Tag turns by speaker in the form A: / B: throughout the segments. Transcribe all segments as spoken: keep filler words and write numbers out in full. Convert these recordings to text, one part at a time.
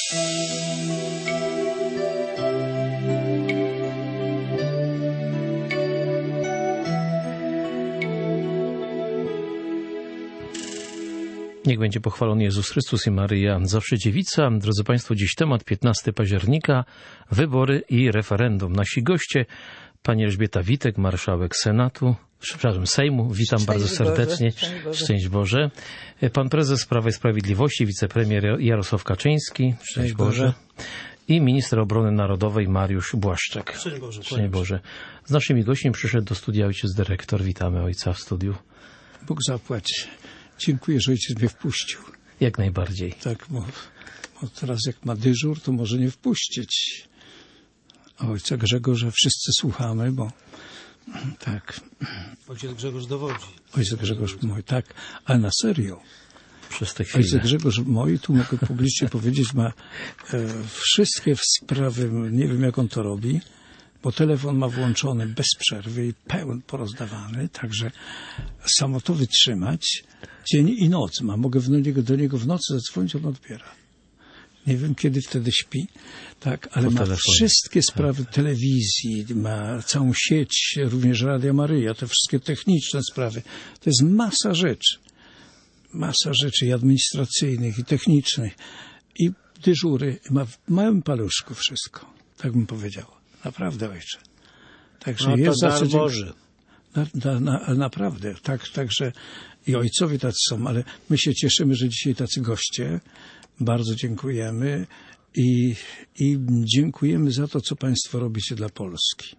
A: Niech będzie pochwalony Jezus Chrystus i Maryja zawsze dziewica. Drodzy Państwo, dziś temat piętnastego października, wybory i referendum. Nasi goście, pani Elżbieta Witek, marszałek Senatu, przepraszam, Sejmu. Witam
B: Szczęść
A: bardzo serdecznie.
B: Boże. Szczęść Boże.
A: Szczęść Boże. Pan prezes Prawa i Sprawiedliwości, wicepremier Jarosław Kaczyński. Szczęść, Szczęść Boże. Boże. I minister obrony narodowej Mariusz Błaszczak.
C: Szczęść Boże.
A: Szczęść Boże. Z naszymi gośćmi przyszedł do studia ojciec dyrektor. Witamy ojca w studiu.
C: Bóg zapłać. Dziękuję, że ojciec mnie wpuścił.
A: Jak najbardziej.
C: Tak, bo, bo teraz jak ma dyżur, to może nie wpuścić. Ojca Grzegorza wszyscy słuchamy, bo tak.
D: Ojciec Grzegorz dowodzi.
C: Ojciec Grzegorz mój, tak, ale na serio.
A: Przez te chwile.
C: Ojciec Grzegorz mój, tu mogę publicznie powiedzieć, ma e, wszystkie sprawy, nie wiem jak on to robi, bo telefon ma włączony bez przerwy i pełen porozdawany, także samo to wytrzymać dzień i noc ma. Mogę do niego, do niego w nocy zadzwonić, on odbiera. Nie wiem, kiedy wtedy śpi, tak, ale po ma telefonie. Wszystkie sprawy tak. Telewizji, ma całą sieć, również Radia Maryja, te wszystkie techniczne sprawy. To jest masa rzeczy. Masa rzeczy i administracyjnych, i technicznych, i dyżury. Ma w małym paluszku wszystko, tak bym powiedział. Naprawdę, ojcze. Także
D: no to
C: jest
D: dar
C: za co
D: Boży.
C: Na, na, na, naprawdę, tak, także i ojcowie tacy są, ale my się cieszymy, że dzisiaj tacy goście. Bardzo dziękujemy i, i dziękujemy za to, co państwo robicie dla Polski.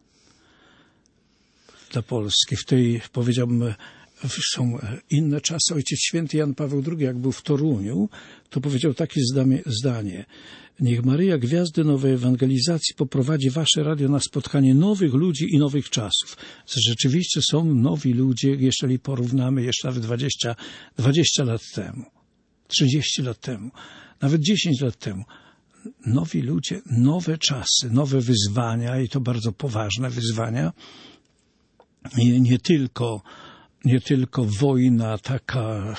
C: Dla Polski. W tej, powiedziałbym, są inne czasy. Ojciec Święty Jan Paweł drugi, jak był w Toruniu, to powiedział takie zdanie, zdanie. Niech Maryja, gwiazdy nowej ewangelizacji, poprowadzi wasze radio na spotkanie nowych ludzi i nowych czasów. Rzeczywiście są nowi ludzie, jeżeli porównamy jeszcze nawet dwadzieścia, dwadzieścia lat temu, trzydzieści lat temu, nawet dziesięć lat temu. Nowi ludzie, nowe czasy, nowe wyzwania i to bardzo poważne wyzwania. I nie tylko, nie tylko wojna taka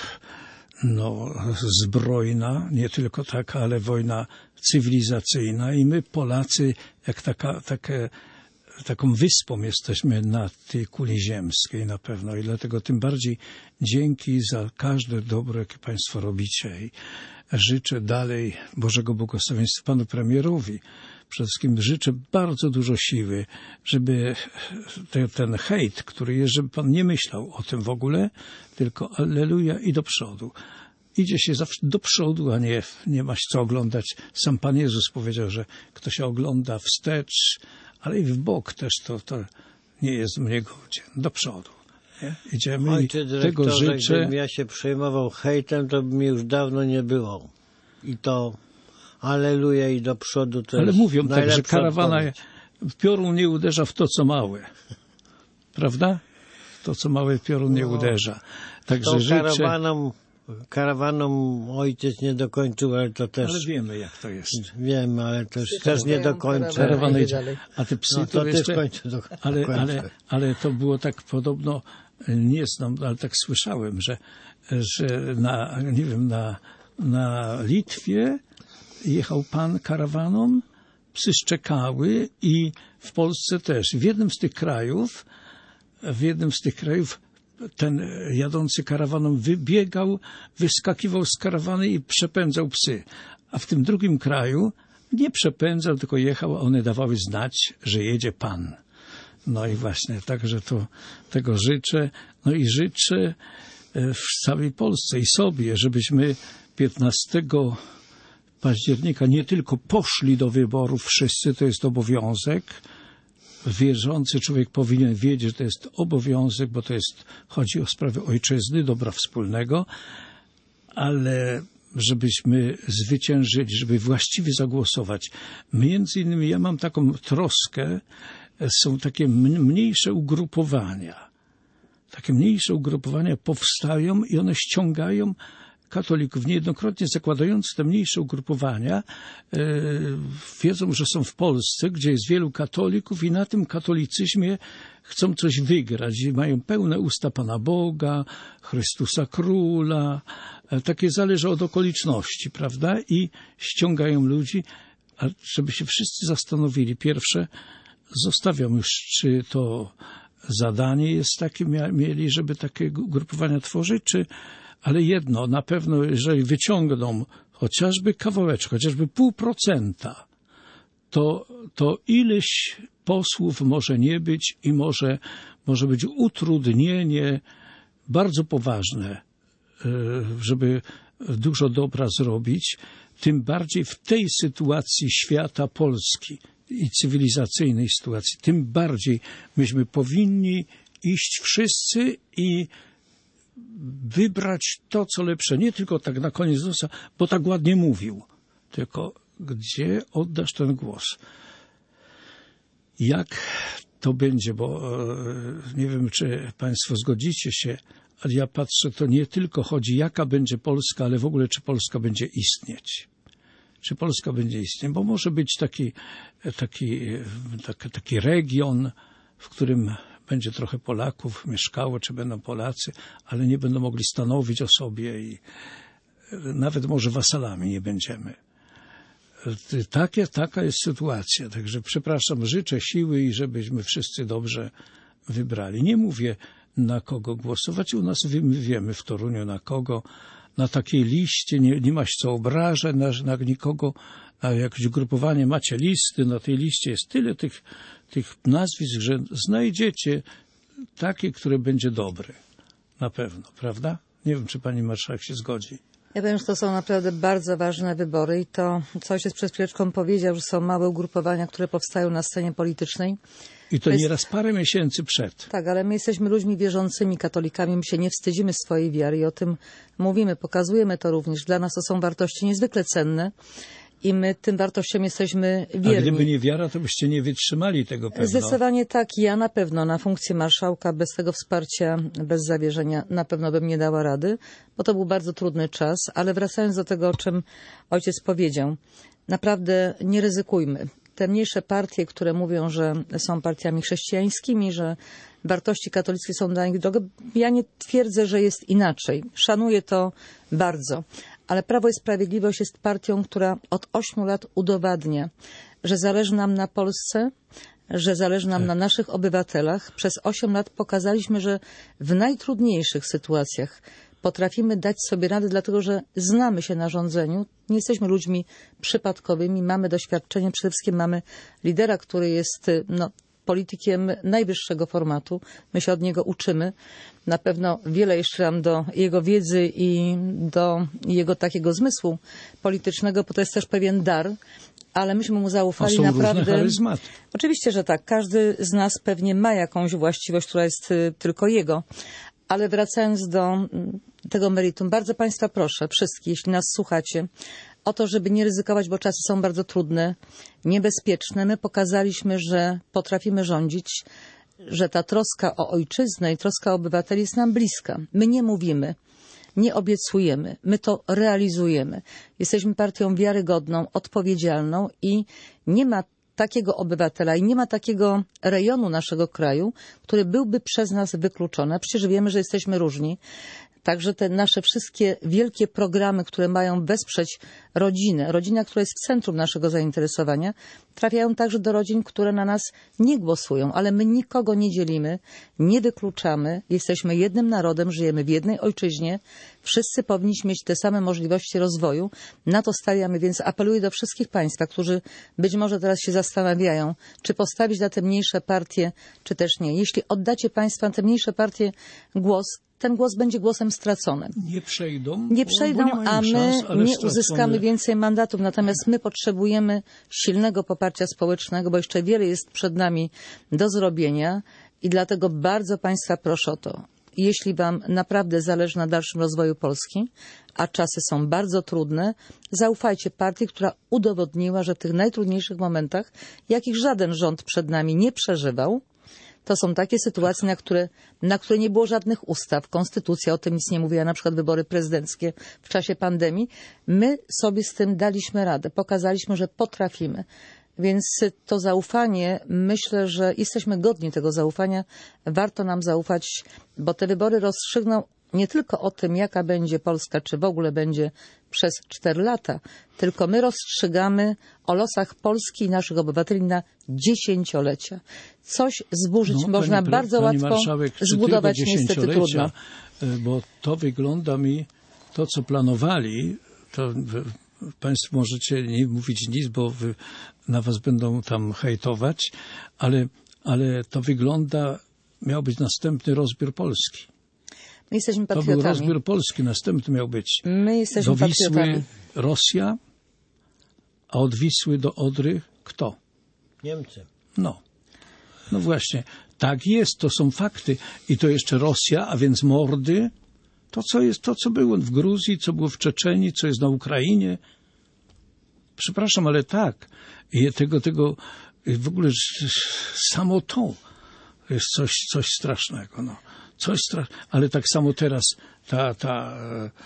C: no, zbrojna, nie tylko taka, ale wojna cywilizacyjna i my Polacy jak taka, takie, taką wyspą jesteśmy na tej kuli ziemskiej na pewno i dlatego tym bardziej dzięki za każde dobro, jakie państwo robicie i życzę dalej Bożego błogosławieństwa panu premierowi. Przede wszystkim życzę bardzo dużo siły, żeby te, ten hejt, który jest, żeby pan nie myślał o tym w ogóle, tylko alleluja i do przodu. Idzie się zawsze do przodu, a nie, nie ma się co oglądać. Sam Pan Jezus powiedział, że kto się ogląda wstecz, ale i w bok też to, to nie jest mnie godzien. Do przodu. Nie? Idziemy
D: Ojcze
C: i tego życzę.
D: Gdybym ja się przejmował hejtem, to by mnie już dawno nie było. I to alleluja i do przodu to
C: ale
D: jest
C: mówią tak, że karawana
D: odpowiedź.
C: piorun nie uderza w to, co małe. Prawda? To, co małe piorun nie no, uderza. Także
D: tą
C: życzę...
D: karawaną, karawaną ojciec nie dokończył, ale to też...
C: Ale wiemy, jak to jest.
D: Wiemy, ale to też, też nie dokończę.
C: Karawana idzie. A te psy
D: no,
C: to,
D: to
C: jeszcze...
D: też kończę do...
C: ale, ale, ale to było tak podobno, nie znam, ale tak słyszałem, że, że na, nie wiem, na, na Litwie jechał pan karawaną, psy szczekały i w Polsce też. W jednym z tych krajów, w jednym z tych krajów ten jadący karawaną wybiegał, wyskakiwał z karawany i przepędzał psy. A w tym drugim kraju nie przepędzał, tylko jechał, a one dawały znać, że jedzie pan. No i właśnie, także to, tego życzę. No i życzę w całej Polsce i sobie, żebyśmy piętnastego października nie tylko poszli do wyborów wszyscy, to jest obowiązek. Wierzący człowiek powinien wiedzieć, że to jest obowiązek, bo to jest, chodzi o sprawę ojczyzny, dobra wspólnego, ale żebyśmy zwyciężyli, żeby właściwie zagłosować. Między innymi ja mam taką troskę, są takie mniejsze ugrupowania. Takie mniejsze ugrupowania powstają i one ściągają katolików, niejednokrotnie zakładający te mniejsze ugrupowania, e, wiedzą, że są w Polsce, gdzie jest wielu katolików i na tym katolicyzmie chcą coś wygrać. I mają pełne usta Pana Boga, Chrystusa Króla. E, takie zależy od okoliczności, prawda? I ściągają ludzi, a żeby się wszyscy zastanowili. Pierwsze, zostawiam już, czy to zadanie jest takie, mieli, żeby takie ugrupowania tworzyć, czy, ale jedno, na pewno, jeżeli wyciągną chociażby kawałeczek, chociażby pół procenta, to, to ileś posłów może nie być i może, może być utrudnienie bardzo poważne, żeby dużo dobra zrobić, tym bardziej w tej sytuacji świata Polski i cywilizacyjnej sytuacji, tym bardziej myśmy powinni iść wszyscy i wybrać to, co lepsze. Nie tylko tak na koniec nosa, bo tak ładnie mówił, tylko gdzie oddasz ten głos? Jak to będzie, bo nie wiem, czy Państwo zgodzicie się, ale ja patrzę, to nie tylko chodzi, jaka będzie Polska, ale w ogóle, czy Polska będzie istnieć. Czy Polska będzie istnieć, bo może być taki, taki, taki, taki region, w którym będzie trochę Polaków mieszkało, czy będą Polacy, ale nie będą mogli stanowić o sobie i nawet może wasalami nie będziemy. Takie, taka jest sytuacja. Także przepraszam, życzę siły i żebyśmy wszyscy dobrze wybrali. Nie mówię, na kogo głosować. U nas my wiemy w Toruniu na kogo. Na takiej liście nie, nie ma się co obrażać na, na nikogo, na jakieś ugrupowanie macie listy, na tej liście jest tyle tych, tych nazwisk, że znajdziecie takie, które będzie dobre. Na pewno, prawda? Nie wiem, czy pani marszałek się zgodzi.
B: Ja wiem, że to są naprawdę bardzo ważne wybory i to, co ojciec przed chwileczką powiedział, że są małe ugrupowania, które powstają na scenie politycznej.
C: I to nieraz parę miesięcy przed.
B: Tak, ale my jesteśmy ludźmi wierzącymi, katolikami, my się nie wstydzimy swojej wiary i o tym mówimy, pokazujemy to również. Dla nas to są wartości niezwykle cenne i my tym wartościom jesteśmy wierni.
C: A gdyby nie wiara, to byście nie wytrzymali tego pewno.
B: Zdecydowanie tak. Ja na pewno na funkcję marszałka bez tego wsparcia, bez zawierzenia na pewno bym nie dała rady, bo to był bardzo trudny czas, ale wracając do tego, o czym ojciec powiedział, naprawdę nie ryzykujmy. Te mniejsze partie, które mówią, że są partiami chrześcijańskimi, że wartości katolickie są dla nich drogie, ja nie twierdzę, że jest inaczej. Szanuję to bardzo. Ale Prawo i Sprawiedliwość jest partią, która od ośmiu lat udowadnia, że zależy nam na Polsce, że zależy nam tak. na naszych obywatelach. Przez osiem lat pokazaliśmy, że w najtrudniejszych sytuacjach potrafimy dać sobie radę, dlatego że znamy się na rządzeniu, nie jesteśmy ludźmi przypadkowymi, mamy doświadczenie, przede wszystkim mamy lidera, który jest no, politykiem najwyższego formatu. My się od niego uczymy. Na pewno wiele jeszcze nam do jego wiedzy i do jego takiego zmysłu politycznego, bo to jest też pewien dar, ale myśmy mu zaufali
C: są
B: naprawdę.
C: Różne charyzmaty.
B: Oczywiście, że tak. Każdy z nas pewnie ma jakąś właściwość, która jest y, tylko jego. Ale wracając do tego meritum, bardzo Państwa proszę, wszystkich, jeśli nas słuchacie, o to, żeby nie ryzykować, bo czasy są bardzo trudne, niebezpieczne. My pokazaliśmy, że potrafimy rządzić, że ta troska o ojczyznę i troska o obywateli jest nam bliska. My nie mówimy, nie obiecujemy, my to realizujemy. Jesteśmy partią wiarygodną, odpowiedzialną i nie ma takiego obywatela i nie ma takiego rejonu naszego kraju, który byłby przez nas wykluczony. Przecież wiemy, że jesteśmy różni. Także te nasze wszystkie wielkie programy, które mają wesprzeć rodzinę, rodzina, która jest w centrum naszego zainteresowania, trafiają także do rodzin, które na nas nie głosują, ale my nikogo nie dzielimy, nie wykluczamy, jesteśmy jednym narodem, żyjemy w jednej ojczyźnie, wszyscy powinniśmy mieć te same możliwości rozwoju, na to stawiamy, więc apeluję do wszystkich Państwa, którzy być może teraz się zastanawiają, czy postawić na te mniejsze partie, czy też nie. Jeśli oddacie Państwo na te mniejsze partie głos, ten głos będzie głosem straconym.
C: Nie przejdą,
B: nie przejdą,
C: bo, bo nie
B: a my
C: szans, ale
B: nie
C: stracone.
B: uzyskamy więcej mandatów. Natomiast my potrzebujemy silnego poparcia społecznego, bo jeszcze wiele jest przed nami do zrobienia i dlatego bardzo Państwa proszę o to. Jeśli Wam naprawdę zależy na dalszym rozwoju Polski, a czasy są bardzo trudne, zaufajcie partii, która udowodniła, że w tych najtrudniejszych momentach, jakich żaden rząd przed nami nie przeżywał, To są takie sytuacje, na które, na które nie było żadnych ustaw. Konstytucja o tym nic nie mówiła, na przykład wybory prezydenckie w czasie pandemii. My sobie z tym daliśmy radę. Pokazaliśmy, że potrafimy. Więc to zaufanie, myślę, że jesteśmy godni tego zaufania. Warto nam zaufać, bo te wybory rozstrzygną nie tylko o tym, jaka będzie Polska, czy w ogóle będzie przez cztery lata, tylko my rozstrzygamy o losach Polski i naszych obywateli na dziesięciolecia. Coś zburzyć
C: no,
B: można
C: pani,
B: bardzo
C: pani
B: łatwo,
C: marszałek,
B: zbudować niestety trudno.
C: Bo to wygląda mi, to co planowali, to wy, państwo możecie nie mówić nic, bo wy, na was będą tam hejtować, ale, ale to wygląda, miał być następny rozbiór Polski.
B: My jesteśmy
C: To
B: patriotami.
C: był rozbiór Polski, następny miał być.
B: My jesteśmy
C: do Wisły
B: patriotami.
C: Rosja, a od Wisły do Odry kto?
D: Niemcy.
C: No. No właśnie. Tak jest, to są fakty. I to jeszcze Rosja, a więc mordy. To, co jest, to, co było w Gruzji, co było w Czeczenii, co jest na Ukrainie. Przepraszam, ale tak. I tego, tego, w ogóle samo to jest coś, coś strasznego, no. Coś strasznego. Ale tak samo teraz ta, ta,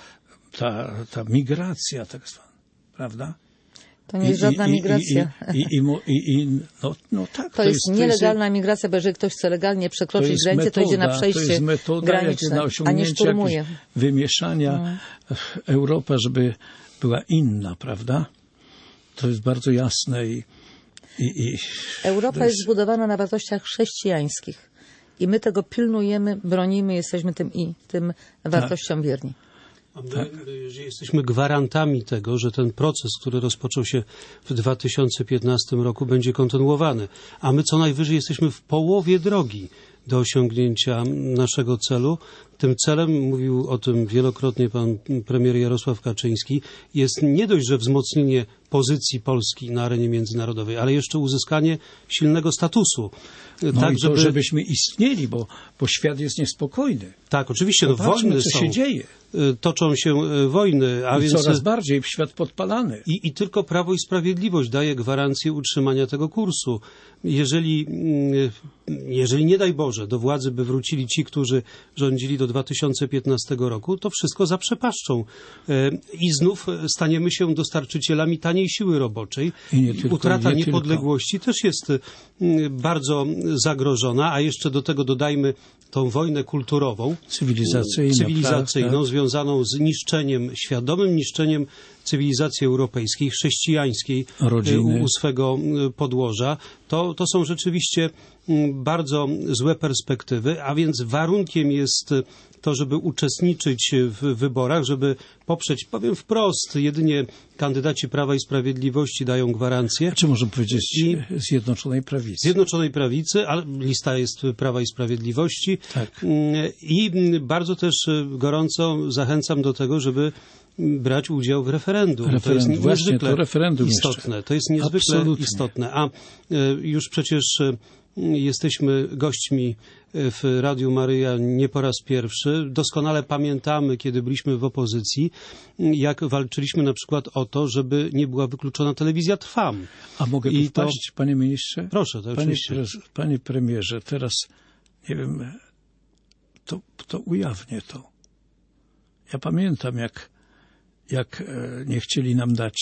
C: ta, ta migracja, tak zwana, prawda?
B: To nie jest żadna
C: I,
B: migracja.
C: I, i, i, i, i, no, no tak,
B: to,
C: to
B: jest
C: jest
B: nielegalna
C: to jest,
B: migracja, bo jeżeli ktoś chce legalnie przekroczyć
C: to
B: granicę,
C: metoda,
B: to idzie na przejście
C: to jest metoda
B: graniczne,
C: na
B: a nie
C: osiągnięcie
B: szturmuje.
C: wymieszania
B: Hmm.
C: Europa, żeby była inna, prawda? To jest bardzo jasne i... i, i
B: Europa
C: jest...
B: jest zbudowana na wartościach chrześcijańskich i my tego pilnujemy, bronimy, jesteśmy tym i tym wartościom tak. wierni.
E: A my tak. jesteśmy gwarantami tego, że ten proces, który rozpoczął się w dwa tysiące piętnastym roku, będzie kontynuowany. A my co najwyżej jesteśmy w połowie drogi do osiągnięcia naszego celu. Tym celem, mówił o tym wielokrotnie pan premier Jarosław Kaczyński, jest nie dość, że wzmocnienie pozycji Polski na arenie międzynarodowej, ale jeszcze uzyskanie silnego statusu.
C: No
E: tak,
C: i to,
E: żeby...
C: żebyśmy istnieli, bo, bo świat jest niespokojny.
E: Tak, oczywiście. No,
C: Popatrzmy,
E: wojny
C: co
E: są,
C: się dzieje.
E: Toczą się wojny. A
C: I
E: więc...
C: coraz bardziej świat podpalany.
E: I, I tylko Prawo i Sprawiedliwość daje gwarancję utrzymania tego kursu. Jeżeli, jeżeli nie daj Boże, do władzy by wrócili ci, którzy rządzili do dwa tysiące piętnastego roku, to wszystko zaprzepaszczą. I znów staniemy się dostarczycielami taniej siły roboczej.
C: I nie tylko,
E: Utrata
C: nie
E: niepodległości
C: tylko.
E: też jest bardzo zagrożona, a jeszcze do tego dodajmy tą wojnę kulturową,
C: cywilizacyjną,
E: cywilizacyjną
C: tak?
E: związaną z niszczeniem, świadomym niszczeniem cywilizacji europejskiej, chrześcijańskiej
C: Rodziny.
E: u swego podłoża. To, to są rzeczywiście bardzo złe perspektywy, a więc warunkiem jest to, żeby uczestniczyć w wyborach, żeby poprzeć, powiem wprost, jedynie kandydaci Prawa i Sprawiedliwości dają gwarancję.
C: Czy można powiedzieć I Zjednoczonej Prawicy?
E: Zjednoczonej Prawicy, ale lista jest Prawa i Sprawiedliwości.
C: Tak.
E: I bardzo też gorąco zachęcam do tego, żeby brać udział w referendum.
C: referendum.
E: To jest
C: Właśnie,
E: niezwykle
C: to referendum
E: istotne.
C: jeszcze.
E: To jest niezwykle
C: Absolutnie.
E: istotne. A już przecież jesteśmy gośćmi w Radiu Maryja nie po raz pierwszy. Doskonale pamiętamy, kiedy byliśmy w opozycji, jak walczyliśmy na przykład o to, żeby nie była wykluczona telewizja Trwam.
C: A mogę
E: I
C: wpaść, to... panie ministrze?
E: Proszę, to
C: panie,
E: oczywiście.
C: Pre... Panie premierze, teraz, nie wiem, to, to ujawnię to. Ja pamiętam, jak, jak nie chcieli nam dać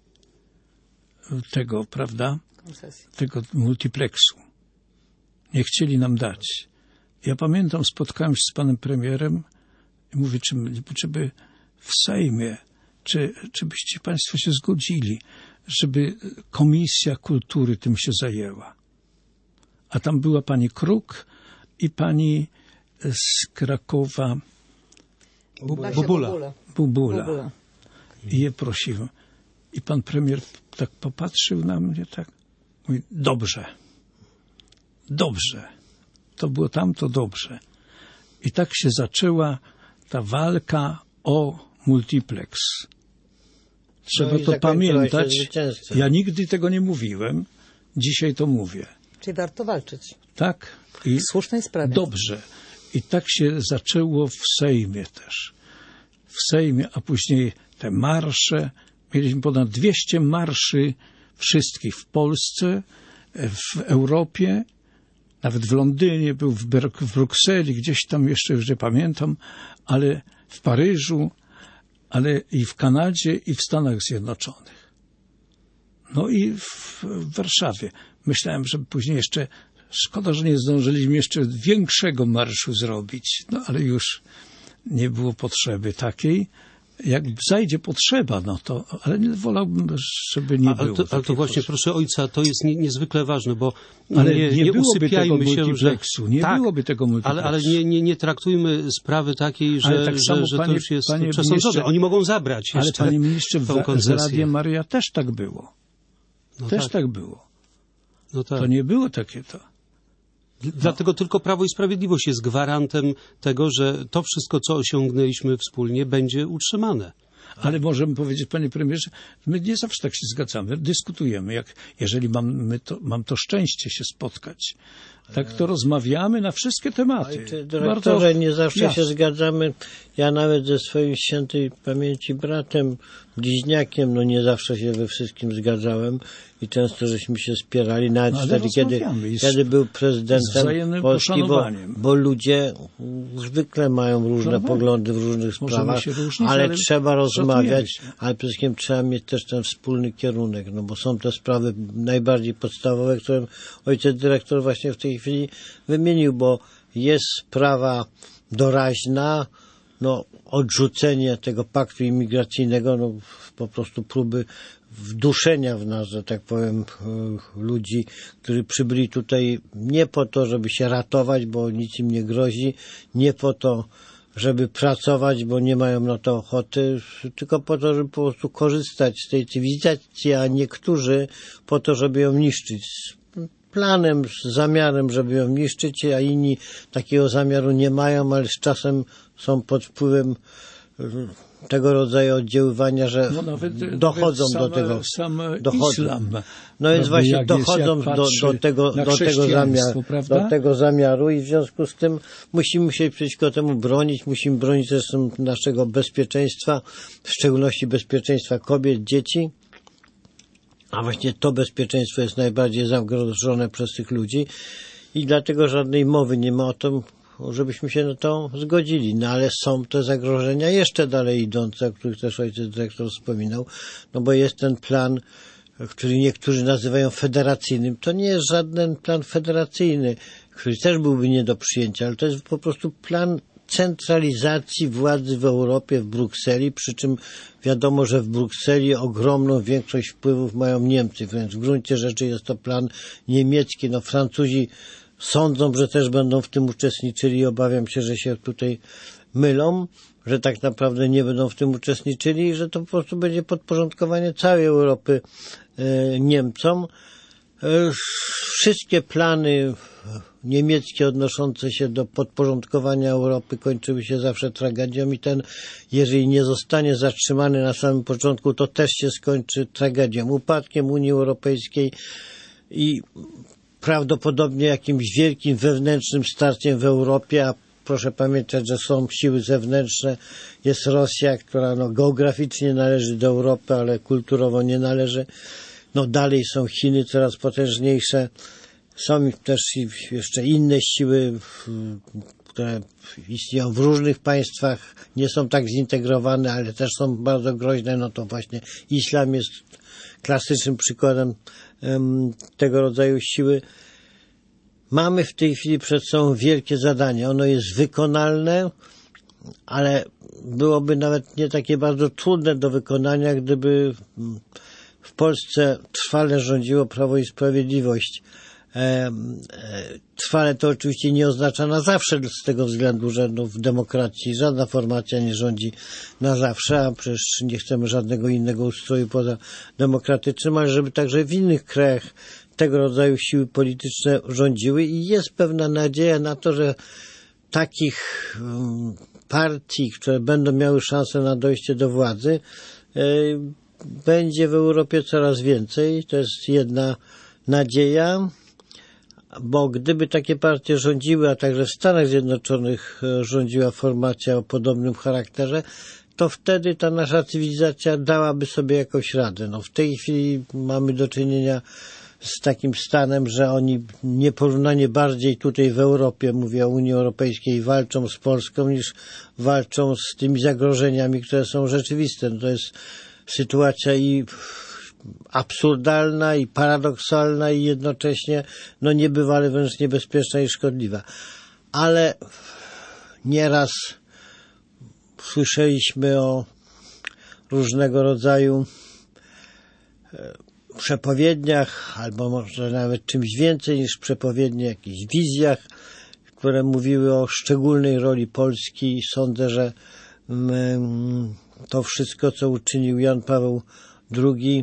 C: tego, prawda?
B: Koncesji.
C: Tego multiplexu. Nie chcieli nam dać. Ja pamiętam, spotkałem się z panem premierem i mówię, czy, czy by w Sejmie, czy, czy byście państwo się zgodzili, żeby Komisja Kultury tym się zajęła. A tam była pani Kruk i pani z Krakowa
E: Bubula.
B: Bubula.
C: Bubula.
B: Bubula.
C: I je prosiłem. I pan premier tak popatrzył na mnie, tak. Mówi, dobrze. Dobrze. To było tamto dobrze. I tak się zaczęła ta walka o multiplex. Trzeba
D: no
C: to pamiętać.
D: Zwycięzcy.
C: Ja nigdy tego nie mówiłem. Dzisiaj to mówię.
B: Czyli warto walczyć.
C: Tak. I
B: w słusznej sprawie.
C: Dobrze. I tak się zaczęło w Sejmie też. W Sejmie, a później te marsze. Mieliśmy ponad dwieście marszy wszystkich w Polsce, w Europie nawet w Londynie, był w, Br- w Brukseli, gdzieś tam jeszcze, już nie pamiętam, ale w Paryżu, ale i w Kanadzie, i w Stanach Zjednoczonych. No i w, w Warszawie. Myślałem, że później jeszcze, szkoda, że nie zdążyliśmy jeszcze większego marszu zrobić, no ale już nie było potrzeby takiej. Jak zajdzie potrzeba, no to, ale wolałbym, żeby nie
E: ale
C: było.
E: To, ale to właśnie,
C: potrzeby.
E: proszę ojca, to jest nie, niezwykle ważne, bo
C: ale
E: nie,
C: nie,
E: nie
C: byłoby tego
E: usypiajmy się,
C: multiplexu,
E: że...
C: nie
E: tak,
C: byłoby tego multiplexu.
E: Ale, ale nie, nie, nie traktujmy sprawy takiej, że,
C: tak samo,
E: że, że
C: panie,
E: to już jest
C: panie
E: przesądzone.
C: ministrze,
E: Oni mogą zabrać
C: ale
E: jeszcze
C: panie ministrze,
E: tą
C: w,
E: koncesję.
C: z Radiem Maryja też tak było.
E: No
C: też
E: tak.
C: tak było.
E: No tak.
C: To nie było takie to.
E: Dlatego tylko Prawo i Sprawiedliwość jest gwarantem tego, że to wszystko, co osiągnęliśmy wspólnie, będzie utrzymane.
C: Ale możemy powiedzieć, panie premierze, my nie zawsze tak się zgadzamy, dyskutujemy. Jak, jeżeli mam, to, mam to szczęście się spotkać, tak to rozmawiamy na wszystkie tematy.
D: Ojcze dyrektorze, nie zawsze jasne. się zgadzamy. Ja nawet ze swoim świętej pamięci bratem Bliźniakiem, no nie zawsze się we wszystkim zgadzałem i często żeśmy się spierali, nawet no, wtedy, kiedy, kiedy był prezydentem Polski, bo, bo ludzie zwykle mają różne no, poglądy w różnych sprawach, różnić, ale, ale trzeba rozmawiać, ale przede wszystkim trzeba mieć też ten wspólny kierunek, no bo są te sprawy najbardziej podstawowe, które ojciec dyrektor właśnie w tej chwili wymienił, bo jest sprawa doraźna, no odrzucenie tego paktu imigracyjnego, no po prostu próby wduszenia w nas, że tak powiem, ludzi, którzy przybyli tutaj nie po to, żeby się ratować, bo nic im nie grozi, nie po to, żeby pracować, bo nie mają na to ochoty, tylko po to, żeby po prostu korzystać z tej cywilizacji, a niektórzy po to, żeby ją niszczyć. Z planem, z zamiarem, żeby ją niszczyć, a inni takiego zamiaru nie mają, ale z czasem są pod wpływem tego rodzaju oddziaływania, że no nawet, dochodzą nawet sam, do tego.
C: Sam dochodzą.
B: Islam.
D: No więc właśnie dochodzą do, do tego, do tego zamiaru, do tego zamiaru i w związku z tym musimy się przeciwko temu bronić, musimy bronić zresztą naszego bezpieczeństwa, w szczególności bezpieczeństwa kobiet, dzieci. A właśnie to bezpieczeństwo jest najbardziej zagrożone przez tych ludzi i dlatego żadnej mowy nie ma o tym, żebyśmy się na to zgodzili. No ale są te zagrożenia jeszcze dalej idące, o których też ojciec dyrektor wspominał, no bo jest ten plan, który niektórzy nazywają federacyjnym. To nie jest żaden plan federacyjny, który też byłby nie do przyjęcia, ale to jest po prostu plan centralizacji władzy w Europie, w Brukseli, przy czym wiadomo, że w Brukseli ogromną większość wpływów mają Niemcy, wręcz w gruncie rzeczy jest to plan niemiecki. No Francuzi sądzą, że też będą w tym uczestniczyli i obawiam się, że się tutaj mylą, że tak naprawdę nie będą w tym uczestniczyli i że to po prostu będzie podporządkowanie całej Europy e, Niemcom. E, wszystkie plany niemieckie odnoszące się do podporządkowania Europy kończyły się zawsze tragedią i ten, jeżeli nie zostanie zatrzymany na samym początku, to też się skończy tragedią, upadkiem Unii Europejskiej i prawdopodobnie jakimś wielkim wewnętrznym starciem w Europie, a proszę pamiętać, że są siły zewnętrzne. Jest Rosja, która no, geograficznie należy do Europy, ale kulturowo nie należy. No dalej są Chiny coraz potężniejsze. Są też jeszcze inne siły, które istnieją w różnych państwach, nie są tak zintegrowane, ale też są bardzo groźne. No to właśnie islam jest klasycznym przykładem um, tego rodzaju siły. Mamy w tej chwili przed sobą wielkie zadanie. Ono jest wykonalne, ale byłoby nawet nie takie bardzo trudne do wykonania, gdyby w Polsce trwale rządziło Prawo i Sprawiedliwość. E, e, trwale to oczywiście nie oznacza na zawsze, z tego względu, że no, w demokracji żadna formacja nie rządzi na zawsze, a przecież nie chcemy żadnego innego ustroju poza demokratycznym, ale żeby także w innych krajach tego rodzaju siły polityczne rządziły i jest pewna nadzieja na to, że takich um, partii, które będą miały szansę na dojście do władzy, e, będzie w Europie coraz więcej. To jest jedna nadzieja, bo gdyby takie partie rządziły, a także w Stanach Zjednoczonych rządziła formacja o podobnym charakterze, to wtedy ta nasza cywilizacja dałaby sobie jakąś radę. No w tej chwili mamy do czynienia z takim stanem, że oni nieporównanie bardziej tutaj w Europie, mówię o Unii Europejskiej, walczą z Polską niż walczą z tymi zagrożeniami, które są rzeczywiste. No to jest sytuacja i absurdalna, i paradoksalna, i jednocześnie no niebywale wręcz niebezpieczna i szkodliwa. Ale nieraz słyszeliśmy o różnego rodzaju przepowiedniach, albo może nawet czymś więcej niż przepowiednie, jakichś wizjach, które mówiły o szczególnej roli Polski i sądzę, że to wszystko, co uczynił Jan Paweł drugi,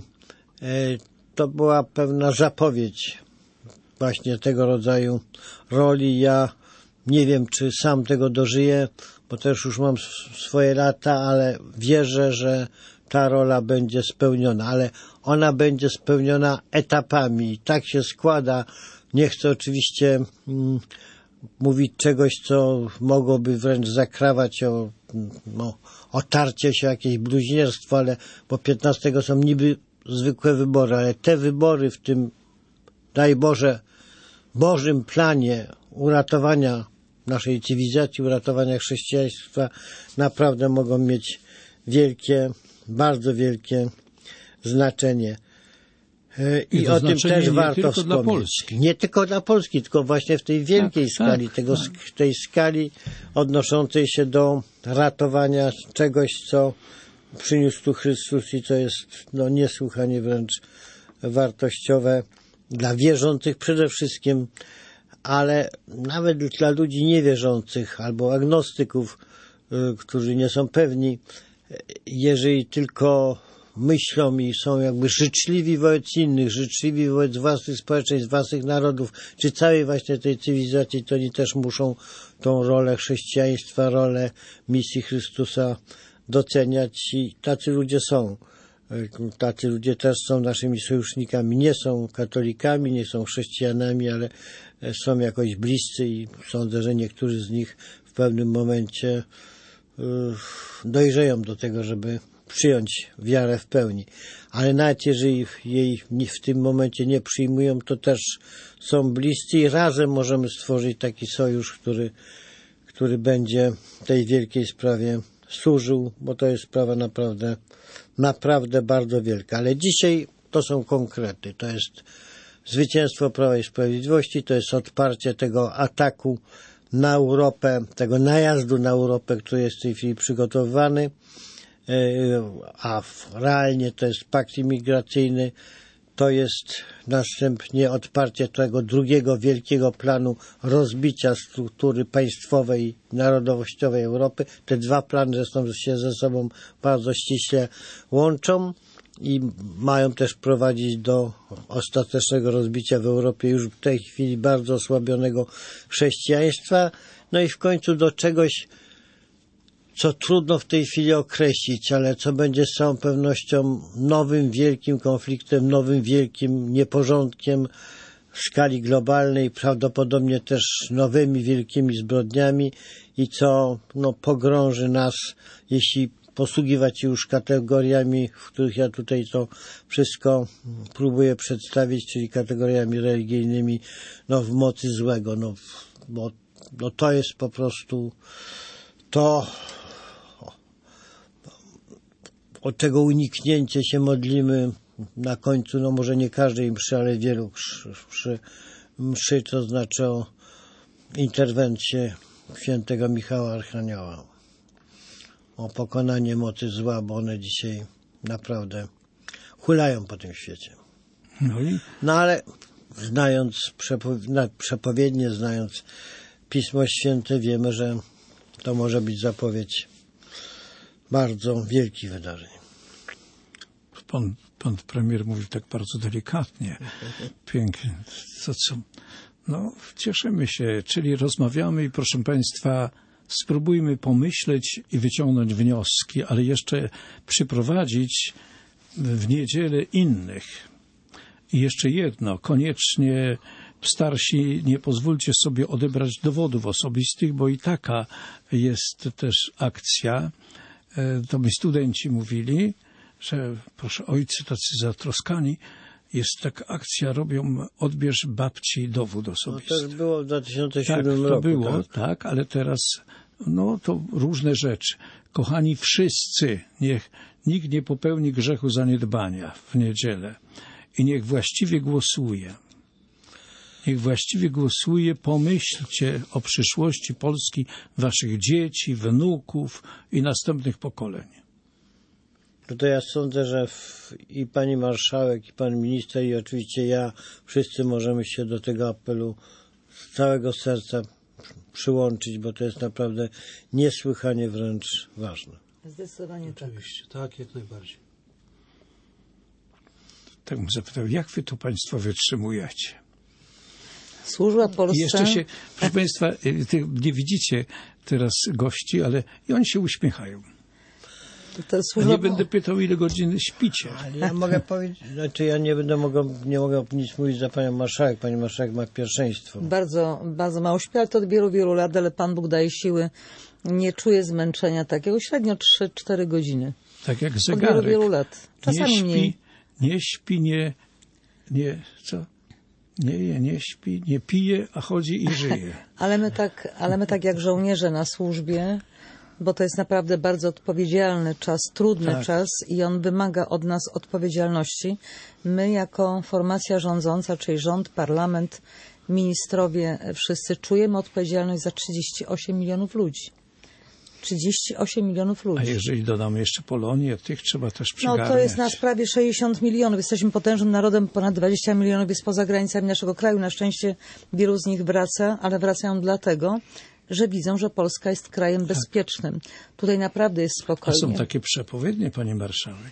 D: to była pewna zapowiedź właśnie tego rodzaju roli. Ja nie wiem, czy sam tego dożyję, bo też już mam swoje lata, ale wierzę, że ta rola będzie spełniona, ale ona będzie spełniona etapami. I tak się składa. Nie chcę oczywiście mm, mówić czegoś, co mogłoby wręcz zakrawać o, no, otarcie się, jakieś bluźnierstwo, ale bo piętnastego są niby zwykłe wybory, ale te wybory w tym, daj Boże, Bożym planie uratowania naszej cywilizacji, uratowania chrześcijaństwa naprawdę mogą mieć wielkie, bardzo wielkie znaczenie. I, I o tym też warto wspomnieć. Nie tylko dla Polski, tylko właśnie w tej wielkiej tak, skali, tak, tego, tak. tej skali odnoszącej się do ratowania czegoś, co przyniósł tu Chrystus i co jest no, niesłychanie wręcz wartościowe dla wierzących przede wszystkim, ale nawet dla ludzi niewierzących albo agnostyków, y, którzy nie są pewni, jeżeli tylko myślą i są jakby życzliwi wobec innych, życzliwi wobec własnych społeczeństw, własnych narodów, czy całej właśnie tej cywilizacji, to oni też muszą tą rolę chrześcijaństwa, rolę misji Chrystusa doceniać i tacy ludzie są. Tacy ludzie też są naszymi sojusznikami. Nie są katolikami, nie są chrześcijanami, ale są jakoś bliscy i sądzę, że niektórzy z nich w pewnym momencie dojrzeją do tego, żeby przyjąć wiarę w pełni. Ale nawet jeżeli jej w tym momencie nie przyjmują, to też są bliscy i razem możemy stworzyć taki sojusz, który, który będzie tej wielkiej sprawie służył, bo to jest sprawa naprawdę, naprawdę bardzo wielka. Ale dzisiaj to są konkrety. To jest zwycięstwo Prawa i Sprawiedliwości, to jest odparcie tego ataku na Europę, tego najazdu na Europę, który jest w tej chwili przygotowywany, a realnie to jest pakt imigracyjny, to jest następnie odparcie tego drugiego wielkiego planu rozbicia struktury państwowej i narodowościowej Europy. Te dwa plany zresztą się ze sobą bardzo ściśle łączą i mają też prowadzić do ostatecznego rozbicia w Europie już w tej chwili bardzo osłabionego chrześcijaństwa, no i w końcu do czegoś, co trudno w tej chwili określić, ale co będzie z całą pewnością nowym wielkim konfliktem, nowym wielkim nieporządkiem w skali globalnej, prawdopodobnie też nowymi wielkimi zbrodniami i co no, pogrąży nas, jeśli posługiwać się już kategoriami, w których ja tutaj to wszystko próbuję przedstawić, czyli kategoriami religijnymi, no w mocy złego, no, bo no, to jest po prostu to, od czego uniknięcie się modlimy na końcu, no może nie każdej mszy, ale wielu mszy, mszy, to znaczy o interwencję świętego Michała Archanioła, o pokonanie mocy zła, bo one dzisiaj naprawdę hulają po tym świecie. No, i... no ale znając przepow- przepowiednie, znając Pismo Święte, wiemy, że to może być zapowiedź bardzo wielkich wydarzeń.
C: Pan, pan premier mówił tak bardzo delikatnie, pięknie. To co? No, cieszymy się, czyli rozmawiamy i proszę Państwa, spróbujmy pomyśleć i wyciągnąć wnioski, ale jeszcze przyprowadzić w niedzielę innych. I jeszcze jedno, koniecznie starsi, nie pozwólcie sobie odebrać dowodów osobistych, bo i taka jest też akcja. To mi studenci mówili, że proszę ojcy tacy zatroskani, jest taka akcja, robią odbierz babci dowód osobisty.
D: No to już było w dwa tysiące siódmym
C: tak,
D: roku.
C: To było,
D: tak?
C: tak, ale teraz no to różne rzeczy. Kochani wszyscy, niech nikt nie popełni grzechu zaniedbania w niedzielę i niech właściwie głosuje. Niech właściwie głosuje, pomyślcie o przyszłości Polski, waszych dzieci, wnuków i następnych pokoleń.
D: No to ja sądzę, że w, i pani marszałek, i pan minister, i oczywiście ja, wszyscy możemy się do tego apelu z całego serca przyłączyć, bo to jest naprawdę niesłychanie wręcz ważne.
B: Zdecydowanie tak.
E: Oczywiście, tak, jak najbardziej.
C: Tak bym zapytał, jak wy to państwo wytrzymujecie?
B: Służba Polsce...
C: I jeszcze się, proszę państwa, nie widzicie teraz gości, ale i oni się uśmiechają.
B: To służba...
C: Nie będę pytał, ile godzin śpicie.
D: Ale ja mogę powiedzieć, znaczy ja nie będę mogł, nie mogę nic mówić za panią marszałek. Pani marszałek ma pierwszeństwo.
B: Bardzo, bardzo mało śpi, ale to od wielu, wielu lat, ale Pan Bóg daje siły. Nie czuję zmęczenia takiego, średnio trzy cztery godziny.
C: Tak jak zegarek.
B: Od wielu, wielu lat. Czasami
C: nie śpi,
B: mniej.
C: Nie śpi, nie, nie, co? Nie je, nie śpi, nie pije, a chodzi i żyje.
B: ale, my tak, ale my tak jak żołnierze na służbie, bo to jest naprawdę bardzo odpowiedzialny czas, trudny
C: tak.
B: czas i on wymaga od nas odpowiedzialności. My jako formacja rządząca, czyli rząd, parlament, ministrowie, wszyscy czujemy odpowiedzialność za trzydzieści osiem milionów ludzi. trzydzieści osiem milionów ludzi.
C: A jeżeli dodamy jeszcze Polonię, tych trzeba też przygarniać.
B: No to jest nas prawie sześćdziesiąt milionów. Jesteśmy potężnym narodem, ponad dwadzieścia milionów jest poza granicami naszego kraju. Na szczęście wielu z nich wraca, ale wracają dlatego, że widzą, że Polska jest krajem tak. bezpiecznym. Tutaj naprawdę jest spokojnie.
C: A są takie przepowiednie, pani marszałek.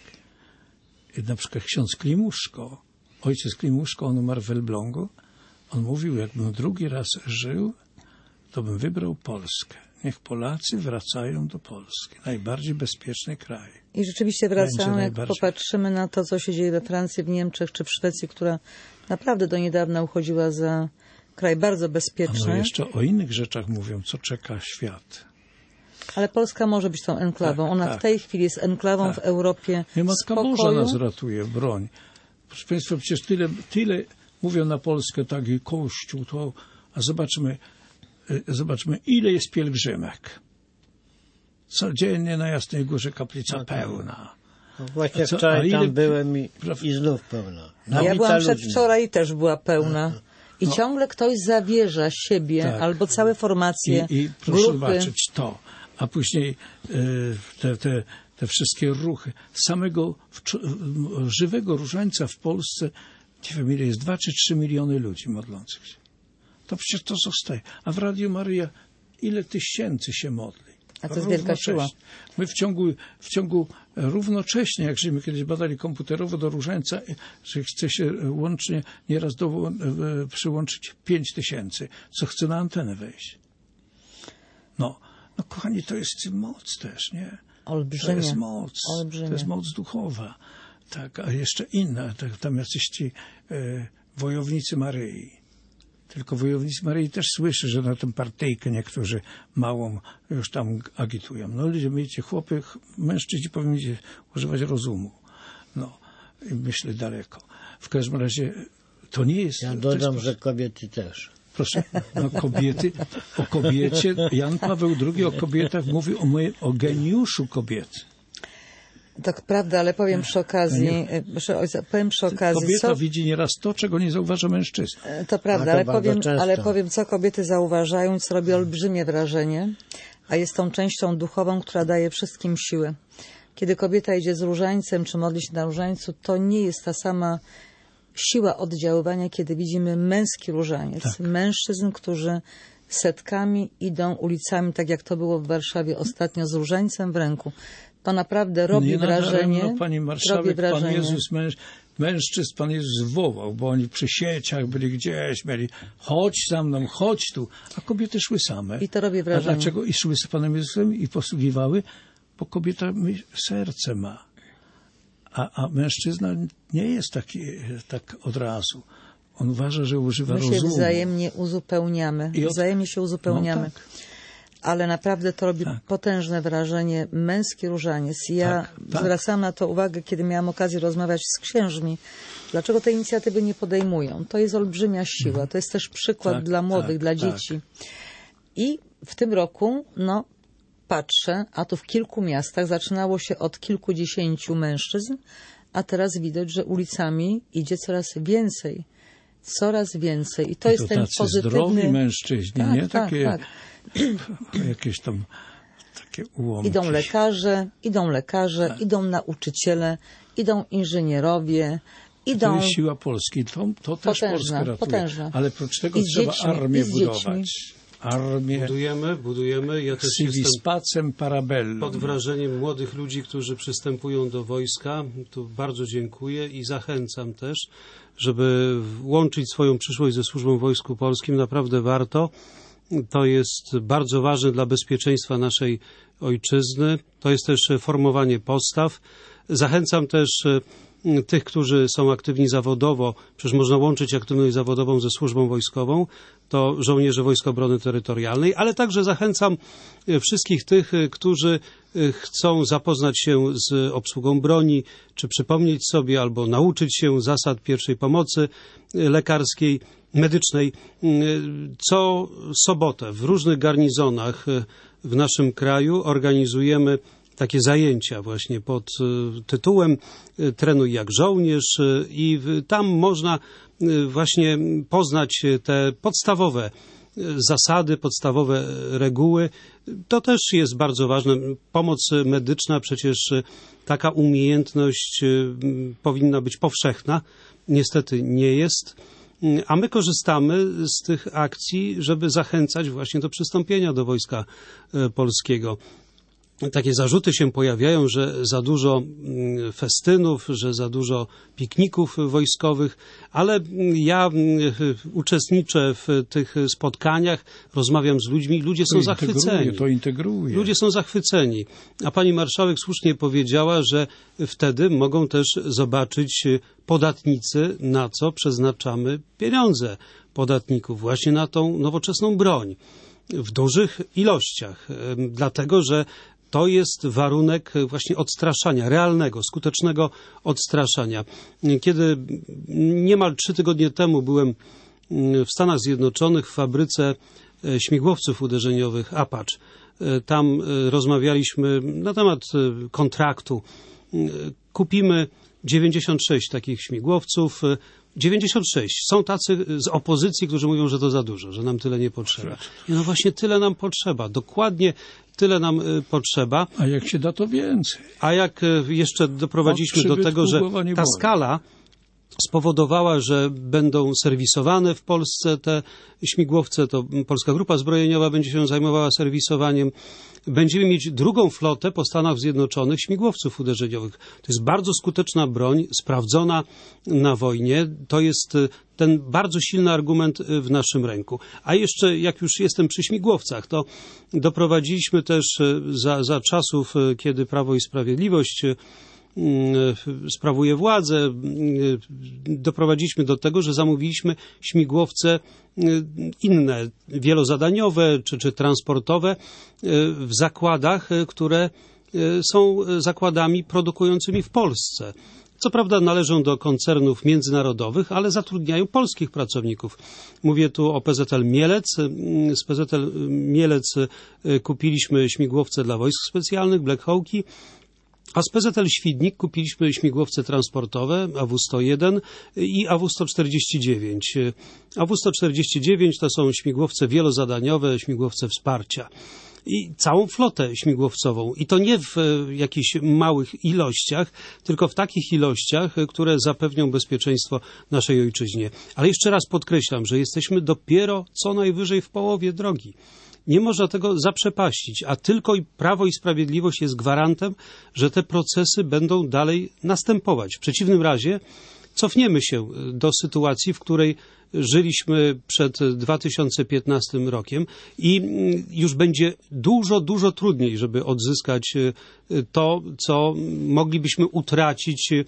C: Na przykład ksiądz Klimuszko, ojciec Klimuszko, on umarł w Elblągu. On mówił, jakbym drugi raz żył, to bym wybrał Polskę. Niech Polacy wracają do Polski. Najbardziej bezpieczny kraj.
B: I rzeczywiście wracają, jak popatrzymy na to, co się dzieje we Francji, w Niemczech czy w Szwecji, która naprawdę do niedawna uchodziła za kraj bardzo bezpieczny.
C: No jeszcze o innych rzeczach mówią, co czeka świat.
B: Ale Polska może być tą enklawą.
C: Tak,
B: Ona
C: tak.
B: w tej chwili jest enklawą tak. w Europie.
C: Nie, Matka Boża nas ratuje, broń. Proszę państwa, przecież tyle, tyle mówią na Polskę, tak i Kościół, to, a zobaczmy, Zobaczmy, ile jest pielgrzymek. Codziennie na Jasnej Górze kaplica no pełna.
D: No właśnie co, wczoraj ile... tam byłem i, i znów pełna.
B: Nabita ja byłam przedwczoraj i też była pełna. I no. ciągle ktoś zawierza siebie tak. albo całe formacje,
C: I, i proszę
B: grupy.
C: zobaczyć to. A później y, te, te, te wszystkie ruchy. Samego żywego różańca w Polsce, nie wiem ile jest, dwa czy trzy miliony ludzi modlących się. To przecież to zostaje. A w Radiu Maryja ile tysięcy się modli.
B: A to jest wielka siła.
C: My w ciągu, w ciągu równocześnie, jak żeśmy kiedyś badali komputerowo do różańca, że chce się łącznie nieraz do, przyłączyć pięć tysięcy, co chce na antenę wejść. No, no kochani, to jest moc też, nie?
B: Olbrzymia.
C: To jest moc.
B: Olbrzymia.
C: To jest moc duchowa. Tak, a jeszcze inna, tak, tam jacyś ci e, wojownicy Maryi. Tylko wojownicy Maryi też słyszy, że na tę partyjkę niektórzy małą już tam agitują. No ludzie, wiecie, chłopy, mężczyźni powinni używać rozumu. No, i myślę daleko. W każdym razie to nie jest...
D: Ja dodam, jest... że kobiety też.
C: Proszę, no kobiety, o kobiecie, Jan Paweł drugi o kobietach mówi o, moje, o geniuszu kobiety.
B: Tak, prawda, ale powiem przy okazji, proszę ojca, powiem przy okazji,
C: kobieta
B: co...
C: widzi nieraz to, czego nie zauważa mężczyzna.
B: To prawda, ale powiem, ale powiem, co kobiety zauważają, co robi olbrzymie wrażenie, a jest tą częścią duchową, która daje wszystkim siłę. Kiedy kobieta idzie z różańcem, czy modli się na różańcu, to nie jest ta sama siła oddziaływania, kiedy widzimy męski różaniec. Tak. Mężczyzn, którzy setkami idą ulicami, tak jak to było w Warszawie ostatnio, z różańcem w ręku. To naprawdę robi
C: nie
B: wrażenie.
C: Daremno, pani marszałek, Pan Jezus męż, mężczyzn Pan Jezus wołał, bo oni przy sieciach byli gdzieś, mieli chodź za mną, chodź tu, a kobiety szły same.
B: I to robi wrażenie.
C: A dlaczego? I szły z Panem Jezusem i posługiwały, bo kobieta serce ma, a, a mężczyzna nie jest taki tak od razu. On uważa, że używa rozumu.
B: My się wzajemnie uzupełniamy.
C: I od...
B: Wzajemnie się uzupełniamy.
C: No tak.
B: ale naprawdę to robi
C: tak.
B: potężne wrażenie, męski różaniec. Ja
C: tak, tak.
B: zwracałam na to uwagę, kiedy miałam okazję rozmawiać z księżmi. Dlaczego te inicjatywy nie podejmują? To jest olbrzymia siła, to jest też przykład
C: tak,
B: dla młodych,
C: tak,
B: dla
C: tak.
B: dzieci. I w tym roku, no, patrzę, a tu w kilku miastach zaczynało się od kilkudziesięciu mężczyzn, a teraz widać, że ulicami idzie coraz więcej. Coraz więcej. I to
C: I
B: jest
C: to
B: ten
C: tacy
B: pozytywny...
C: zdrowi mężczyźni,
B: tak,
C: nie?
B: tak,
C: Takie
B: tak.
C: jakieś tam takie ułomki.
B: Idą lekarze, idą lekarze,
C: tak.
B: idą nauczyciele, idą inżynierowie, idą...
C: To jest siła Polski. To, to też
B: Potężna,
C: Polskę ratuje.
B: potężna.
C: Ale oprócz tego
B: I z
C: trzeba
B: dziećmi,
C: armię
B: i z dziećmi.
C: budować. Armię.
E: Budujemy, budujemy. Ja też
C: Civis
E: jestem
C: pacem parabellum.
E: pod wrażeniem młodych ludzi, którzy przystępują do wojska. Tu bardzo dziękuję i zachęcam też, żeby łączyć swoją przyszłość ze służbą w Wojsku Polskim. Naprawdę warto. To jest bardzo ważne dla bezpieczeństwa naszej ojczyzny. To jest też formowanie postaw. Zachęcam też tych, którzy są aktywni zawodowo, przecież można łączyć aktywność zawodową ze służbą wojskową, to żołnierze Wojsk Obrony Terytorialnej, ale także zachęcam wszystkich tych, którzy chcą zapoznać się z obsługą broni, czy przypomnieć sobie albo nauczyć się zasad pierwszej pomocy lekarskiej, medycznej. Co sobotę w różnych garnizonach w naszym kraju organizujemy takie zajęcia właśnie pod tytułem Trenuj jak żołnierz i tam można właśnie poznać te podstawowe zasady, podstawowe reguły. To też jest bardzo ważne. Pomoc medyczna, przecież taka umiejętność powinna być powszechna. Niestety nie jest. A my korzystamy z tych akcji, żeby zachęcać właśnie do przystąpienia do Wojska Polskiego. Takie zarzuty się pojawiają, że za dużo festynów, że za dużo pikników wojskowych, ale ja uczestniczę w tych spotkaniach, rozmawiam z ludźmi, ludzie są
C: to
E: zachwyceni.
C: To integruje.
E: Ludzie są zachwyceni. A pani marszałek słusznie powiedziała, że wtedy mogą też zobaczyć podatnicy, na co przeznaczamy pieniądze podatników, właśnie na tą nowoczesną broń w dużych ilościach, dlatego że to jest warunek właśnie odstraszania, realnego, skutecznego odstraszania. Kiedy niemal trzy tygodnie temu byłem w Stanach Zjednoczonych w fabryce śmigłowców uderzeniowych Apache, tam rozmawialiśmy na temat kontraktu. Kupimy dziewięćdziesiąt sześć takich śmigłowców. dziewięćdziesiąt sześć. Są tacy z opozycji, którzy mówią, że to za dużo, że nam tyle nie potrzeba. I no właśnie tyle nam potrzeba. Dokładnie tyle nam y, potrzeba.
C: A jak się da, to więcej.
E: A jak y, jeszcze doprowadziliśmy do tego, że ta skala spowodowała, że będą serwisowane w Polsce te śmigłowce, to Polska Grupa Zbrojeniowa będzie się zajmowała serwisowaniem. Będziemy mieć drugą flotę po Stanach Zjednoczonych śmigłowców uderzeniowych. To jest bardzo skuteczna broń, sprawdzona na wojnie. To jest ten bardzo silny argument w naszym ręku. A jeszcze, jak już jestem przy śmigłowcach, to doprowadziliśmy też za, za czasów, kiedy Prawo i Sprawiedliwość sprawuje władzę, doprowadziliśmy do tego, że zamówiliśmy śmigłowce inne, wielozadaniowe czy, czy transportowe w zakładach, które są zakładami produkującymi w Polsce. Co prawda należą do koncernów międzynarodowych, ale zatrudniają polskich pracowników. Mówię tu o P Z L Mielec. Z P Z L Mielec kupiliśmy śmigłowce dla wojsk specjalnych, Black Hawki. A z P Z L Świdnik kupiliśmy śmigłowce transportowe A W sto jeden i A W sto czterdzieści dziewięć. A W sto czterdzieści dziewięć to są śmigłowce wielozadaniowe, śmigłowce wsparcia. I całą flotę śmigłowcową. I to nie w jakichś małych ilościach, tylko w takich ilościach, które zapewnią bezpieczeństwo naszej ojczyźnie. Ale jeszcze raz podkreślam, że jesteśmy dopiero co najwyżej w połowie drogi. Nie można tego zaprzepaścić, a tylko Prawo i Sprawiedliwość jest gwarantem, że te procesy będą dalej następować. W przeciwnym razie cofniemy się do sytuacji, w której żyliśmy przed dwa tysiące piętnastym rokiem i już będzie dużo, dużo trudniej, żeby odzyskać to, co moglibyśmy utracić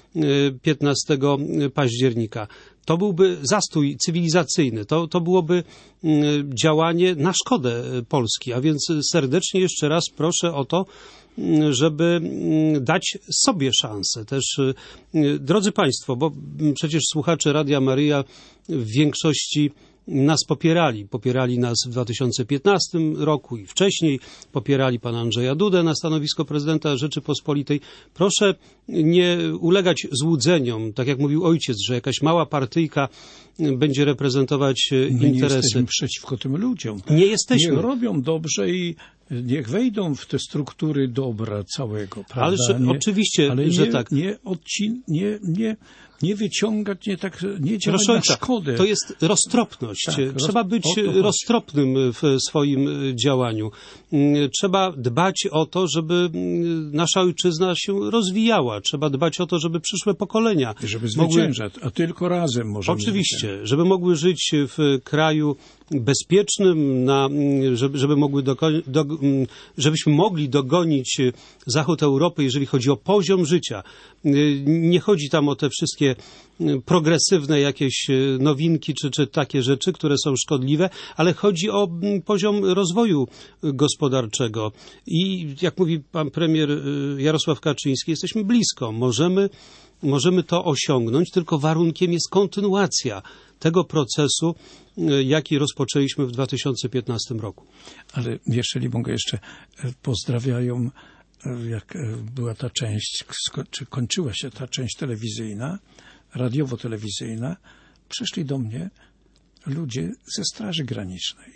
E: piętnastego października. To byłby zastój cywilizacyjny, to, to byłoby działanie na szkodę Polski, a więc serdecznie jeszcze raz proszę o to, żeby dać sobie szansę. Też, drodzy Państwo, bo przecież słuchacze Radia Maryja w większości nas popierali. Popierali nas w dwa tysiące piętnastym roku i wcześniej. Popierali pana Andrzeja Dudę na stanowisko prezydenta Rzeczypospolitej. Proszę nie ulegać złudzeniom, tak jak mówił ojciec, że jakaś mała partyjka będzie reprezentować
C: My
E: interesy.
C: nie jesteśmy przeciwko tym ludziom.
E: Nie jesteśmy.
C: Niech robią dobrze i niech wejdą w te struktury dobra całego, prawda?
E: Ale
C: nie,
E: oczywiście,
C: ale
E: że
C: nie,
E: tak.
C: Nie, odcin, nie, nie, nie wyciągać, nie tak, nie działać
E: Proszę
C: na
E: ojca,
C: szkodę.
E: to jest roztropność.
C: Tak,
E: Trzeba
C: roz...
E: być
C: chodzi.
E: roztropnym w swoim działaniu. Trzeba dbać o to, żeby nasza ojczyzna się rozwijała. Trzeba dbać o to, żeby przyszłe pokolenia
C: Żeby
E: mogły...
C: zwyciężać, a tylko razem możemy.
E: Oczywiście, żeby mogły żyć w kraju bezpiecznym, na, żeby, żeby mogły do, do, żebyśmy mogli dogonić zachód Europy, jeżeli chodzi o poziom życia. Nie chodzi tam o te wszystkie progresywne jakieś nowinki, czy, czy takie rzeczy, które są szkodliwe, ale chodzi o poziom rozwoju gospodarczego. I jak mówi pan premier Jarosław Kaczyński, jesteśmy blisko. Możemy, możemy to osiągnąć, tylko warunkiem jest kontynuacja tego procesu, jaki rozpoczęliśmy w dwa tysiące piętnastym roku.
C: Ale jeżeli mogę jeszcze, pozdrawiają, jak była ta część, czy kończyła się ta część telewizyjna, radiowo-telewizyjna, przyszli do mnie ludzie ze Straży Granicznej.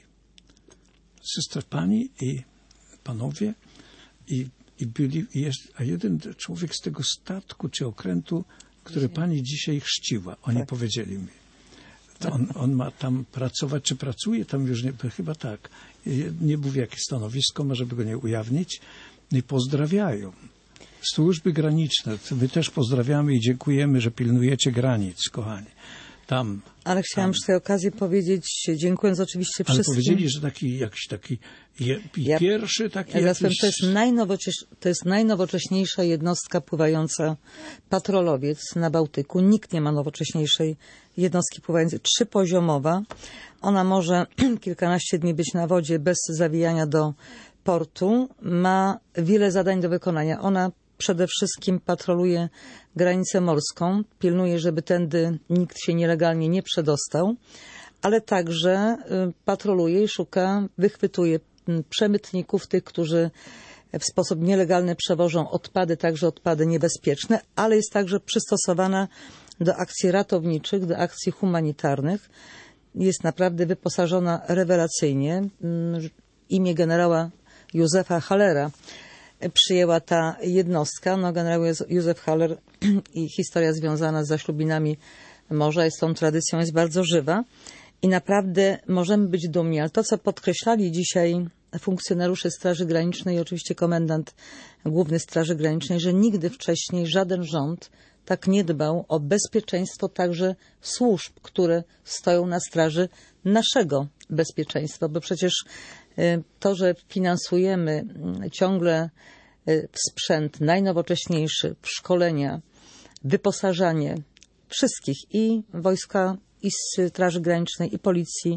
C: Sister pani i panowie i, i byli, i jest, a jeden człowiek z tego statku czy okrętu, który pani dzisiaj chrzciła, oni tak powiedzieli mi. To on, on ma tam pracować, czy pracuje tam już, nie, chyba tak. Nie mówi jakie stanowisko ma, żeby go nie ujawnić. I pozdrawiają. Służby graniczne, my też pozdrawiamy i dziękujemy, że pilnujecie granic, kochani. Tam.
B: Ale chciałam
C: tam.
B: przy tej okazji powiedzieć, dziękując oczywiście
C: Ale
B: wszystkim.
C: Ale powiedzieli, że taki jakiś taki je,
B: ja,
C: pierwszy taki
B: ja
C: jakiś...
B: powiem, to, jest najnowocześ, to jest najnowocześniejsza jednostka pływająca, patrolowiec na Bałtyku. Nikt nie ma nowocześniejszej jednostki pływającej, trzypoziomowa. Ona może kilkanaście dni być na wodzie bez zawijania do portu. Ma wiele zadań do wykonania. Ona przede wszystkim patroluje granicę morską, pilnuje, żeby tędy nikt się nielegalnie nie przedostał, ale także patroluje i szuka, wychwytuje przemytników, tych, którzy w sposób nielegalny przewożą odpady, także odpady niebezpieczne, ale jest także przystosowana do akcji ratowniczych, do akcji humanitarnych. Jest naprawdę wyposażona rewelacyjnie. Imię generała Józefa Hallera przyjęła ta jednostka. No, generał Józef Haller i historia związana z zaślubinami morza, z tą tradycją jest bardzo żywa i naprawdę możemy być dumni. Ale to, co podkreślali dzisiaj funkcjonariusze Straży Granicznej i oczywiście komendant główny Straży Granicznej, że nigdy wcześniej żaden rząd tak nie dbał o bezpieczeństwo także służb, które stoją na straży naszego bezpieczeństwa, bo przecież to, że finansujemy ciągle w sprzęt najnowocześniejszy, w szkolenia, wyposażanie wszystkich i wojska, i Straży Granicznej, i Policji,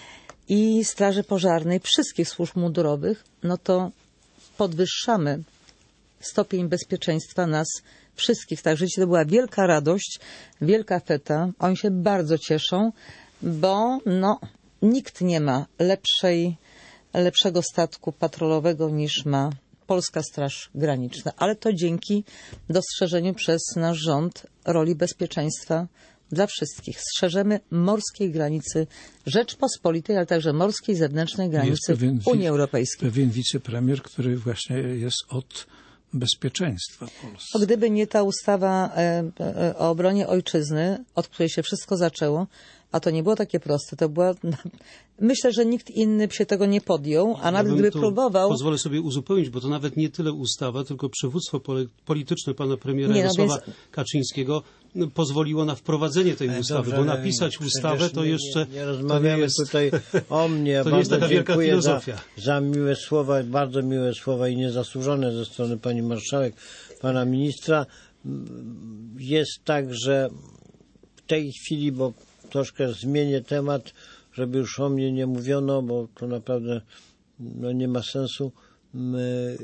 B: i Straży Pożarnej, wszystkich służb mundurowych, no to podwyższamy stopień bezpieczeństwa nas wszystkich. Także dzisiaj to była wielka radość, wielka feta. Oni się bardzo cieszą, bo no, nikt nie ma lepszej, lepszego statku patrolowego niż ma Polska Straż Graniczna. Ale to dzięki dostrzeżeniu przez nasz rząd roli bezpieczeństwa dla wszystkich. Strzeżemy morskiej granicy Rzeczpospolitej, ale także morskiej zewnętrznej granicy Unii Europejskiej.
C: Pewien wicepremier, który właśnie jest od bezpieczeństwa Polski.
B: O, gdyby nie ta ustawa e, e, o obronie ojczyzny, od której się wszystko zaczęło, a to nie było takie proste, to była... Myślę, że nikt inny się tego nie podjął, a nawet ja gdyby próbował...
E: Pozwolę sobie uzupełnić, bo to nawet nie tyle ustawa, tylko przywództwo polityczne pana premiera
B: nie,
E: Jarosława
B: no więc...
E: Kaczyńskiego pozwoliło na wprowadzenie tej ustawy,
D: Dobrze,
E: bo napisać ustawę to
D: nie,
E: jeszcze...
D: Nie, nie rozmawiamy
E: to jest,
D: tutaj o mnie.
E: To
D: bardzo
E: jest taka wielka
D: dziękuję
E: filozofia.
D: Za, za miłe słowa, bardzo miłe słowa i niezasłużone ze strony pani marszałek, pana ministra. jest tak, że w tej chwili, bo troszkę zmienię temat, żeby już o mnie nie mówiono, bo to naprawdę no, nie ma sensu. My,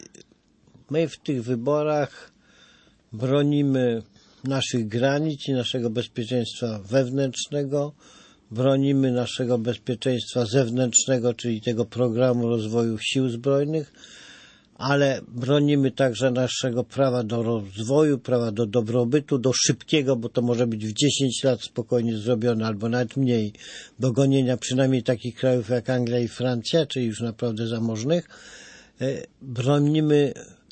D: my w tych wyborach bronimy naszych granic i naszego bezpieczeństwa wewnętrznego, bronimy naszego bezpieczeństwa zewnętrznego, czyli tego programu rozwoju sił zbrojnych, ale bronimy także naszego prawa do rozwoju, prawa do dobrobytu, do szybkiego, bo to może być w dziesięć lat spokojnie zrobione, albo nawet mniej, dogonienia przynajmniej takich krajów jak Anglia i Francja, czyli już naprawdę zamożnych. Bronimy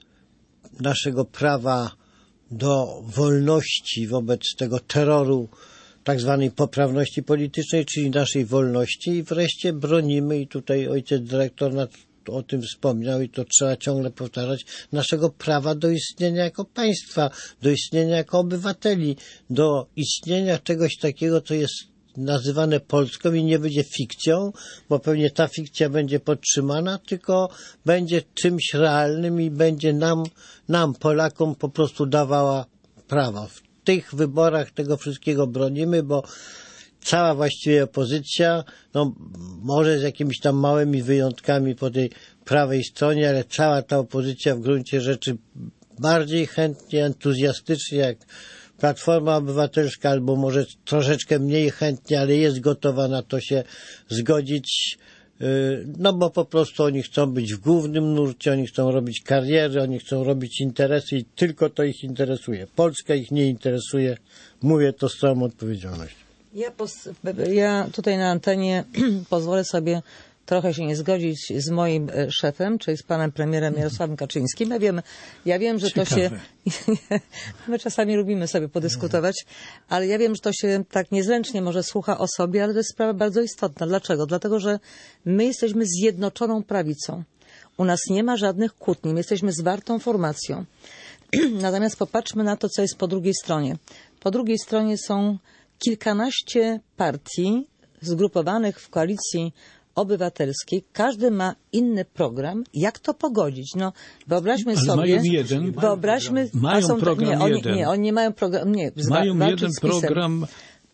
D: naszego prawa do wolności wobec tego terroru tak zwanej poprawności politycznej, czyli naszej wolności, i wreszcie bronimy, i tutaj ojciec dyrektor na o tym wspomniał i to trzeba ciągle powtarzać, naszego prawa do istnienia jako państwa, do istnienia jako obywateli, do istnienia czegoś takiego, co jest nazywane Polską i nie będzie fikcją, bo pewnie ta fikcja będzie podtrzymana, tylko będzie czymś realnym i będzie nam, nam Polakom po prostu dawała prawa. W tych wyborach tego wszystkiego bronimy, bo cała właściwie opozycja, no może z jakimiś tam małymi wyjątkami po tej prawej stronie, ale cała ta opozycja w gruncie rzeczy bardziej chętnie, entuzjastycznie jak Platforma Obywatelska, albo może troszeczkę mniej chętnie, ale jest gotowa na to się zgodzić, no bo po prostu oni chcą być w głównym nurcie, oni chcą robić kariery, oni chcą robić interesy i tylko to ich interesuje. Polska ich nie interesuje, mówię to z całą odpowiedzialnością.
B: Ja, pos- ja tutaj na antenie pozwolę sobie trochę się nie zgodzić z moim szefem, czyli z panem premierem Jarosławem Kaczyńskim. Ja wiem, ja wiem, że Ciekawe. to się... My czasami lubimy sobie podyskutować, ale ja wiem, że to się tak niezręcznie może słucha o sobie, ale to jest sprawa bardzo istotna. Dlaczego? Dlatego, że my jesteśmy zjednoczoną prawicą. U nas nie ma żadnych kłótni. My jesteśmy zwartą formacją. Natomiast popatrzmy na to, co jest po drugiej stronie. Po drugiej stronie są kilkanaście partii zgrupowanych w koalicji obywatelskiej. Każdy ma inny program. Jak to pogodzić? No, wyobraźmy
C: Ale
B: sobie...
C: mają jeden.
B: Wyobraźmy...
C: Mają
B: są,
C: program
B: nie, oni,
C: jeden.
B: Nie, oni nie mają program... Nie,
C: mają jeden program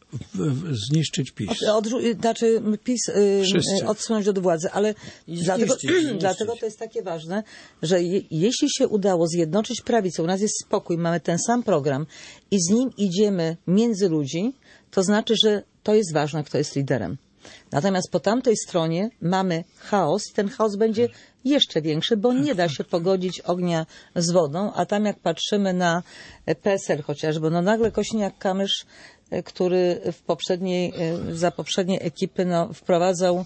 C: w, w, zniszczyć PiS.
B: Od, odrzu- znaczy PiS y,
C: Wszyscy.
B: odsunąć od władzy, ale dlatego, dlatego to jest takie ważne, że je, jeśli się udało zjednoczyć prawicę, u nas jest spokój, mamy ten sam program i z nim idziemy między ludzi, to znaczy, że to jest ważne, kto jest liderem. Natomiast po tamtej stronie mamy chaos i ten chaos będzie jeszcze większy, bo nie da się pogodzić ognia z wodą, a tam jak patrzymy na P S L chociażby, no nagle Kośniak-Kamysz, który w poprzedniej, za poprzedniej ekipy no, wprowadzał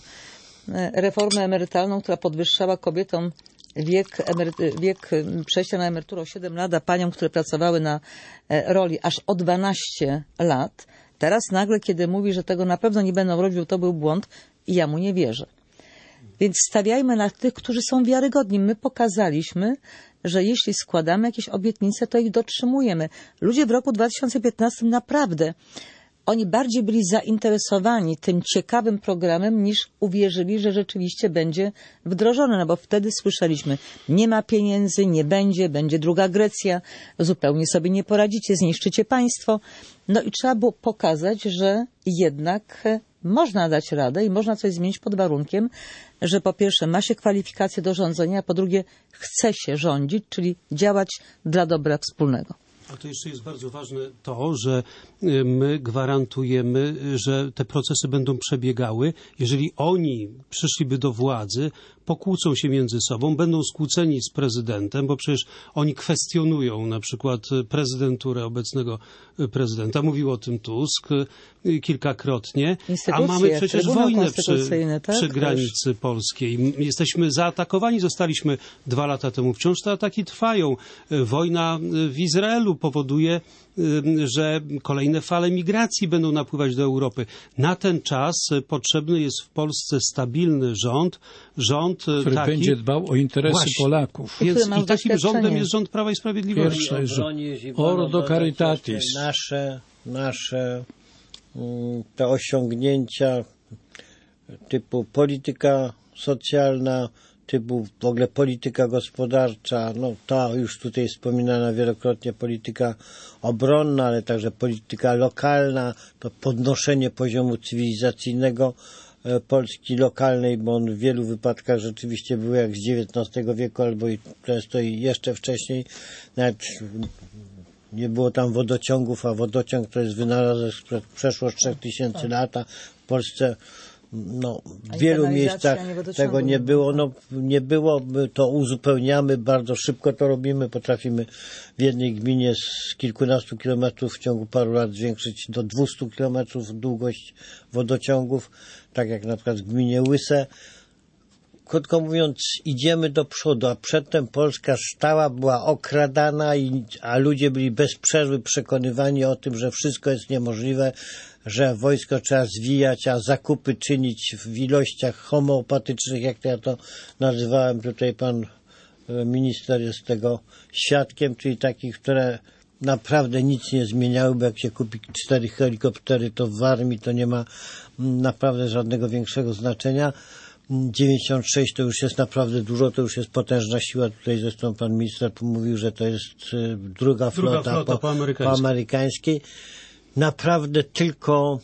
B: reformę emerytalną, która podwyższała kobietom wiek, emery- wiek przejścia na emeryturę o siedem lat, a paniom, które pracowały na roli aż o dwanaście lat. Teraz nagle, kiedy mówi, że tego na pewno nie będą robił, to był błąd i ja mu nie wierzę. Więc stawiajmy na tych, którzy są wiarygodni. My pokazaliśmy, że jeśli składamy jakieś obietnice, to ich dotrzymujemy. Ludzie w roku dwa tysiące piętnastym naprawdę, oni bardziej byli zainteresowani tym ciekawym programem, niż uwierzyli, że rzeczywiście będzie wdrożony. No bo wtedy słyszeliśmy, nie ma pieniędzy, nie będzie, będzie druga Grecja, zupełnie sobie nie poradzicie, zniszczycie państwo. No i trzeba było pokazać, że jednak można dać radę i można coś zmienić pod warunkiem, że po pierwsze ma się kwalifikacje do rządzenia, a po drugie chce się rządzić, czyli działać dla dobra wspólnego.
E: A to jeszcze jest bardzo ważne to, że my gwarantujemy, że te procesy będą przebiegały. Jeżeli oni przyszliby do władzy, pokłócą się między sobą, będą skłóceni z prezydentem, bo przecież oni kwestionują na przykład prezydenturę obecnego prezydenta. Mówił o tym Tusk kilkakrotnie. A mamy przecież wojnę przy,
B: tak?
E: przy granicy polskiej. Jesteśmy zaatakowani, zostaliśmy dwa lata temu. Wciąż te ataki trwają. Wojna w Izraelu powoduje, że kolejne fale migracji będą napływać do Europy. Na ten czas potrzebny jest w Polsce stabilny rząd, rząd
C: który
E: taki,
C: będzie dbał o interesy
E: właśnie,
C: Polaków.
E: Więc, I takim rządem jest rząd Prawa i Sprawiedliwości.
C: Pierwsze jest Ordo Caritatis.
D: Nasze, nasze te osiągnięcia typu polityka socjalna, typu w ogóle polityka gospodarcza, no ta już tutaj wspominana wielokrotnie polityka obronna, ale także polityka lokalna, to podnoszenie poziomu cywilizacyjnego Polski lokalnej, bo on w wielu wypadkach rzeczywiście był jak z dziewiętnastego wieku, albo i często i jeszcze wcześniej. Nawet nie było tam wodociągów, a wodociąg to jest wynalazek sprzed przeszło trzech tysięcy lat, a w Polsce no, w wielu miejscach tego nie było. No, nie było, my to uzupełniamy, bardzo szybko to robimy, potrafimy w jednej gminie z kilkunastu kilometrów w ciągu paru lat zwiększyć do dwustu kilometrów długość wodociągów, tak jak na przykład w gminie Łyse. Krótko mówiąc, idziemy do przodu, a przedtem Polska stała, była okradana, i, a ludzie byli bez przerwy przekonywani o tym, że wszystko jest niemożliwe, że wojsko trzeba zwijać, a zakupy czynić w ilościach homeopatycznych, jak to ja to nazywałem. Tutaj pan minister jest tego świadkiem, czyli takich, które naprawdę nic nie zmieniały, bo jak się kupi cztery helikoptery, to w armii to nie ma naprawdę żadnego większego znaczenia. dziewięćdziesiąt sześć to już jest naprawdę dużo, to już jest potężna siła. Tutaj zresztą pan minister mówił, że to jest druga flota,
E: druga flota
D: po,
E: po, amerykańskiej.
D: po amerykańskiej. Naprawdę tylko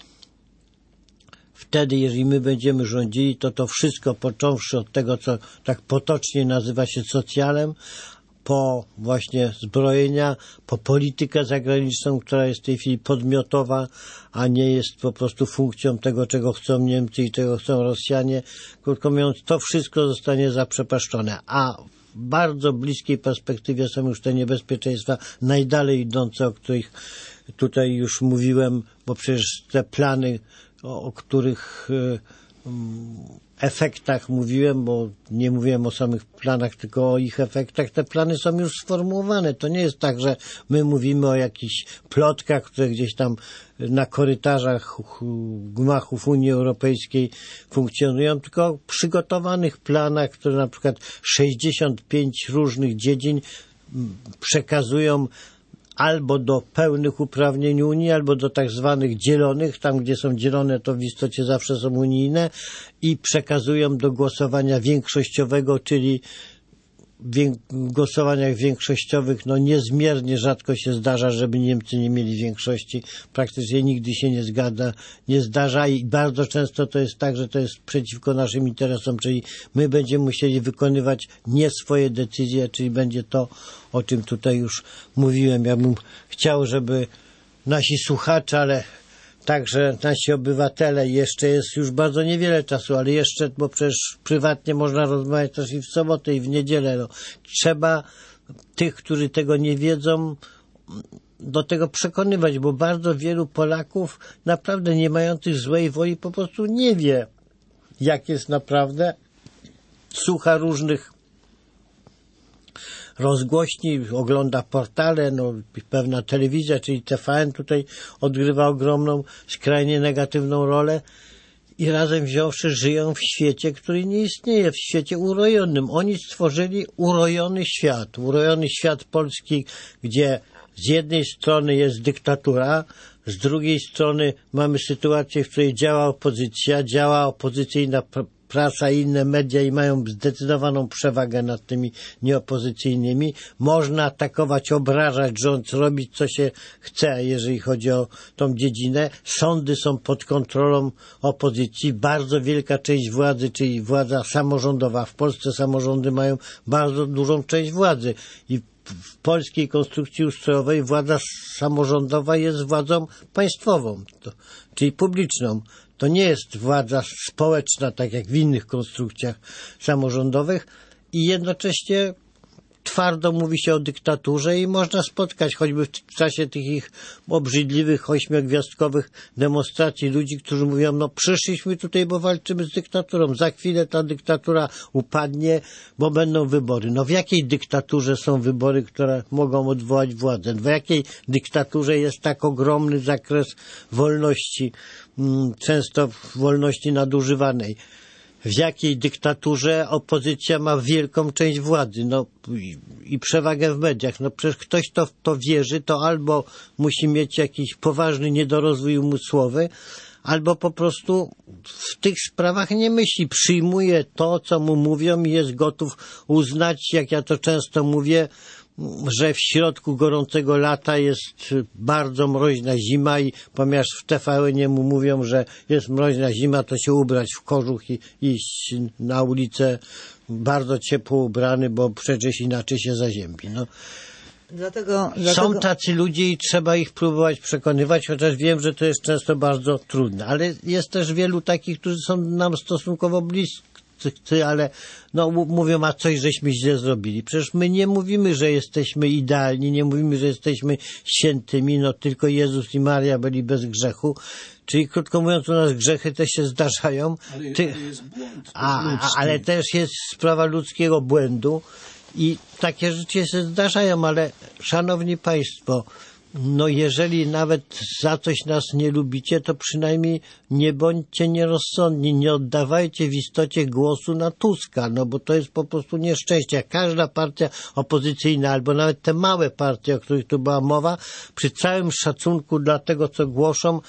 D: wtedy, jeżeli my będziemy rządzili, to to wszystko, począwszy od tego, co tak potocznie nazywa się socjalem, po właśnie zbrojenia, po politykę zagraniczną, która jest w tej chwili podmiotowa, a nie jest po prostu funkcją tego, czego chcą Niemcy i czego chcą Rosjanie. Krótko mówiąc, to wszystko zostanie zaprzepaszczone. A w bardzo bliskiej perspektywie są już te niebezpieczeństwa najdalej idące, o których tutaj już mówiłem, bo przecież te plany, o, o których y, efektach mówiłem, bo nie mówiłem o samych planach, tylko o ich efektach. Te plany są już sformułowane. To nie jest tak, że my mówimy o jakichś plotkach, które gdzieś tam na korytarzach gmachów Unii Europejskiej funkcjonują, tylko o przygotowanych planach, które na przykład sześćdziesiąt pięć różnych dziedzin przekazują albo do pełnych uprawnień Unii, albo do tak zwanych dzielonych, tam gdzie są dzielone, to w istocie zawsze są unijne, i przekazują do głosowania większościowego, czyli w głosowaniach większościowych no niezmiernie rzadko się zdarza, żeby Niemcy nie mieli większości. Praktycznie nigdy się nie zgadza, nie zdarza, i bardzo często to jest tak, że to jest przeciwko naszym interesom, czyli my będziemy musieli wykonywać nie swoje decyzje, czyli będzie to, o czym tutaj już mówiłem. Ja bym chciał, żeby nasi słuchacze, ale także nasi obywatele, jeszcze jest już bardzo niewiele czasu, ale jeszcze, bo przecież prywatnie można rozmawiać też i w sobotę, i w niedzielę. No, trzeba tych, którzy tego nie wiedzą, do tego przekonywać, bo bardzo wielu Polaków, naprawdę nie mających złej woli, po prostu nie wie, jak jest naprawdę. Słucha różnych rozgłośni, ogląda portale, no, pewna telewizja, czyli T V N tutaj odgrywa ogromną, skrajnie negatywną rolę, i razem wziąwszy żyją w świecie, który nie istnieje, w świecie urojonym. Oni stworzyli urojony świat, urojony świat Polski, gdzie z jednej strony jest dyktatura, z drugiej strony mamy sytuację, w której działa opozycja, działa opozycyjna prasa i inne media i mają zdecydowaną przewagę nad tymi nieopozycyjnymi. Można atakować, obrażać rząd, robić co się chce, jeżeli chodzi o tą dziedzinę. Sądy są pod kontrolą opozycji. Bardzo wielka część władzy, czyli władza samorządowa. W Polsce samorządy mają bardzo dużą część władzy i w polskiej konstrukcji ustrojowej władza samorządowa jest władzą państwową, to, czyli publiczną. To nie jest władza społeczna, tak jak w innych konstrukcjach samorządowych, i jednocześnie twardo mówi się o dyktaturze i można spotkać choćby w czasie tych ich obrzydliwych, ośmiogwiazdkowych demonstracji ludzi, którzy mówią, no przyszliśmy tutaj, bo walczymy z dyktaturą, za chwilę ta dyktatura upadnie, bo będą wybory. No w jakiej dyktaturze są wybory, które mogą odwołać władzę? W jakiej dyktaturze jest tak ogromny zakres wolności, często wolności nadużywanej? W jakiej dyktaturze opozycja ma wielką część władzy, no i, i przewagę w mediach? No przecież ktoś, kto w to wierzy, to albo musi mieć jakiś poważny niedorozwój umysłowy, albo po prostu w tych sprawach nie myśli. Przyjmuje to, co mu mówią i jest gotów uznać, jak ja to często mówię, że w środku gorącego lata jest bardzo mroźna zima i ponieważ w T V N-ie mu mówią, że jest mroźna zima, to się ubrać w kożuch i iść na ulicę bardzo ciepło ubrany, bo przecież inaczej się zaziębi. No.
B: Dlatego,
D: Są
B: dlatego...
D: tacy ludzie i trzeba ich próbować przekonywać, chociaż wiem, że to jest często bardzo trudne. Ale jest też wielu takich, którzy są nam stosunkowo bliscy, ale no, mówią, a coś żeśmy źle zrobili. Przecież my nie mówimy, że jesteśmy idealni, nie mówimy, że jesteśmy świętymi, no tylko Jezus i Maria byli bez grzechu. Czyli krótko mówiąc, u nas grzechy też się zdarzają.
C: Ale,
D: Ty...
C: ale jest błąd.
D: A, a, ale też jest sprawa ludzkiego błędu. I takie rzeczy się zdarzają, ale szanowni państwo, no jeżeli nawet za coś nas nie lubicie, to przynajmniej nie bądźcie nierozsądni, nie oddawajcie w istocie głosu na Tuska, no bo to jest po prostu nieszczęście. Każda partia opozycyjna, albo nawet te małe partie, o których tu była mowa, przy całym szacunku dla tego, co głoszą,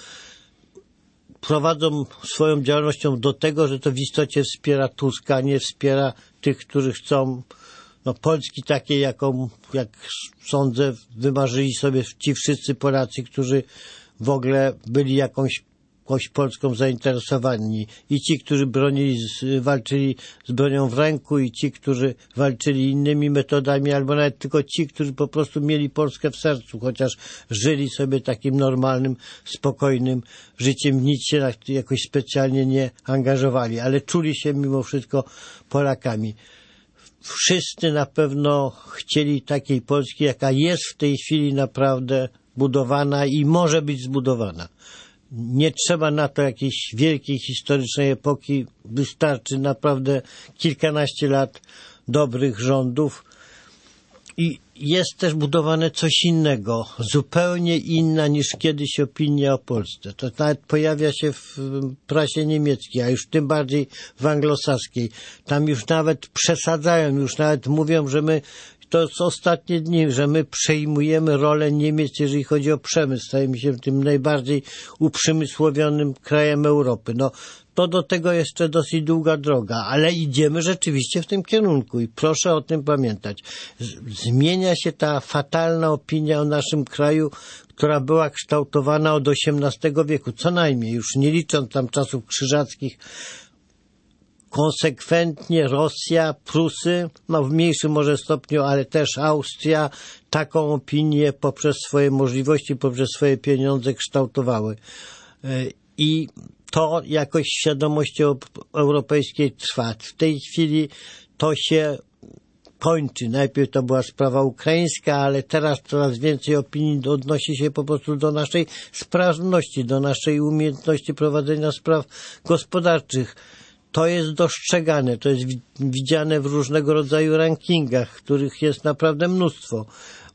D: prowadzą swoją działalnością do tego, że to w istocie wspiera Tuska, nie wspiera tych, którzy chcą no Polski takiej, jaką, jak sądzę, wymarzyli sobie ci wszyscy Polacy, którzy w ogóle byli jakąś, jakąś Polską zainteresowani. I ci, którzy bronili, z, walczyli z bronią w ręku, i ci, którzy walczyli innymi metodami, albo nawet tylko ci, którzy po prostu mieli Polskę w sercu, chociaż żyli sobie takim normalnym, spokojnym życiem, nic się jakoś specjalnie nie angażowali, ale czuli się mimo wszystko Polakami. Wszyscy na pewno chcieli takiej Polski, jaka jest w tej chwili naprawdę budowana i może być zbudowana. Nie trzeba na to jakiejś wielkiej historycznej epoki, wystarczy naprawdę kilkanaście lat dobrych rządów. I jest też budowane coś innego, zupełnie inna niż kiedyś opinia o Polsce. To nawet pojawia się w prasie niemieckiej, a już tym bardziej w anglosaskiej. Tam już nawet przesadzają, już nawet mówią, że my, to jest ostatnie dni, że my przejmujemy rolę Niemiec, jeżeli chodzi o przemysł. Stajemy się tym najbardziej uprzemysłowionym krajem Europy. No, to do tego jeszcze dosyć długa droga, ale idziemy rzeczywiście w tym kierunku i proszę o tym pamiętać. Zmienia się ta fatalna opinia o naszym kraju, która była kształtowana od osiemnastego wieku, co najmniej, już nie licząc tam czasów krzyżackich. Konsekwentnie Rosja, Prusy, no w mniejszym może stopniu, ale też Austria taką opinię poprzez swoje możliwości, poprzez swoje pieniądze kształtowały. I to jakoś w świadomości europejskiej trwa. W tej chwili to się kończy. Najpierw to była sprawa ukraińska, ale teraz coraz więcej opinii odnosi się po prostu do naszej sprawności, do naszej umiejętności prowadzenia spraw gospodarczych. To jest dostrzegane, to jest widziane w różnego rodzaju rankingach, których jest naprawdę mnóstwo.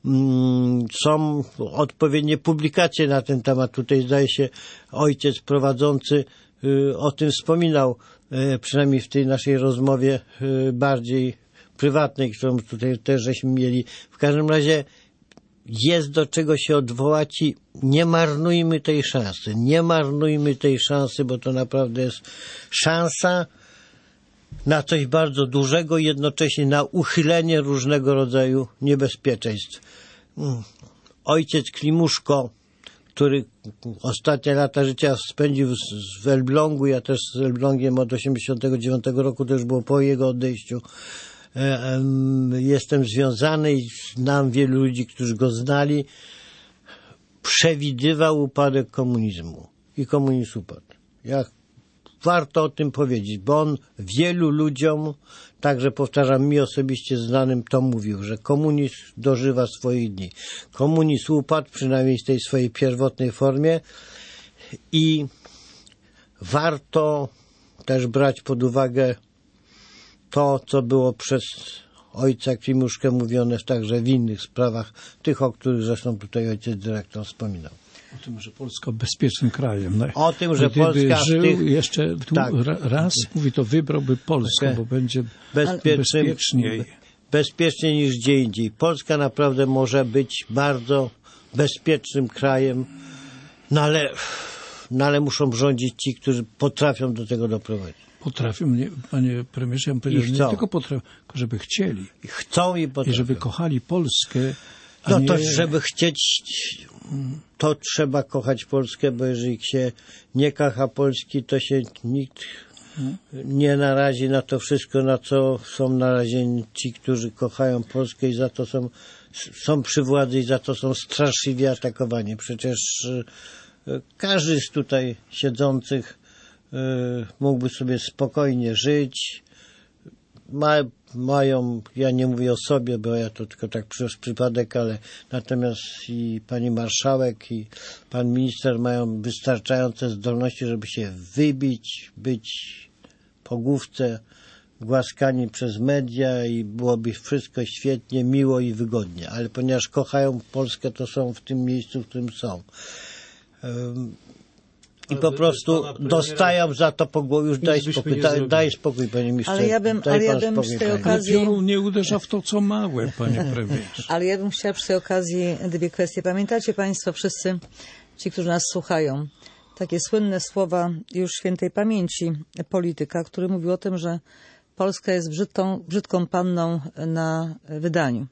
D: Są odpowiednie publikacje na ten temat. Tutaj zdaje się ojciec prowadzący o tym wspominał, przynajmniej w tej naszej rozmowie bardziej prywatnej, którą tutaj też żeśmy mieli. W każdym razie jest do czego się odwołać i nie marnujmy tej szansy. Nie marnujmy tej szansy, bo to naprawdę jest szansa na coś bardzo dużego, jednocześnie na uchylenie różnego rodzaju niebezpieczeństw. Ojciec Klimuszko, który ostatnie lata życia spędził w Elblągu, ja też z Elblągiem od osiemdziesiątego dziewiątego roku, to już było po jego odejściu. Jestem związany i znam wielu ludzi, którzy go znali. Przewidywał upadek komunizmu i komunizm upadł. Ja, warto o tym powiedzieć, bo on wielu ludziom, także powtarzam, mi osobiście znanym, to mówił, że komunizm dożywa swoich dni. Komunizm upadł, przynajmniej w tej swojej pierwotnej formie, i warto też brać pod uwagę to, co było przez ojca Klimuszkę mówione także w innych sprawach, tych, o których zresztą tutaj ojciec dyrektor wspominał.
C: O tym, że Polska bezpiecznym krajem. No,
D: o tym, że
C: gdyby
D: Polska
C: żył
D: tych...
C: jeszcze
D: tak.
C: raz, mówi, to wybrałby Polskę, okay. bo będzie bezpieczniej.
D: Bezpieczniej niż gdzie indziej. Polska naprawdę może być bardzo bezpiecznym krajem, no ale no ale muszą rządzić ci, którzy potrafią do tego doprowadzić.
C: Potrafią, nie, panie premierze, ja bym powiedział, że nie tylko potrafią, tylko żeby chcieli.
D: I chcą i potrafią.
C: I żeby kochali Polskę. A
D: no
C: nie...
D: to żeby chcieć, to trzeba kochać Polskę, bo jeżeli się nie kocha Polski, to się nikt nie narazi na to wszystko, na co są narażeni ci, którzy kochają Polskę i za to są, są przy władzy i za to są straszliwie atakowani. Przecież każdy z tutaj siedzących mógłby sobie spokojnie żyć. Ma, mają, ja nie mówię o sobie, bo ja to tylko tak przez przypadek, ale natomiast i pani marszałek, i pan minister mają wystarczające zdolności, żeby się wybić, być po główce, głaskani przez media i byłoby wszystko świetnie, miło i wygodnie. Ale ponieważ kochają Polskę, to są w tym miejscu, w którym są. Um, I po prostu dostają za to po głowie. Już daj spokój, daj, daj spokój, panie ministrze.
B: Ale ja bym, ale ja bym przy tej okazji...
C: Ale piorun nie uderza w to, co małe, panie premierze.
B: Ale ja bym chciała przy tej okazji dwie kwestie. Pamiętacie państwo wszyscy, ci, którzy nas słuchają, takie słynne słowa już świętej pamięci polityka, który mówił o tym, że Polska jest brzydką, brzydką panną na wydaniu.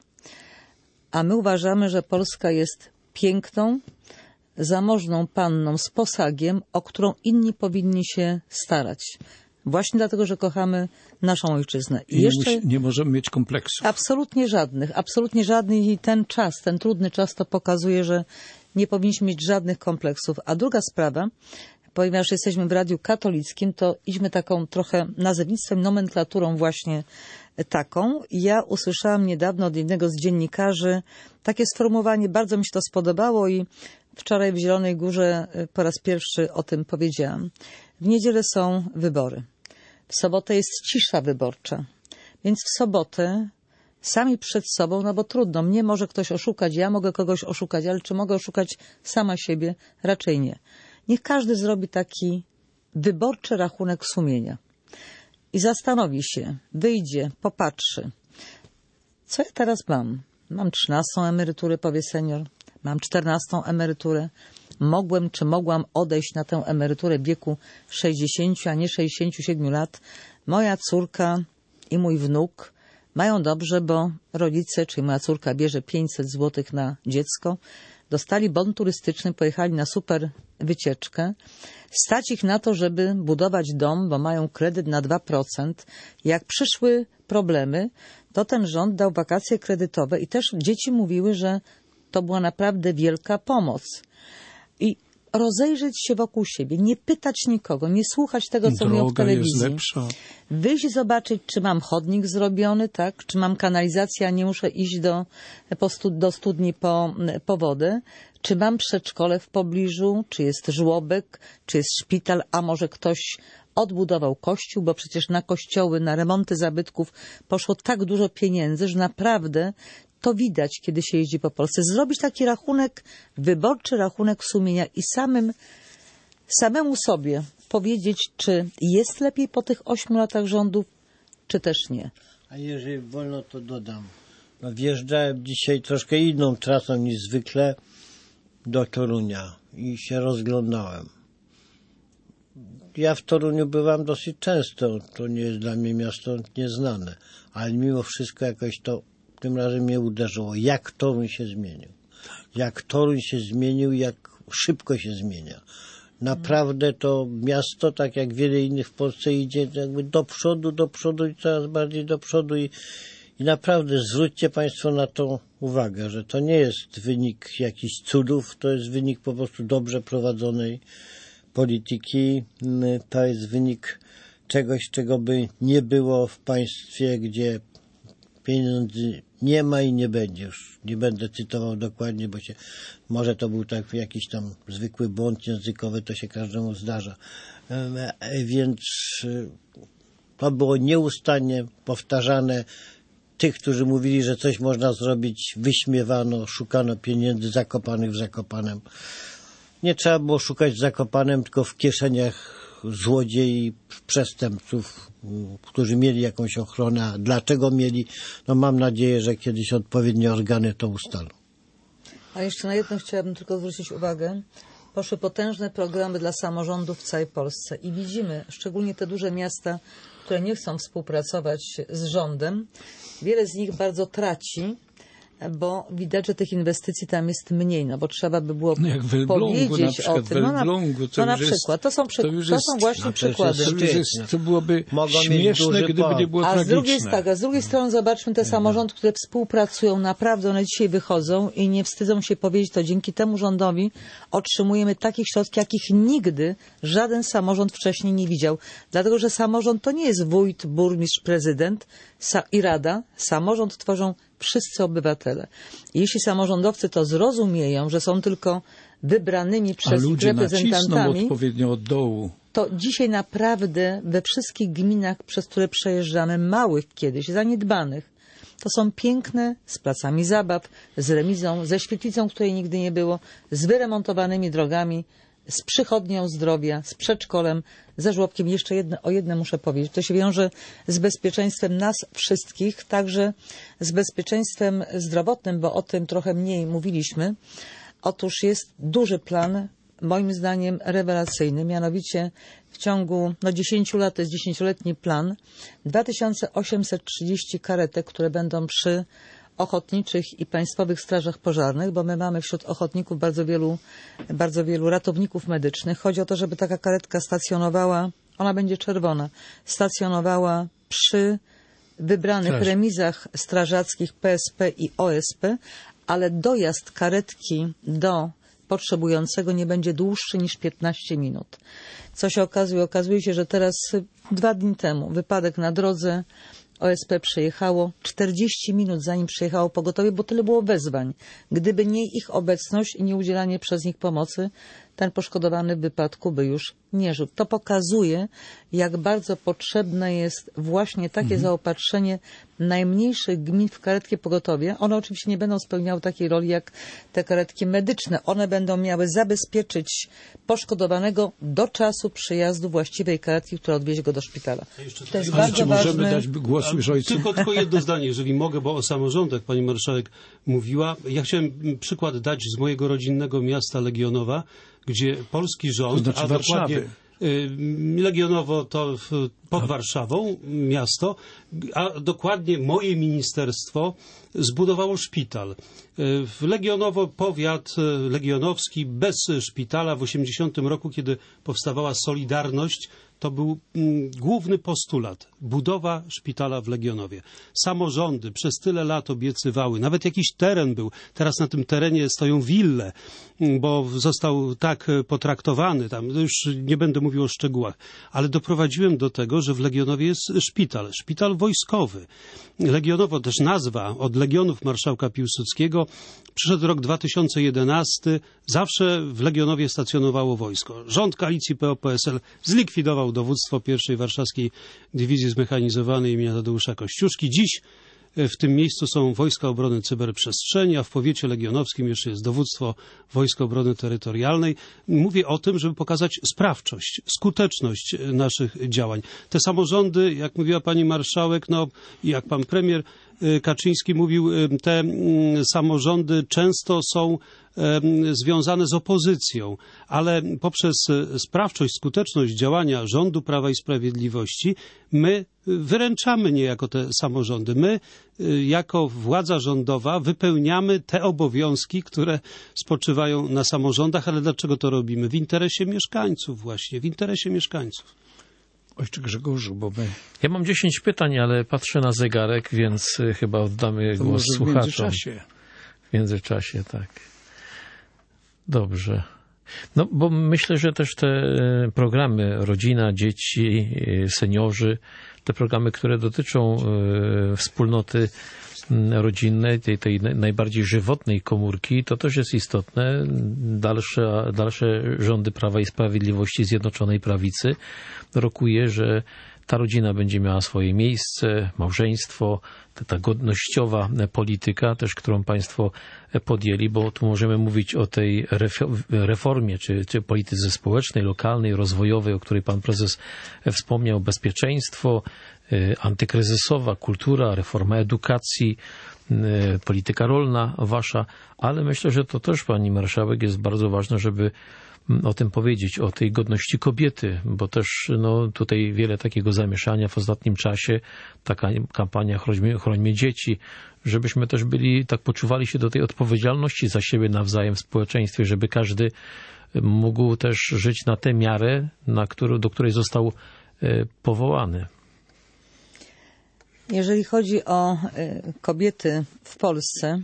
B: A my uważamy, że Polska jest piękną, zamożną panną z posagiem, o którą inni powinni się starać. Właśnie dlatego, że kochamy naszą ojczyznę.
C: I, I jeszcze nie, musi, nie możemy mieć kompleksów.
B: Absolutnie żadnych. Absolutnie żadnych i ten czas, ten trudny czas to pokazuje, że nie powinniśmy mieć żadnych kompleksów. A druga sprawa, ponieważ jesteśmy w Radiu Katolickim, to idźmy taką trochę nazewnictwem, nomenklaturą właśnie taką. Ja usłyszałam niedawno od jednego z dziennikarzy takie sformułowanie, bardzo mi się to spodobało i wczoraj w Zielonej Górze po raz pierwszy o tym powiedziałam. W niedzielę są wybory. W sobotę jest cisza wyborcza. Więc w sobotę sami przed sobą, no bo trudno, mnie może ktoś oszukać, ja mogę kogoś oszukać, ale czy mogę oszukać sama siebie? Raczej nie. Niech każdy zrobi taki wyborczy rachunek sumienia i zastanowi się, wyjdzie, popatrzy. Co ja teraz mam? Mam trzynastą emeryturę, powie senior. Mam czternastą emeryturę. Mogłem czy mogłam odejść na tę emeryturę w wieku sześćdziesięciu, a nie sześćdziesięciu siedmiu lat. Moja córka i mój wnuk mają dobrze, bo rodzice, czyli moja córka bierze pięćset złotych na dziecko, dostali bon turystyczny, pojechali na super wycieczkę. Stać ich na to, żeby budować dom, bo mają kredyt na dwa procent. Jak przyszły problemy, to ten rząd dał wakacje kredytowe i też dzieci mówiły, że to była naprawdę wielka pomoc. I rozejrzeć się wokół siebie, nie pytać nikogo, nie słuchać tego, co mówią w telewizji.
C: Jest lepsza.
B: Wyjść i zobaczyć, czy mam chodnik zrobiony, tak? Czy mam kanalizację, a nie muszę iść do, po stu, do studni po, po wodę. Czy mam przedszkole w pobliżu, czy jest żłobek, czy jest szpital, a może ktoś odbudował kościół, bo przecież na kościoły, na remonty zabytków poszło tak dużo pieniędzy, że naprawdę to widać, kiedy się jeździ po Polsce. Zrobić taki rachunek, wyborczy rachunek sumienia i samym, samemu sobie powiedzieć, czy jest lepiej po tych ośmiu latach rządów, czy też nie.
D: A jeżeli wolno, to dodam. No, wjeżdżałem dzisiaj troszkę inną trasą niż zwykle do Torunia i się rozglądałem. Ja w Toruniu bywam dosyć często. To nie jest dla mnie miasto nieznane. Ale mimo wszystko jakoś to tym razem mnie uderzyło. Jak Toruń się zmienił. Jak Toruń się zmienił, jak szybko się zmienia. Naprawdę to miasto, tak jak wiele innych w Polsce, idzie jakby do przodu, do przodu i coraz bardziej do przodu. I, i naprawdę zwróćcie Państwo na to uwagę, że to nie jest wynik jakichś cudów, to jest wynik po prostu dobrze prowadzonej polityki. To jest wynik czegoś, czego by nie było w państwie, gdzie pieniędzy nie ma i nie będzie. Już nie będę cytował dokładnie, bo się, może to był tak jakiś tam zwykły błąd językowy, to się każdemu zdarza. Więc to było nieustannie powtarzane. Tych, którzy mówili, że coś można zrobić, wyśmiewano, szukano pieniędzy zakopanych w Zakopanem. Nie trzeba było szukać w Zakopanem, tylko w kieszeniach złodziei, przestępców, którzy mieli jakąś ochronę. A dlaczego mieli? No mam nadzieję, że kiedyś odpowiednie organy to ustalą.
B: A jeszcze na jedno chciałabym tylko zwrócić uwagę. Poszły potężne programy dla samorządów w całej Polsce i widzimy, szczególnie te duże miasta, które nie chcą współpracować z rządem, wiele z nich bardzo traci, bo widać, że tych inwestycji tam jest mniej, no bo trzeba by było
C: no jak w Elblągu,
B: powiedzieć
C: na
B: o tym. No na,
C: to
B: no na
C: już
B: przykład, to są, przy,
C: to,
B: to
C: już
B: są
C: jest,
B: właśnie przykłady.
C: To, już jest, to byłoby
D: Mogą
C: śmieszne, gdyby nie było
B: a
C: tragiczne.
B: z drugiej, tak, a z drugiej strony zobaczmy te samorządy, które współpracują, naprawdę one dzisiaj wychodzą i nie wstydzą się powiedzieć, to dzięki temu rządowi otrzymujemy takie środki, jakich nigdy żaden samorząd wcześniej nie widział. Dlatego, że samorząd to nie jest wójt, burmistrz, prezydent i rada. Samorząd tworzą wszyscy obywatele. Jeśli samorządowcy to zrozumieją, że są tylko wybranymi przez ich reprezentantami,
C: odpowiednio od dołu,
B: to dzisiaj naprawdę we wszystkich gminach, przez które przejeżdżamy, małych kiedyś, zaniedbanych, to są piękne, z placami zabaw, z remizą, ze świetlicą, której nigdy nie było, z wyremontowanymi drogami, z przychodnią zdrowia, z przedszkolem, ze żłobkiem. Jeszcze jedno, o jednym muszę powiedzieć. To się wiąże z bezpieczeństwem nas wszystkich, także z bezpieczeństwem zdrowotnym, bo o tym trochę mniej mówiliśmy. Otóż jest duży plan, moim zdaniem rewelacyjny, mianowicie w ciągu no, dziesięciu lat, to jest dziesięcioletni plan, dwa tysiące osiemset trzydzieści karetek, które będą przy ochotniczych i państwowych strażach pożarnych, bo my mamy wśród ochotników bardzo wielu, bardzo wielu ratowników medycznych. Chodzi o to, żeby taka karetka stacjonowała, ona będzie czerwona, stacjonowała przy wybranych Straż. remizach strażackich P S P i O S P, ale dojazd karetki do potrzebującego nie będzie dłuższy niż piętnaście minut. Co się okazuje? Okazuje się, że teraz dwa dni temu wypadek na drodze, O S P przyjechało, czterdzieści minut zanim przyjechało pogotowie, bo tyle było wezwań. Gdyby nie ich obecność i nie udzielanie przez nich pomocy, ten poszkodowany w wypadku by już nie żył. To pokazuje, jak bardzo potrzebne jest właśnie takie mhm. zaopatrzenie najmniejszych gmin w karetki pogotowia. One oczywiście nie będą spełniały takiej roli jak te karetki medyczne. One będą miały zabezpieczyć poszkodowanego do czasu przyjazdu właściwej karetki, która odwiezie go do szpitala. To jest bardzo
C: czy możemy
B: ważne.
C: dać głos już ojcu?
E: Tylko, tylko jedno zdanie, jeżeli mogę, bo o samorządach pani marszałek mówiła. Ja chciałem przykład dać z mojego rodzinnego miasta Legionowa, gdzie polski rząd,
C: to znaczy
E: a dokładnie Legionowo to pod Warszawą miasto, a dokładnie moje ministerstwo zbudowało szpital. W Legionowo powiat legionowski bez szpitala w osiemdziesiątym roku, kiedy powstawała Solidarność, to był mm, główny postulat. Budowa szpitala w Legionowie. Samorządy przez tyle lat obiecywały. Nawet jakiś teren był. Teraz na tym terenie stoją wille, bo został tak potraktowany. Tam już nie będę mówił o szczegółach. Ale doprowadziłem do tego, że w Legionowie jest szpital. Szpital wojskowy. Legionowo, też nazwa od Legionów Marszałka Piłsudskiego. Przyszedł rok dwa tysiące jedenasty. Zawsze w Legionowie stacjonowało wojsko. Rząd koalicji P O P S L zlikwidował dowództwo pierwszej Warszawskiej Dywizji Zmechanizowanej imienia Tadeusza Kościuszki. Dziś w tym miejscu są Wojska Obrony Cyberprzestrzeni, a w powiecie legionowskim jeszcze jest dowództwo Wojsk Obrony Terytorialnej. Mówię o tym, żeby pokazać sprawczość, skuteczność naszych działań. Te samorządy, jak mówiła pani marszałek, no i jak pan premier Kaczyński mówił, te samorządy często są związane z opozycją, ale poprzez sprawczość, skuteczność działania rządu Prawa i Sprawiedliwości my wyręczamy niejako te samorządy. My jako władza rządowa wypełniamy te obowiązki, które spoczywają na samorządach, ale dlaczego to robimy? W interesie mieszkańców właśnie, w interesie mieszkańców.
C: Ojcze Grzegorzu, bo my...
A: Ja mam dziesięć pytań, ale patrzę na zegarek, więc chyba oddamy
C: to
A: głos
C: może
A: słuchaczom.
C: W międzyczasie.
A: W międzyczasie, tak. Dobrze. No, bo myślę, że też te programy rodzina, dzieci, seniorzy, te programy, które dotyczą wspólnoty rodzinnej, tej, tej najbardziej żywotnej komórki, to też jest istotne. Dalsze, dalsze rządy Prawa i Sprawiedliwości, Zjednoczonej Prawicy rokuje, że ta rodzina będzie miała swoje miejsce, małżeństwo, ta godnościowa polityka też, którą państwo podjęli, bo tu możemy mówić o tej reformie, czy, czy polityce społecznej, lokalnej, rozwojowej, o której pan prezes wspomniał, bezpieczeństwo, antykryzysowa, kultura, reforma edukacji, polityka rolna wasza, ale myślę, że to też, pani marszałek, jest bardzo ważne, żeby o tym powiedzieć, o tej godności kobiety, bo też no, tutaj wiele takiego zamieszania w ostatnim czasie, taka kampania Chrońmy, Chrońmy dzieci, żebyśmy też byli, tak poczuwali się do tej odpowiedzialności za siebie nawzajem w społeczeństwie, żeby każdy mógł też żyć na tę miarę, na którą, do której został powołany.
B: Jeżeli chodzi o kobiety w Polsce,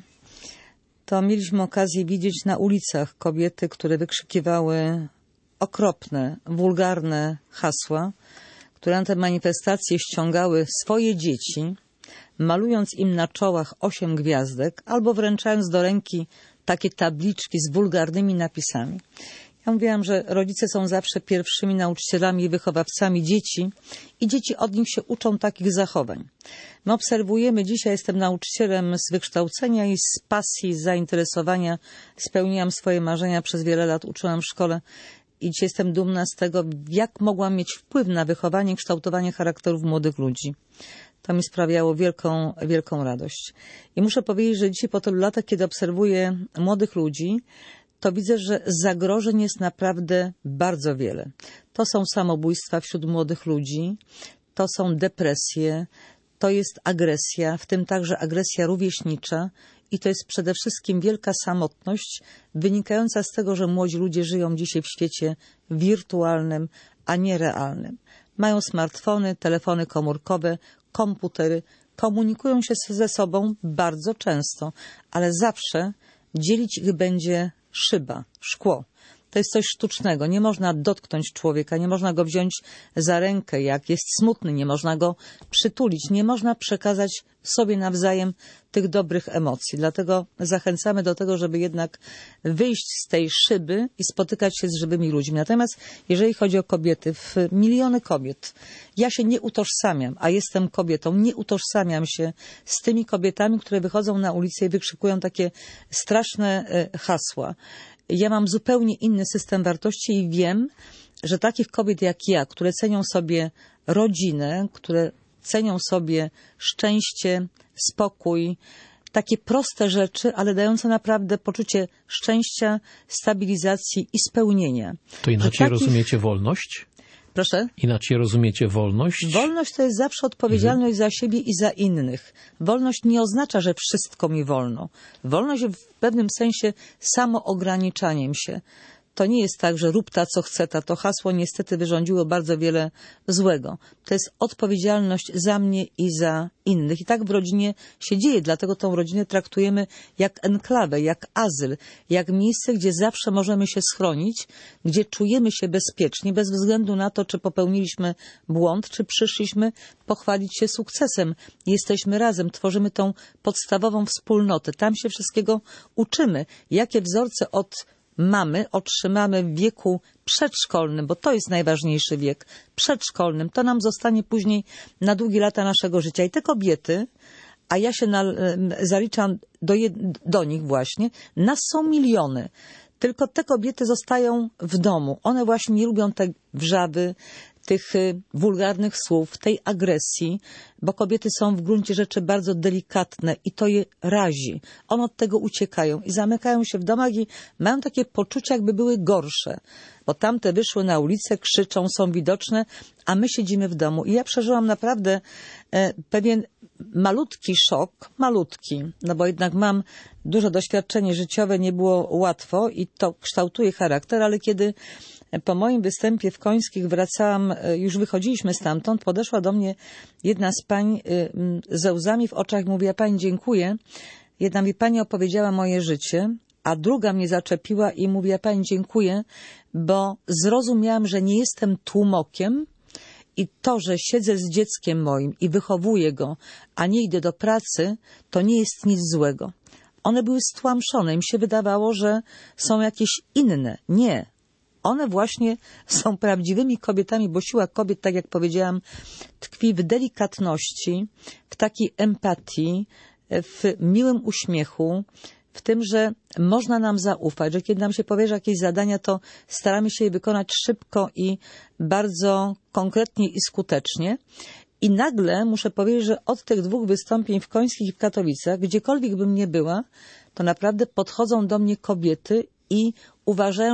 B: to mieliśmy okazję widzieć na ulicach kobiety, które wykrzykiwały okropne, wulgarne hasła, które na te manifestacje ściągały swoje dzieci, malując im na czołach osiem gwiazdek albo wręczając do ręki takie tabliczki z wulgarnymi napisami. Ja mówiłam, że rodzice są zawsze pierwszymi nauczycielami i wychowawcami dzieci i dzieci od nich się uczą takich zachowań. My obserwujemy, dzisiaj jestem nauczycielem z wykształcenia i z pasji, z zainteresowania. Spełniłam swoje marzenia, przez wiele lat uczyłam w szkole i dzisiaj jestem dumna z tego, jak mogłam mieć wpływ na wychowanie i kształtowanie charakterów młodych ludzi. To mi sprawiało wielką, wielką radość. I muszę powiedzieć, że dzisiaj po tylu latach, kiedy obserwuję młodych ludzi, to widzę, że zagrożeń jest naprawdę bardzo wiele. To są samobójstwa wśród młodych ludzi, to są depresje, to jest agresja, w tym także agresja rówieśnicza i to jest przede wszystkim wielka samotność wynikająca z tego, że młodzi ludzie żyją dzisiaj w świecie wirtualnym, a nie realnym. Mają smartfony, telefony komórkowe, komputery, komunikują się ze sobą bardzo często, ale zawsze dzielić ich będzie szyba, szkło. To jest coś sztucznego. Nie można dotknąć człowieka, nie można go wziąć za rękę, jak jest smutny, nie można go przytulić, nie można przekazać sobie nawzajem tych dobrych emocji. Dlatego zachęcamy do tego, żeby jednak wyjść z tej szyby i spotykać się z żywymi ludźmi. Natomiast jeżeli chodzi o kobiety, w miliony kobiet, ja się nie utożsamiam, a jestem kobietą, nie utożsamiam się z tymi kobietami, które wychodzą na ulicę i wykrzykują takie straszne hasła. Ja mam zupełnie inny system wartości i wiem, że takich kobiet jak ja, które cenią sobie rodzinę, które cenią sobie szczęście, spokój, takie proste rzeczy, ale dające naprawdę poczucie szczęścia, stabilizacji i spełnienia.
A: To inaczej takich... rozumiecie wolność?
B: Proszę?
A: Inaczej rozumiecie wolność?
B: Wolność to jest zawsze odpowiedzialność mhm. za siebie i za innych. Wolność nie oznacza, że wszystko mi wolno. Wolność w pewnym sensie samoograniczaniem się. To nie jest tak, że rób ta, co chce ta. To hasło niestety wyrządziło bardzo wiele złego. To jest odpowiedzialność za mnie i za innych. I tak w rodzinie się dzieje. Dlatego tą rodzinę traktujemy jak enklawę, jak azyl, jak miejsce, gdzie zawsze możemy się schronić, gdzie czujemy się bezpiecznie, bez względu na to, czy popełniliśmy błąd, czy przyszliśmy pochwalić się sukcesem. Jesteśmy razem, tworzymy tą podstawową wspólnotę. Tam się wszystkiego uczymy. Jakie wzorce od mamy otrzymamy w wieku przedszkolnym, bo to jest najważniejszy wiek, przedszkolnym, to nam zostanie później na długie lata naszego życia. I te kobiety, a ja się na, zaliczam do, jed, do nich właśnie, nas są miliony. Tylko te kobiety zostają w domu. One właśnie nie lubią te wrzawy, tych wulgarnych słów, tej agresji, bo kobiety są w gruncie rzeczy bardzo delikatne i to je razi. One od tego uciekają i zamykają się w domach i mają takie poczucie, jakby były gorsze, bo tamte wyszły na ulicę, krzyczą, są widoczne, a my siedzimy w domu. I ja przeżyłam naprawdę e, pewien malutki szok, malutki, no bo jednak mam duże doświadczenie życiowe, nie było łatwo i to kształtuje charakter, ale kiedy po moim występie w Końskich wracałam, już wychodziliśmy stamtąd, podeszła do mnie jedna z pań ze łzami w oczach, mówiła: pani, dziękuję. Jedna mi pani opowiedziała moje życie, a druga mnie zaczepiła i mówiła: pani, dziękuję, bo zrozumiałam, że nie jestem tłumokiem i to, że siedzę z dzieckiem moim i wychowuję go, a nie idę do pracy, to nie jest nic złego. One były stłamszone, im się wydawało, że są jakieś inne. Nie. One właśnie są prawdziwymi kobietami, bo siła kobiet, tak jak powiedziałam, tkwi w delikatności, w takiej empatii, w miłym uśmiechu, w tym, że można nam zaufać, że kiedy nam się powierza jakieś zadania, to staramy się je wykonać szybko i bardzo konkretnie i skutecznie. I nagle muszę powiedzieć, że od tych dwóch wystąpień w Końskich i w Katowicach, gdziekolwiek bym nie była, to naprawdę podchodzą do mnie kobiety i uważają, że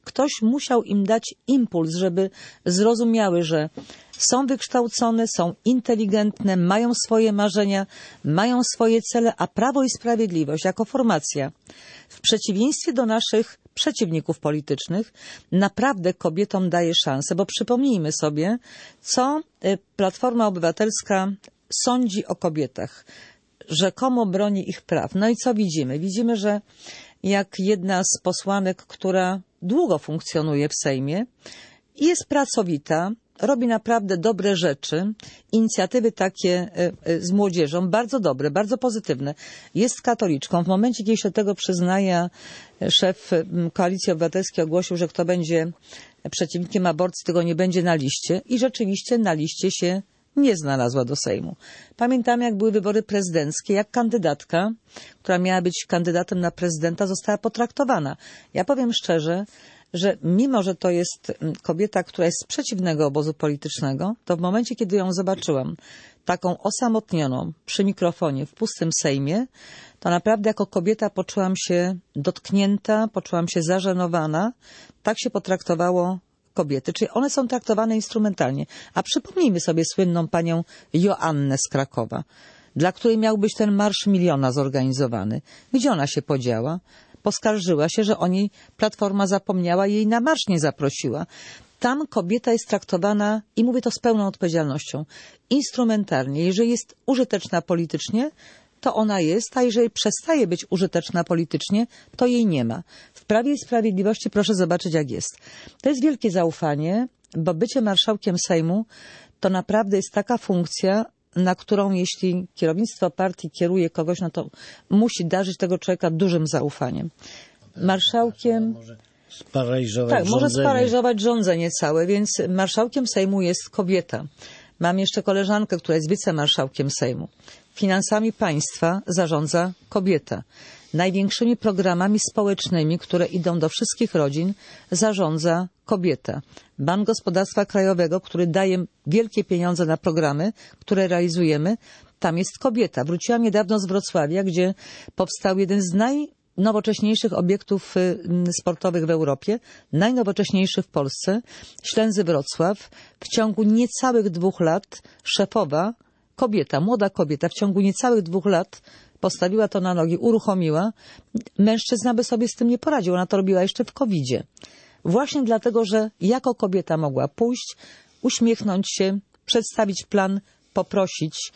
B: Ktoś musiał im dać impuls, żeby zrozumiały, że są wykształcone, są inteligentne, mają swoje marzenia, mają swoje cele, a Prawo i Sprawiedliwość jako formacja, w przeciwieństwie do naszych przeciwników politycznych, naprawdę kobietom daje szansę, bo przypomnijmy sobie, co Platforma Obywatelska sądzi o kobietach. Rzekomo broni ich praw. No i co widzimy? Widzimy, że jak jedna z posłanek, która długo funkcjonuje w Sejmie, jest pracowita, robi naprawdę dobre rzeczy, inicjatywy takie z młodzieżą, bardzo dobre, bardzo pozytywne. Jest katoliczką. W momencie, kiedy się do tego przyznaje, szef Koalicji Obywatelskiej ogłosił, że kto będzie przeciwnikiem aborcji, tego nie będzie na liście. I rzeczywiście na liście się nie znalazła do Sejmu. Pamiętam, jak były wybory prezydenckie, jak kandydatka, która miała być kandydatem na prezydenta, została potraktowana. Ja powiem szczerze, że mimo, że to jest kobieta, która jest z przeciwnego obozu politycznego, to w momencie, kiedy ją zobaczyłam, taką osamotnioną przy mikrofonie w pustym Sejmie, to naprawdę jako kobieta poczułam się dotknięta, poczułam się zażenowana. Tak się potraktowało kobiety, czyli one są traktowane instrumentalnie. A przypomnijmy sobie słynną panią Joannę z Krakowa, dla której miał być ten Marsz Miliona zorganizowany. Gdzie ona się podziała? Poskarżyła się, że o niej Platforma zapomniała i jej na marsz nie zaprosiła. Tam kobieta jest traktowana, i mówię to z pełną odpowiedzialnością, instrumentalnie. Jeżeli jest użyteczna politycznie, to ona jest, a jeżeli przestaje być użyteczna politycznie, to jej nie ma. W Prawie i Sprawiedliwości proszę zobaczyć, jak jest. To jest wielkie zaufanie, bo bycie marszałkiem Sejmu to naprawdę jest taka funkcja, na którą jeśli kierownictwo partii kieruje kogoś, no to musi darzyć tego człowieka dużym zaufaniem. Marszałkiem...
D: Może sparaliżować
B: tak,
D: rządzenie.
B: może sparaliżować rządzenie całe, więc marszałkiem Sejmu jest kobieta. Mam jeszcze koleżankę, która jest wicemarszałkiem Sejmu. Finansami państwa zarządza kobieta. Największymi programami społecznymi, które idą do wszystkich rodzin, zarządza kobieta. Bank Gospodarstwa Krajowego, który daje wielkie pieniądze na programy, które realizujemy, tam jest kobieta. Wróciłam niedawno z Wrocławia, gdzie powstał jeden z najnowocześniejszych obiektów sportowych w Europie, najnowocześniejszy w Polsce, Ślęzy Wrocław. W ciągu niecałych dwóch lat szefowa, kobieta, młoda kobieta, w ciągu niecałych dwóch lat postawiła to na nogi, uruchomiła. Mężczyzna by sobie z tym nie poradził. Ona to robiła jeszcze w kowidzie. Właśnie dlatego, że jako kobieta mogła pójść, uśmiechnąć się, przedstawić plan, poprosić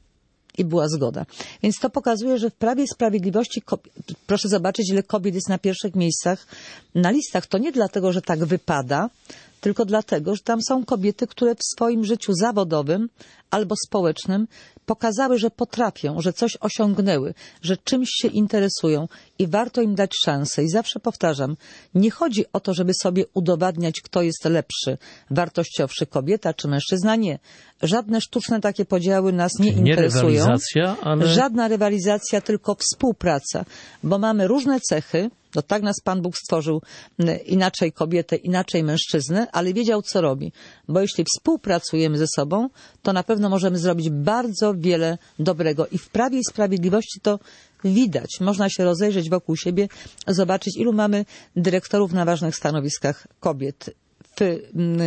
B: i była zgoda. Więc to pokazuje, że w Prawie i Sprawiedliwości, proszę zobaczyć, ile kobiet jest na pierwszych miejscach na listach. To nie dlatego, że tak wypada, tylko dlatego, że tam są kobiety, które w swoim życiu zawodowym albo społecznym pokazały, że potrafią, że coś osiągnęły, że czymś się interesują i warto im dać szansę. I zawsze powtarzam, nie chodzi o to, żeby sobie udowadniać, kto jest lepszy, wartościowszy, kobieta czy mężczyzna. Nie. Żadne sztuczne takie podziały nas nie, nie interesują.
A: Rywalizacja, ale...
B: Żadna rywalizacja, tylko współpraca, bo mamy różne cechy. No tak nas Pan Bóg stworzył, inaczej kobietę, inaczej mężczyznę, ale wiedział, co robi. Bo jeśli współpracujemy ze sobą, to na pewno możemy zrobić bardzo wiele dobrego. I w Prawie i Sprawiedliwości to widać. Można się rozejrzeć wokół siebie, zobaczyć, ilu mamy dyrektorów na ważnych stanowiskach kobiet. W,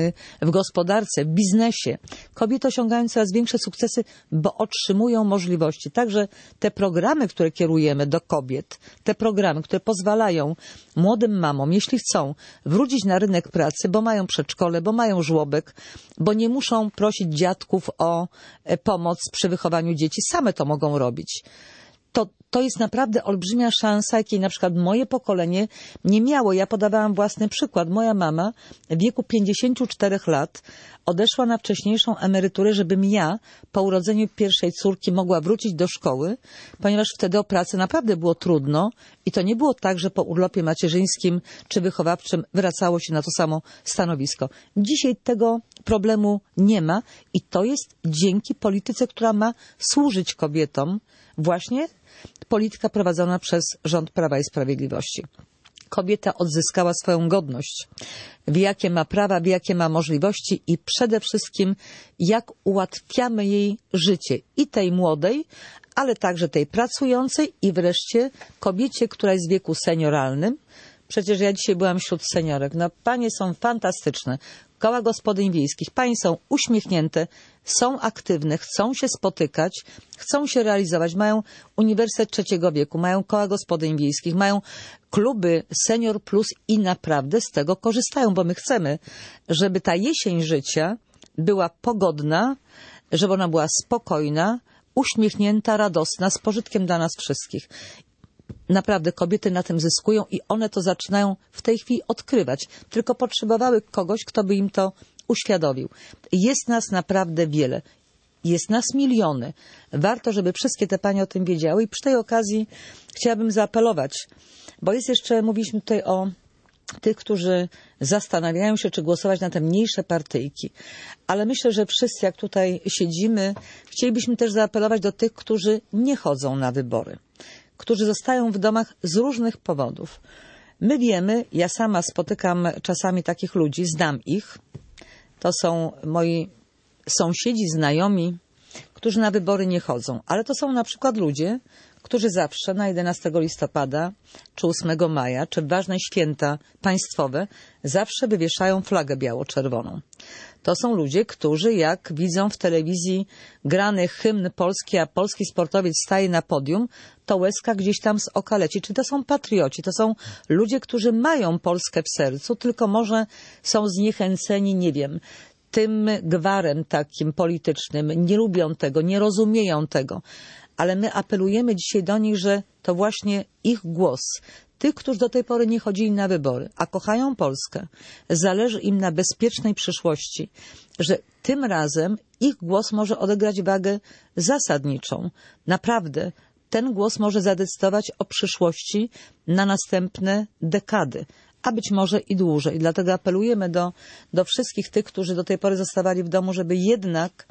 B: w gospodarce, w biznesie. Kobiety osiągają coraz większe sukcesy, bo otrzymują możliwości. Także te programy, które kierujemy do kobiet, te programy, które pozwalają młodym mamom, jeśli chcą, wrócić na rynek pracy, bo mają przedszkole, bo mają żłobek, bo nie muszą prosić dziadków o pomoc przy wychowaniu dzieci, same to mogą robić. To, to jest naprawdę olbrzymia szansa, jakiej na przykład moje pokolenie nie miało. Ja podawałam własny przykład. Moja mama w wieku pięćdziesięciu czterech lat odeszła na wcześniejszą emeryturę, żebym ja po urodzeniu pierwszej córki mogła wrócić do szkoły, ponieważ wtedy o pracę naprawdę było trudno i to nie było tak, że po urlopie macierzyńskim czy wychowawczym wracało się na to samo stanowisko. Dzisiaj tego problemu nie ma i to jest dzięki polityce, która ma służyć kobietom, właśnie polityka prowadzona przez rząd Prawa i Sprawiedliwości. Kobieta odzyskała swoją godność, wie jakie ma prawa, wie jakie ma możliwości i przede wszystkim jak ułatwiamy jej życie i tej młodej, ale także tej pracującej i wreszcie kobiecie, która jest w wieku senioralnym, Przecież ja dzisiaj byłam wśród seniorek. No, panie są fantastyczne. Koła gospodyń wiejskich. Panie są uśmiechnięte, są aktywne, chcą się spotykać, chcą się realizować. Mają Uniwersytet Trzeciego Wieku, mają koła gospodyń wiejskich, mają kluby Senior Plus i naprawdę z tego korzystają, bo my chcemy, żeby ta jesień życia była pogodna, żeby ona była spokojna, uśmiechnięta, radosna, z pożytkiem dla nas wszystkich. Naprawdę kobiety na tym zyskują i one to zaczynają w tej chwili odkrywać. Tylko potrzebowały kogoś, kto by im to uświadomił. Jest nas naprawdę wiele. Jest nas miliony. Warto, żeby wszystkie te panie o tym wiedziały i przy tej okazji chciałabym zaapelować, bo jest jeszcze, mówiliśmy tutaj o tych, którzy zastanawiają się, czy głosować na te mniejsze partyjki. Ale myślę, że wszyscy, jak tutaj siedzimy, chcielibyśmy też zaapelować do tych, którzy nie chodzą na wybory, którzy zostają w domach z różnych powodów. My wiemy, ja sama spotykam czasami takich ludzi, znam ich. To są moi sąsiedzi, znajomi, którzy na wybory nie chodzą. Ale to są na przykład ludzie, którzy zawsze na jedenastego listopada, czy ósmego maja, czy w ważne święta państwowe, zawsze wywieszają flagę biało-czerwoną. To są ludzie, którzy jak widzą w telewizji grany hymn polski, a polski sportowiec staje na podium, to łezka gdzieś tam z oka leci. Czy to są patrioci? To są ludzie, którzy mają Polskę w sercu, tylko może są zniechęceni, nie wiem, tym gwarem takim politycznym. Nie lubią tego, nie rozumieją tego. Ale my apelujemy dzisiaj do nich, że to właśnie ich głos, tych, którzy do tej pory nie chodzili na wybory, a kochają Polskę, zależy im na bezpiecznej przyszłości, że tym razem ich głos może odegrać wagę zasadniczą. Naprawdę, ten głos może zadecydować o przyszłości na następne dekady, a być może i dłużej. Dlatego apelujemy do, do wszystkich tych, którzy do tej pory zostawali w domu, żeby jednak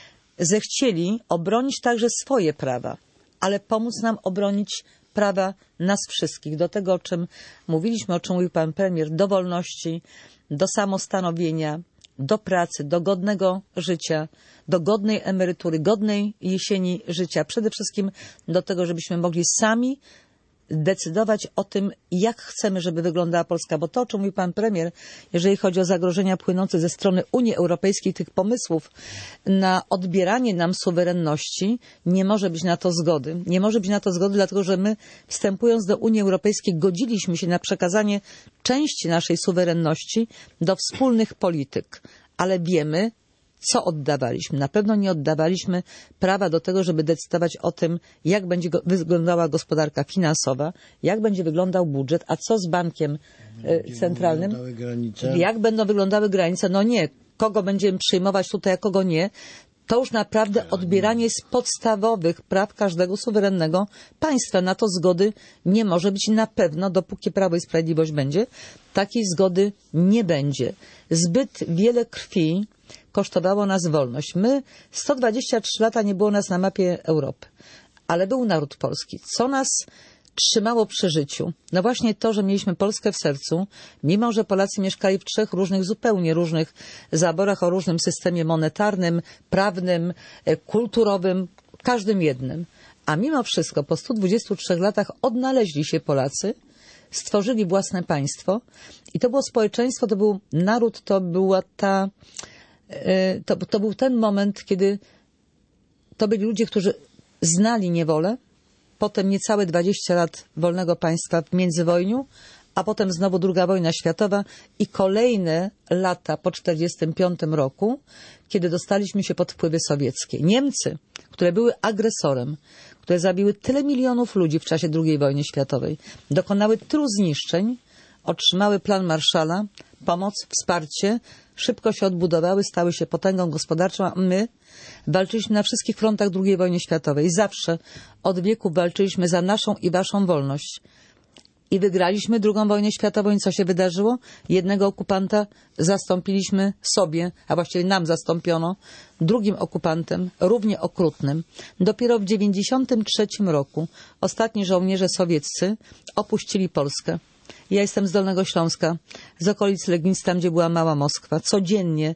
B: zechcieli obronić także swoje prawa, ale pomóc nam obronić prawa nas wszystkich, do tego, o czym mówiliśmy, o czym mówił pan premier, do wolności, do samostanowienia, do pracy, do godnego życia, do godnej emerytury, godnej jesieni życia. Przede wszystkim do tego, żebyśmy mogli sami decydować o tym, jak chcemy, żeby wyglądała Polska. Bo to, o czym mówił pan premier, jeżeli chodzi o zagrożenia płynące ze strony Unii Europejskiej, tych pomysłów na odbieranie nam suwerenności, nie może być na to zgody. Nie może być na to zgody, dlatego że my, wstępując do Unii Europejskiej, godziliśmy się na przekazanie części naszej suwerenności do wspólnych polityk. Ale wiemy, co oddawaliśmy. Na pewno nie oddawaliśmy prawa do tego, żeby decydować o tym, jak będzie wyglądała gospodarka finansowa, jak będzie wyglądał budżet, a co z bankiem Gdzie centralnym, jak będą wyglądały granice. No nie, kogo będziemy przyjmować tutaj, a kogo nie. To już naprawdę odbieranie z podstawowych praw każdego suwerennego państwa. Na to zgody nie może być na pewno, dopóki Prawo i Sprawiedliwość będzie. Takiej zgody nie będzie. Zbyt wiele krwi kosztowało nas wolność. My, sto dwadzieścia trzy lata nie było nas na mapie Europy, ale był naród polski. Co nas trzymało przy życiu? No właśnie to, że mieliśmy Polskę w sercu, mimo że Polacy mieszkali w trzech różnych, zupełnie różnych zaborach o różnym systemie monetarnym, prawnym, kulturowym, każdym jednym. A mimo wszystko po stu dwudziestu trzech latach odnaleźli się Polacy, stworzyli własne państwo i to było społeczeństwo, to był naród, to była ta... To, to był ten moment, kiedy to byli ludzie, którzy znali niewolę, potem niecałe dwadzieścia lat wolnego państwa w międzywojniu, a potem znowu druga wojna światowa i kolejne lata po czterdziestym piątym roku, kiedy dostaliśmy się pod wpływy sowieckie. Niemcy, które były agresorem, które zabiły tyle milionów ludzi w czasie drugiej wojny światowej, dokonały tylu zniszczeń, otrzymały plan Marshalla, pomoc, wsparcie, szybko się odbudowały, stały się potęgą gospodarczą, a my walczyliśmy na wszystkich frontach drugiej wojny światowej. Zawsze od wieków walczyliśmy za naszą i waszą wolność. I wygraliśmy drugą wojnę światową i co się wydarzyło? Jednego okupanta zastąpiliśmy sobie, a właściwie nam zastąpiono, drugim okupantem, równie okrutnym. Dopiero w dziewięćdziesiątym trzecim roku ostatni żołnierze sowieccy opuścili Polskę. Ja jestem z Dolnego Śląska, z okolic Legnicy, tam gdzie była Mała Moskwa. Codziennie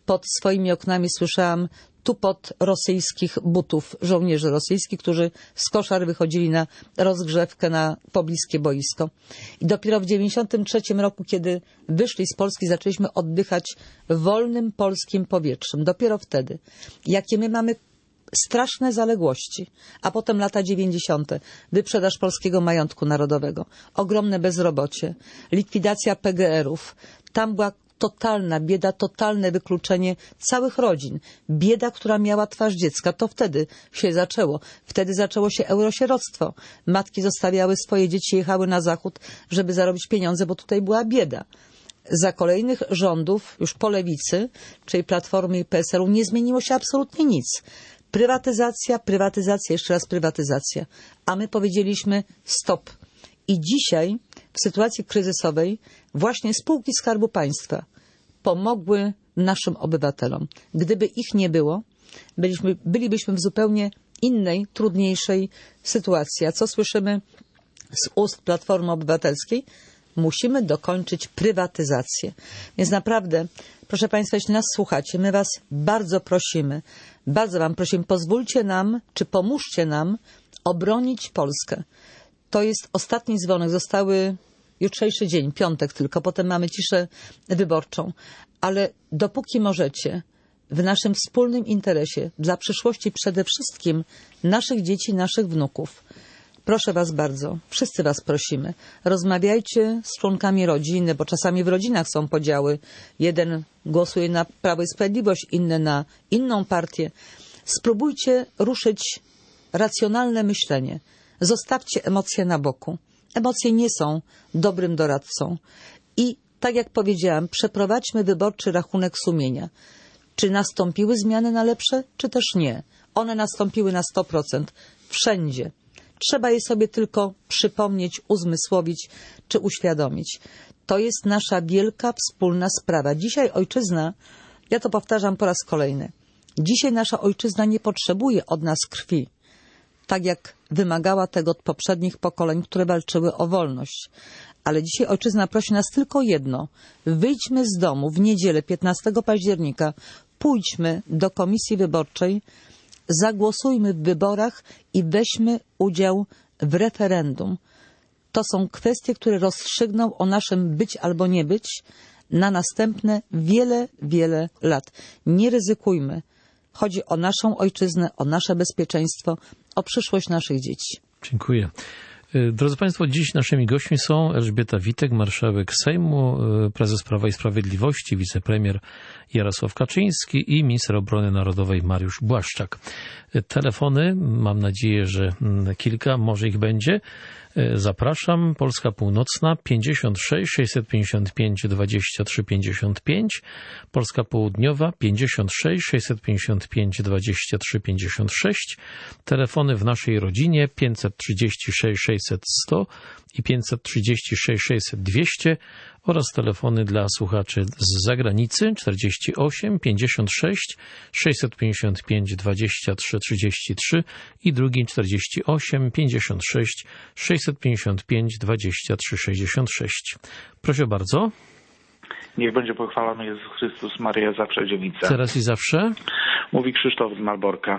B: pod swoimi oknami słyszałam tupot rosyjskich butów, żołnierzy rosyjskich, którzy z koszar wychodzili na rozgrzewkę na pobliskie boisko. I dopiero w dziewięćdziesiątym trzecim roku, kiedy wyszli z Polski, zaczęliśmy oddychać wolnym polskim powietrzem. Dopiero wtedy. Jakie my mamy straszne zaległości. A potem lata dziewięćdziesiąte. Wyprzedaż polskiego majątku narodowego. Ogromne bezrobocie. Likwidacja P G erów. Tam była totalna bieda, totalne wykluczenie całych rodzin. Bieda, która miała twarz dziecka. To wtedy się zaczęło. Wtedy zaczęło się eurosieroctwo. Matki zostawiały swoje dzieci, jechały na zachód, żeby zarobić pieniądze, bo tutaj była bieda. Za kolejnych rządów, już po lewicy, czyli Platformy i P S L u, nie zmieniło się absolutnie nic. Prywatyzacja, prywatyzacja, jeszcze raz prywatyzacja. A my powiedzieliśmy stop. I dzisiaj, w sytuacji kryzysowej, właśnie spółki Skarbu Państwa pomogły naszym obywatelom. Gdyby ich nie było, byliśmy, bylibyśmy w zupełnie innej, trudniejszej sytuacji. A co słyszymy z ust Platformy Obywatelskiej? Musimy dokończyć prywatyzację. Więc naprawdę, proszę Państwa, jeśli nas słuchacie, my Was bardzo prosimy, bardzo Wam prosimy, pozwólcie nam, czy pomóżcie nam obronić Polskę. To jest ostatni dzwonek. Zostały jutrzejszy dzień, piątek tylko, potem mamy ciszę wyborczą. Ale dopóki możecie, w naszym wspólnym interesie, dla przyszłości przede wszystkim naszych dzieci, naszych wnuków, proszę Was bardzo, wszyscy Was prosimy, rozmawiajcie z członkami rodziny, bo czasami w rodzinach są podziały. Jeden głosuje na Prawo i Sprawiedliwość, inny na inną partię. Spróbujcie ruszyć racjonalne myślenie. Zostawcie emocje na boku. Emocje nie są dobrym doradcą. I tak jak powiedziałam, przeprowadźmy wyborczy rachunek sumienia. Czy nastąpiły zmiany na lepsze, czy też nie? One nastąpiły na sto procent. Wszędzie. Trzeba je sobie tylko przypomnieć, uzmysłowić czy uświadomić. To jest nasza wielka wspólna sprawa. Dzisiaj ojczyzna, ja to powtarzam po raz kolejny, dzisiaj nasza ojczyzna nie potrzebuje od nas krwi, tak jak wymagała tego od poprzednich pokoleń, które walczyły o wolność. Ale dzisiaj ojczyzna prosi nas tylko jedno. Wyjdźmy z domu w niedzielę piętnastego października, pójdźmy do komisji wyborczej, zagłosujmy w wyborach i weźmy udział w referendum. To są kwestie, które rozstrzygną o naszym być albo nie być na następne wiele, wiele lat. Nie ryzykujmy. Chodzi o naszą ojczyznę, o nasze bezpieczeństwo, o przyszłość naszych dzieci.
A: Dziękuję. Drodzy Państwo, dziś naszymi gośćmi są Elżbieta Witek, marszałek Sejmu, prezes Prawa i Sprawiedliwości, wicepremier Jarosław Kaczyński i minister obrony narodowej Mariusz Błaszczak. Telefony, mam nadzieję, że kilka, może ich będzie. Zapraszam. Polska Północna pięćdziesiąt sześć sześćset pięćdziesiąt pięć dwadzieścia trzy pięćdziesiąt pięć, Polska Południowa pięćdziesiąt sześć sześćset pięćdziesiąt pięć dwadzieścia trzy pięćdziesiąt sześć, telefony w naszej rodzinie pięćset trzydzieści sześć sześćset sto i pięćset trzydzieści sześć sześćset dwieście oraz telefony dla słuchaczy z zagranicy czterdzieści osiem pięćdziesiąt sześć sześćset pięćdziesiąt pięć dwadzieścia trzy trzydzieści trzy i drugi czterdzieści osiem pięćdziesiąt sześć sześćset pięćdziesiąt pięć dwadzieścia trzy sześćdziesiąt sześć. Proszę bardzo.
F: Niech będzie pochwalony Jezus Chrystus, Maryja zawsze dziewica.
A: Teraz i zawsze.
F: Mówi Krzysztof z Malborka.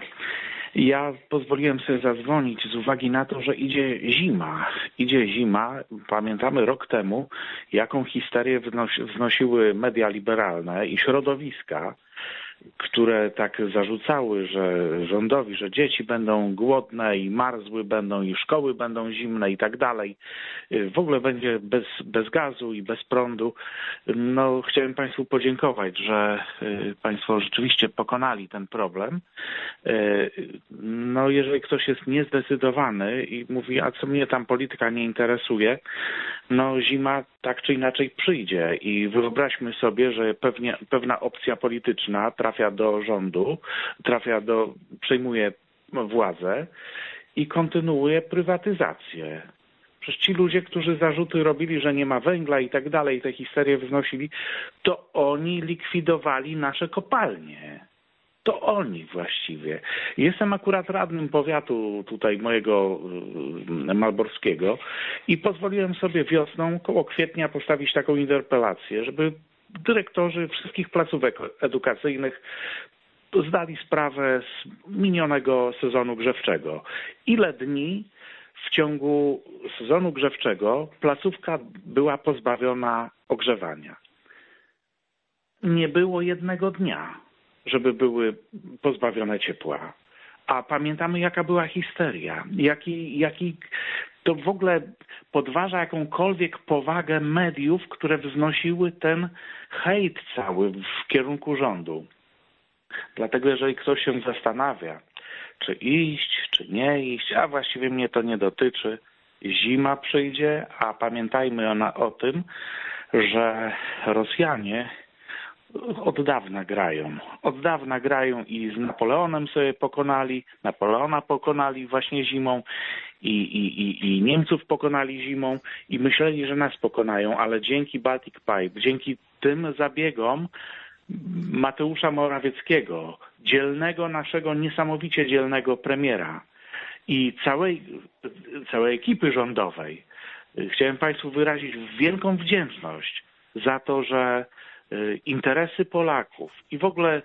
F: Ja pozwoliłem sobie zadzwonić z uwagi na to, że idzie zima. Idzie zima. Pamiętamy rok temu, jaką histerię wznosiły media liberalne i środowiska, które tak zarzucały, że rządowi, że dzieci będą głodne i marzły będą i szkoły będą zimne i tak dalej. W ogóle będzie bez, bez gazu i bez prądu. No, chciałem Państwu podziękować, że Państwo rzeczywiście pokonali ten problem. No, jeżeli ktoś jest niezdecydowany i mówi, a co mnie tam polityka nie interesuje, no zima tak czy inaczej przyjdzie i wyobraźmy sobie, że pewnie, pewna opcja polityczna trafia do rządu, trafia do, przejmuje władzę i kontynuuje prywatyzację. Przecież ci ludzie, którzy zarzuty robili, że nie ma węgla i tak dalej, te histerie wznosili, to oni likwidowali nasze kopalnie. To oni właściwie. Jestem akurat radnym powiatu tutaj mojego malborskiego i pozwoliłem sobie wiosną, koło kwietnia, postawić taką interpelację, żeby dyrektorzy wszystkich placówek edukacyjnych zdali sprawę z minionego sezonu grzewczego. Ile dni w ciągu sezonu grzewczego placówka była pozbawiona ogrzewania? Nie było jednego dnia, żeby były pozbawione ciepła. A pamiętamy, jaka była histeria, jaki, jaki to w ogóle podważa jakąkolwiek powagę mediów, które wznosiły ten hejt cały w kierunku rządu. Dlatego jeżeli ktoś się zastanawia, czy iść, czy nie iść, a właściwie mnie to nie dotyczy, zima przyjdzie, a pamiętajmy ona o tym, że Rosjanie od dawna grają. Od dawna grają i z Napoleonem sobie pokonali, Napoleona pokonali właśnie zimą i, i, i, i Niemców pokonali zimą i myśleli, że nas pokonają, ale dzięki Baltic Pipe, dzięki tym zabiegom Mateusza Morawieckiego, dzielnego naszego, niesamowicie dzielnego premiera i całej, całej ekipy rządowej, chciałem Państwu wyrazić wielką wdzięczność za to, że interesy Polaków i w ogóle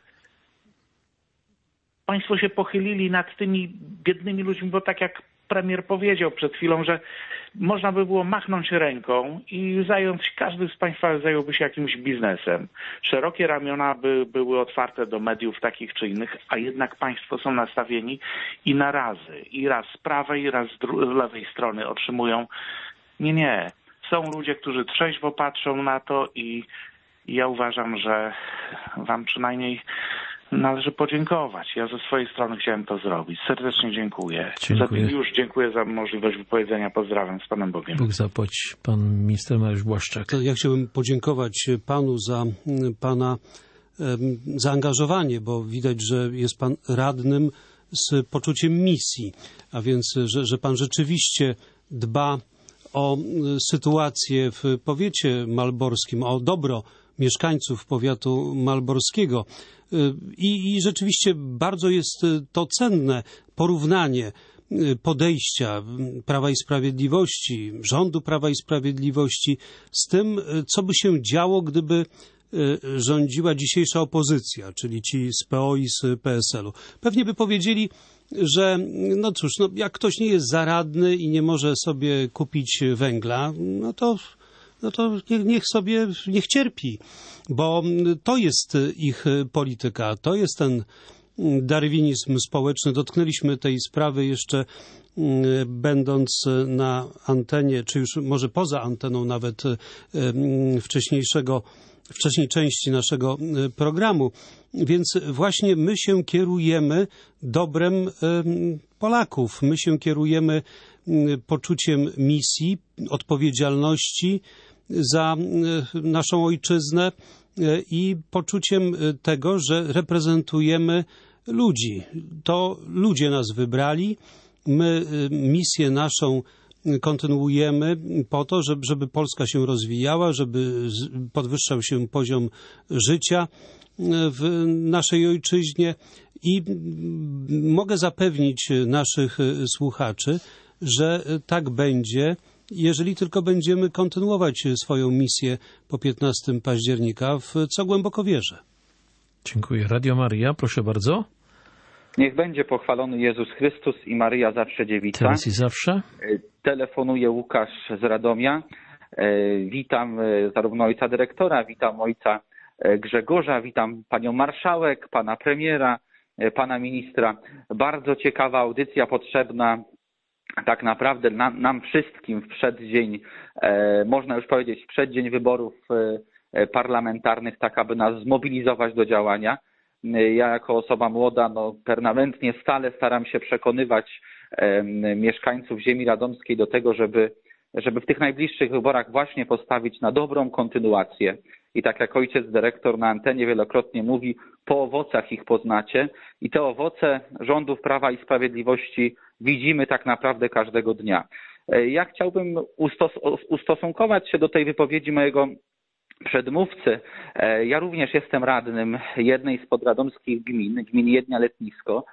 F: Państwo się pochylili nad tymi biednymi ludźmi, bo tak jak premier powiedział przed chwilą, że można by było machnąć ręką i zająć, każdy z Państwa zająłby się jakimś biznesem. Szerokie ramiona by były otwarte do mediów takich czy innych, a jednak Państwo są nastawieni i na razy. I raz z prawej, i raz z lewej strony otrzymują. Nie, nie. Są ludzie, którzy trzeźwo patrzą na to i ja uważam, że Wam przynajmniej należy podziękować. Ja ze swojej strony chciałem to zrobić. Serdecznie dziękuję.
A: Dziękuję.
F: Już dziękuję za możliwość wypowiedzenia. Pozdrawiam z Panem Bogiem.
A: Bóg zapłać. Pan minister Mariusz Błaszczak.
E: Ja chciałbym podziękować Panu za Pana zaangażowanie, bo widać, że jest Pan radnym z poczuciem misji, a więc, że, że Pan rzeczywiście dba o sytuację w powiecie malborskim, o dobro mieszkańców powiatu malborskiego. I, I rzeczywiście bardzo jest to cenne porównanie podejścia Prawa i Sprawiedliwości, rządu Prawa i Sprawiedliwości z tym, co by się działo, gdyby rządziła dzisiejsza opozycja, czyli ci z P O i z P S L-u. Pewnie by powiedzieli, że no cóż, no jak ktoś nie jest zaradny i nie może sobie kupić węgla, no to no to niech sobie, niech cierpi, bo to jest ich polityka, to jest ten darwinizm społeczny. Dotknęliśmy tej sprawy jeszcze będąc na antenie, czy już może poza anteną nawet wcześniejszego, wcześniej części naszego programu. Więc właśnie my się kierujemy dobrem Polaków, my się kierujemy poczuciem misji, odpowiedzialności za naszą ojczyznę i poczuciem tego, że reprezentujemy ludzi. To ludzie nas wybrali. My misję naszą kontynuujemy po to, żeby, żeby Polska się rozwijała, żeby podwyższał się poziom życia w naszej ojczyźnie i mogę zapewnić naszych słuchaczy, że tak będzie, jeżeli tylko będziemy kontynuować swoją misję po piętnastego października, w co głęboko wierzę.
A: Dziękuję. Radio Maryja, proszę bardzo.
G: Niech będzie pochwalony Jezus Chrystus i Maryja zawsze dziewica.
A: Teraz i zawsze.
G: Telefonuje Łukasz z Radomia. Witam zarówno ojca dyrektora, witam ojca Grzegorza, witam panią marszałek, pana premiera, pana ministra. Bardzo ciekawa audycja, potrzebna tak naprawdę nam, nam wszystkim w przeddzień, e, można już powiedzieć, w przeddzień wyborów e, parlamentarnych, tak aby nas zmobilizować do działania. E, ja jako osoba młoda, no permanentnie stale staram się przekonywać e, mieszkańców ziemi radomskiej do tego, żeby, żeby w tych najbliższych wyborach właśnie postawić na dobrą kontynuację. I tak jak ojciec dyrektor na antenie wielokrotnie mówi, po owocach ich poznacie. I te owoce rządów Prawa i Sprawiedliwości widzimy tak naprawdę każdego dnia. Ja chciałbym ustos- ustosunkować się do tej wypowiedzi mojego przedmówcy. Ja również jestem radnym jednej z podradomskich gmin, gminy Jedna Letnisko.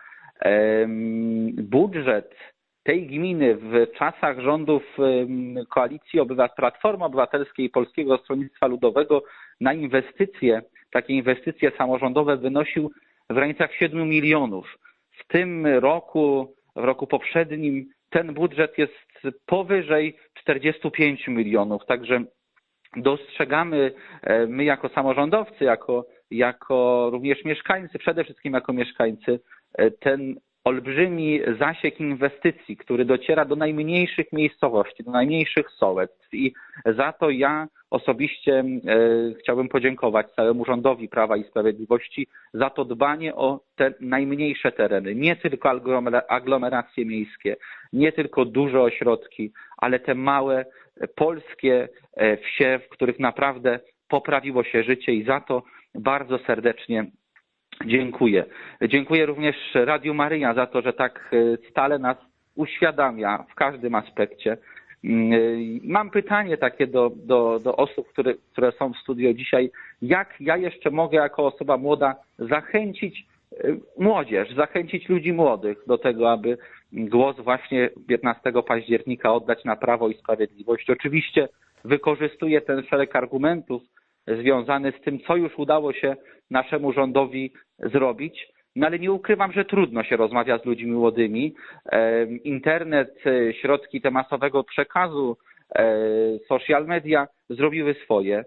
G: Budżet tej gminy w czasach rządów Koalicji Obywatelskiej, Platformy Obywatelskiej i Polskiego Stronnictwa Ludowego na inwestycje, takie inwestycje samorządowe wynosił w granicach siedmiu milionów. W tym roku, w roku poprzednim ten budżet jest powyżej czterdziestu pięciu milionów, także dostrzegamy my jako samorządowcy, jako, jako również mieszkańcy, przede wszystkim jako mieszkańcy, ten olbrzymi zasięg inwestycji, który dociera do najmniejszych miejscowości, do najmniejszych sołectw i za to ja osobiście e, chciałbym podziękować całemu rządowi Prawa i Sprawiedliwości za to dbanie o te najmniejsze tereny, nie tylko aglomeracje miejskie, nie tylko duże ośrodki, ale te małe polskie wsie, w których naprawdę poprawiło się życie i za to bardzo serdecznie dziękuję. Dziękuję również Radiu Maryja za to, że tak stale nas uświadamia w każdym aspekcie. Mam pytanie takie do, do, do osób, które, które są w studio dzisiaj. Jak ja jeszcze mogę jako osoba młoda zachęcić młodzież, zachęcić ludzi młodych do tego, aby głos właśnie piętnastego października oddać na Prawo i Sprawiedliwość? Oczywiście wykorzystuję ten szereg argumentów związany z tym, co już udało się naszemu rządowi zrobić, no ale nie ukrywam, że trudno się rozmawia z ludźmi młodymi. Internet, środki te masowego przekazu, social media zrobiły swoje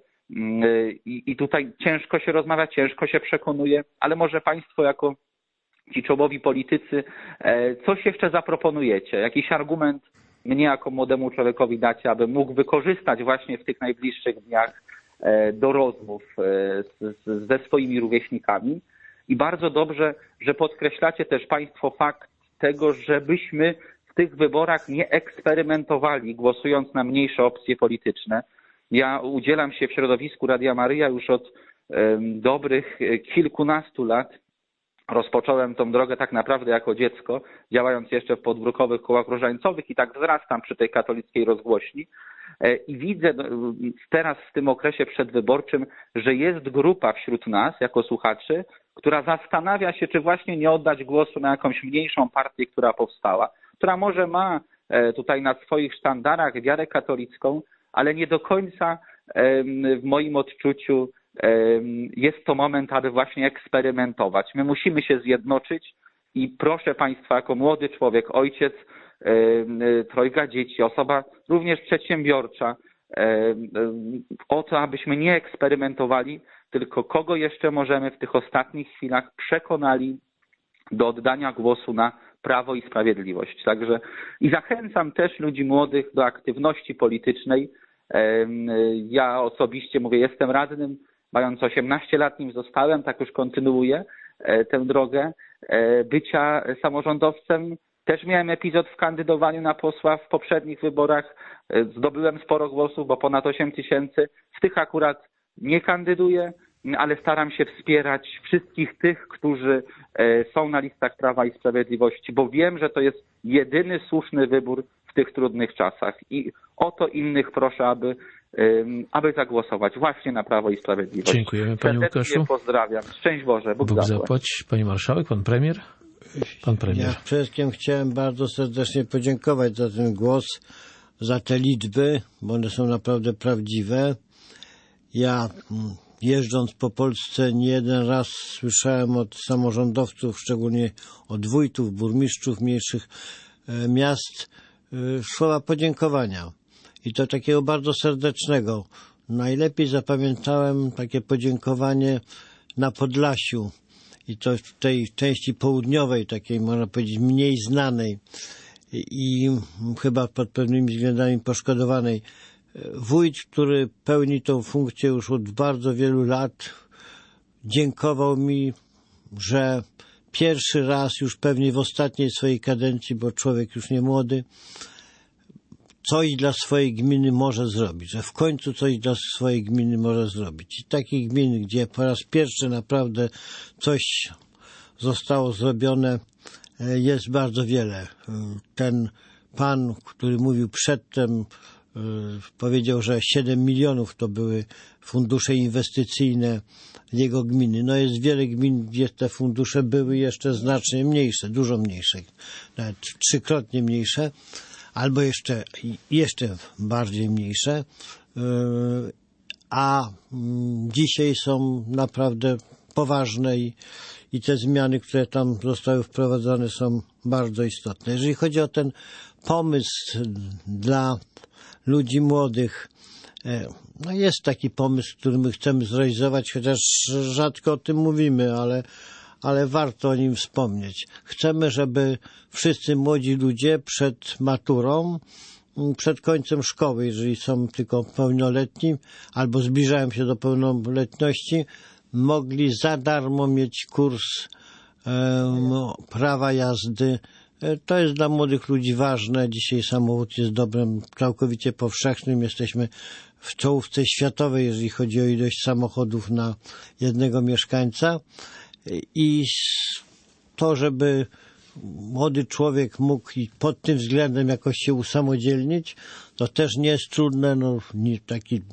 G: i tutaj ciężko się rozmawia, ciężko się przekonuje, ale może Państwo jako ci czołowi politycy coś jeszcze zaproponujecie, jakiś argument mnie jako młodemu człowiekowi dacie, aby mógł wykorzystać właśnie w tych najbliższych dniach do rozmów ze swoimi rówieśnikami. I bardzo dobrze, że podkreślacie też Państwo fakt tego, żebyśmy w tych wyborach nie eksperymentowali, głosując na mniejsze opcje polityczne. Ja udzielam się w środowisku Radia Maryja już od um, dobrych kilkunastu lat. Rozpocząłem tą drogę tak naprawdę jako dziecko, działając jeszcze w podwórkowych kołach różańcowych i tak wzrastam przy tej katolickiej rozgłośni. I widzę teraz w tym okresie przedwyborczym, że jest grupa wśród nas, jako słuchaczy, która zastanawia się, czy właśnie nie oddać głosu na jakąś mniejszą partię, która powstała, która może ma tutaj na swoich sztandarach wiarę katolicką, ale nie do końca w moim odczuciu jest to moment, aby właśnie eksperymentować. My musimy się zjednoczyć i proszę Państwa, jako młody człowiek, ojciec, trojga dzieci, osoba również przedsiębiorcza, o to, abyśmy nie eksperymentowali, tylko kogo jeszcze możemy w tych ostatnich chwilach przekonali do oddania głosu na Prawo i Sprawiedliwość. Także i zachęcam też ludzi młodych do aktywności politycznej. Ja osobiście mówię, jestem radnym, mając osiemnaście lat nim zostałem, tak już kontynuuję tę drogę bycia samorządowcem. Też miałem epizod w kandydowaniu na posła w poprzednich wyborach. Zdobyłem sporo głosów, bo ponad osiem tysięcy. W tych akurat nie kandyduję, ale staram się wspierać wszystkich tych, którzy są na listach Prawa i Sprawiedliwości, bo wiem, że to jest jedyny słuszny wybór w tych trudnych czasach. I o to innych proszę, aby, aby zagłosować właśnie na Prawo i Sprawiedliwość.
A: Dziękujemy Panie Łukaszu.
G: Pozdrawiam. Szczęść Boże. Bóg,
A: Bóg zapłać. Pani Marszałek, Pan Premier? Pan Premier.
D: Ja przede wszystkim chciałem bardzo serdecznie podziękować za ten głos, za te liczby, bo one są naprawdę prawdziwe. Ja jeżdżąc po Polsce nie jeden raz słyszałem od samorządowców, szczególnie od wójtów, burmistrzów mniejszych miast, słowa podziękowania. I to takiego bardzo serdecznego. Najlepiej zapamiętałem takie podziękowanie na Podlasiu. I to w tej części południowej, takiej można powiedzieć mniej znanej i chyba pod pewnymi względami poszkodowanej. Wójt, który pełni tą funkcję już od bardzo wielu lat, dziękował mi, że pierwszy raz, już pewnie w ostatniej swojej kadencji, bo człowiek już nie młody, coś dla swojej gminy może zrobić, że w końcu coś dla swojej gminy może zrobić. I takich gmin, gdzie po raz pierwszy naprawdę coś zostało zrobione, jest bardzo wiele. Ten pan, który mówił przedtem, powiedział, że siedem milionów to były fundusze inwestycyjne jego gminy. No jest wiele gmin, gdzie te fundusze były jeszcze znacznie mniejsze, dużo mniejsze, nawet trzykrotnie mniejsze, albo jeszcze, jeszcze bardziej mniejsze, a dzisiaj są naprawdę poważne i, i te zmiany, które tam zostały wprowadzone, są bardzo istotne. Jeżeli chodzi o ten pomysł dla ludzi młodych, no jest taki pomysł, który my chcemy zrealizować, chociaż rzadko o tym mówimy, ale, ale warto o nim wspomnieć. Chcemy, żeby wszyscy młodzi ludzie przed maturą, przed końcem szkoły, jeżeli są tylko pełnoletni albo zbliżają się do pełnoletności, mogli za darmo mieć kurs e, prawa jazdy. To jest dla młodych ludzi ważne. Dzisiaj samochód jest dobrem całkowicie powszechnym. Jesteśmy w czołówce światowej, jeżeli chodzi o ilość samochodów na jednego mieszkańca. I to, żeby młody człowiek mógł i pod tym względem jakoś się usamodzielnić, to też nie jest trudne. No, nie taki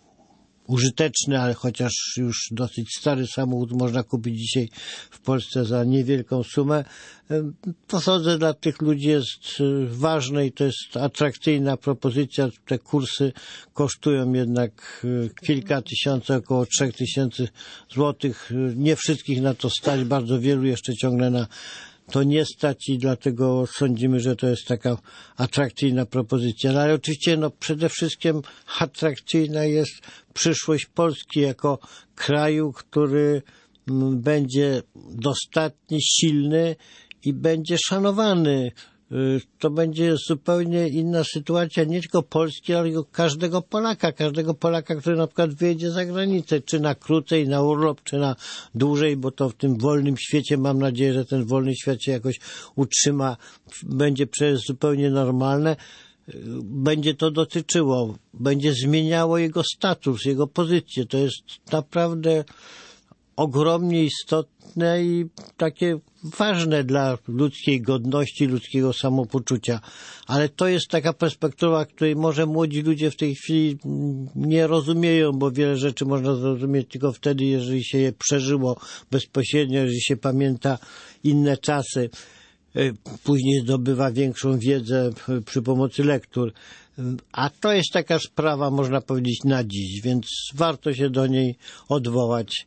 D: użyteczny, ale chociaż już dosyć stary samochód można kupić dzisiaj w Polsce za niewielką sumę. To sądzę, dla tych ludzi jest ważne i to jest atrakcyjna propozycja. Te kursy kosztują jednak kilka tysięcy, około trzech tysięcy złotych. Nie wszystkich na to stać, bardzo wielu jeszcze ciągle na to nie stać i dlatego sądzimy, że to jest taka atrakcyjna propozycja. No ale oczywiście no, przede wszystkim atrakcyjna jest przyszłość Polski jako kraju, który będzie dostatni, silny i będzie szanowany. To będzie zupełnie inna sytuacja nie tylko Polski, ale i każdego Polaka. Każdego Polaka, który na przykład wyjedzie za granicę, czy na krócej, na urlop, czy na dłużej, bo to w tym wolnym świecie, mam nadzieję, że ten wolny świat się jakoś utrzyma, będzie przecież zupełnie normalne. Będzie to dotyczyło, będzie zmieniało jego status, jego pozycję. To jest naprawdę ogromnie istotne i takie ważne dla ludzkiej godności, ludzkiego samopoczucia. Ale to jest taka perspektywa, której może młodzi ludzie w tej chwili nie rozumieją, bo wiele rzeczy można zrozumieć tylko wtedy, jeżeli się je przeżyło bezpośrednio, jeżeli się pamięta inne czasy. Później zdobywa większą wiedzę przy pomocy lektur. A to jest taka sprawa, można powiedzieć, na dziś, więc warto się do niej odwołać.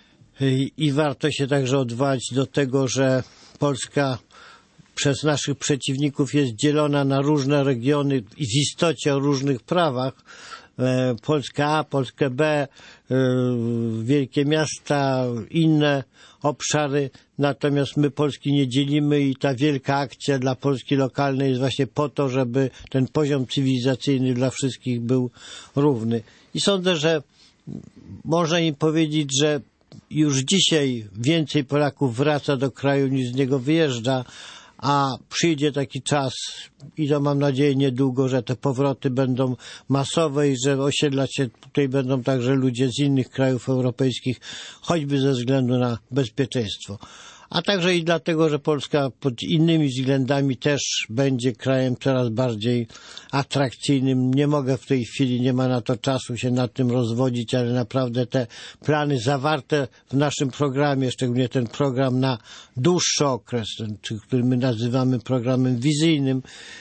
D: I warto się także odwołać do tego, że Polska przez naszych przeciwników jest dzielona na różne regiony i w istocie o różnych prawach. Polska A, Polskę B, wielkie miasta, inne obszary. Natomiast my Polski nie dzielimy i ta wielka akcja dla Polski lokalnej jest właśnie po to, żeby ten poziom cywilizacyjny dla wszystkich był równy. I sądzę, że można im powiedzieć, że już dzisiaj więcej Polaków wraca do kraju niż z niego wyjeżdża, a przyjdzie taki czas i to mam nadzieję niedługo, że te powroty będą masowe i że osiedlać się tutaj będą także ludzie z innych krajów europejskich, choćby ze względu na bezpieczeństwo. A także i dlatego, że Polska pod innymi względami też będzie krajem coraz bardziej atrakcyjnym. Nie mogę w tej chwili, nie ma na to czasu się nad tym rozwodzić, ale naprawdę te plany zawarte w naszym programie, szczególnie ten program na dłuższy okres, ten, który my nazywamy programem wizyjnym,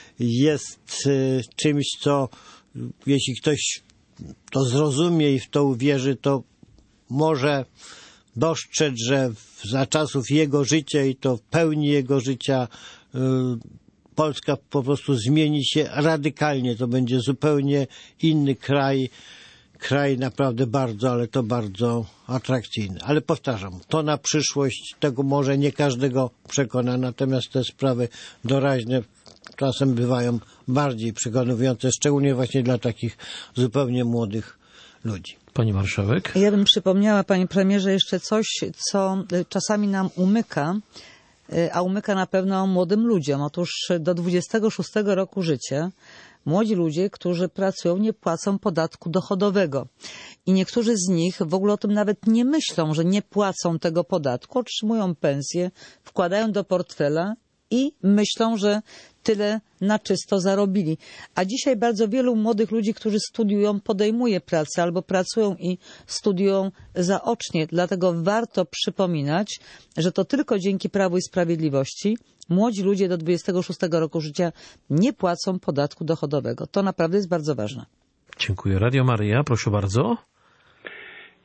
D: jest y, czymś, co jeśli ktoś to zrozumie i w to uwierzy, to może dostrzec, że za czasów jego życia i to w pełni jego życia y, Polska po prostu zmieni się radykalnie. To będzie zupełnie inny kraj, kraj naprawdę bardzo, ale to bardzo atrakcyjny. Ale powtarzam, to na przyszłość, tego może nie każdego przekona, natomiast te sprawy doraźne czasem bywają bardziej przekonujące, szczególnie właśnie dla takich zupełnie młodych ludzi.
A: Pani marszałek?
B: Ja bym przypomniała, panie premierze, jeszcze coś, co czasami nam umyka, a umyka na pewno młodym ludziom. Otóż do dwudziestego szóstego roku życia młodzi ludzie, którzy pracują, nie płacą podatku dochodowego. I niektórzy z nich w ogóle o tym nawet nie myślą, że nie płacą tego podatku, otrzymują pensję, wkładają do portfela i myślą, że tyle na czysto zarobili. A dzisiaj bardzo wielu młodych ludzi, którzy studiują, podejmuje pracę albo pracują i studiują zaocznie. Dlatego warto przypominać, że to tylko dzięki Prawu i Sprawiedliwości młodzi ludzie do dwudziestego szóstego roku życia nie płacą podatku dochodowego. To naprawdę jest bardzo ważne.
A: Dziękuję. Radio Maryja, proszę bardzo.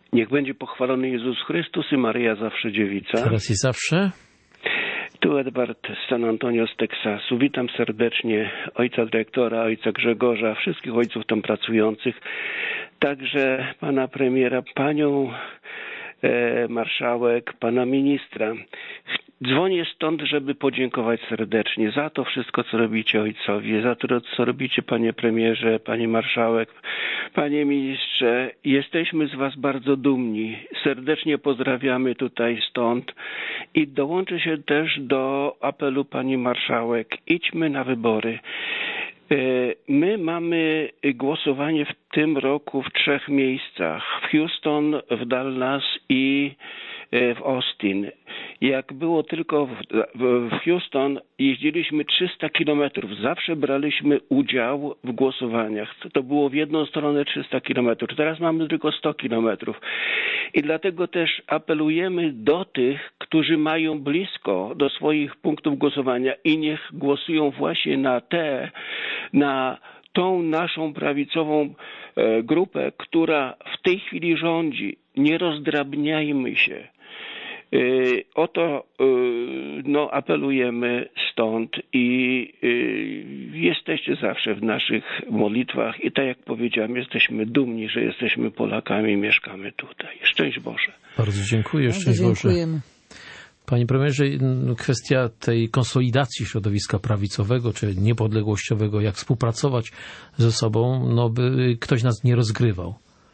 H: Niech będzie pochwalony Jezus Chrystus i Maryja zawsze dziewica.
A: Teraz i zawsze.
H: Tu Edward z San Antonio z Teksasu. Witam serdecznie ojca dyrektora, ojca Grzegorza, wszystkich ojców tam pracujących, także pana premiera, panią e, marszałek, pana ministra. Dzwonię stąd, żeby podziękować serdecznie za to wszystko, co robicie ojcowie, za to, co robicie panie premierze, panie marszałek, panie ministrze. Jesteśmy z was bardzo dumni. Serdecznie pozdrawiamy tutaj stąd i dołączę się też do apelu pani marszałek. Idźmy na wybory. My mamy głosowanie w tym roku w trzech miejscach. W Houston, w Dallas i w Austin. Jak było tylko w, w Houston, jeździliśmy trzysta kilometrów. Zawsze braliśmy udział w głosowaniach. To było w jedną stronę trzysta kilometrów. Teraz mamy tylko sto kilometrów. I dlatego też apelujemy do tych, którzy mają blisko do swoich punktów głosowania i niech głosują właśnie na te, na tą naszą prawicową e, grupę, która w tej chwili rządzi. Nie rozdrabniajmy się. Yy, o to yy, no, apelujemy stąd i yy, jesteście zawsze w naszych modlitwach i tak jak powiedziałem, jesteśmy dumni, że jesteśmy Polakami i mieszkamy tutaj. Szczęść Boże.
A: Bardzo dziękuję. Szczęść Boże. Panie premierze, kwestia tej konsolidacji środowiska prawicowego czy niepodległościowego, jak współpracować ze sobą, no by ktoś nas nie rozgrywał.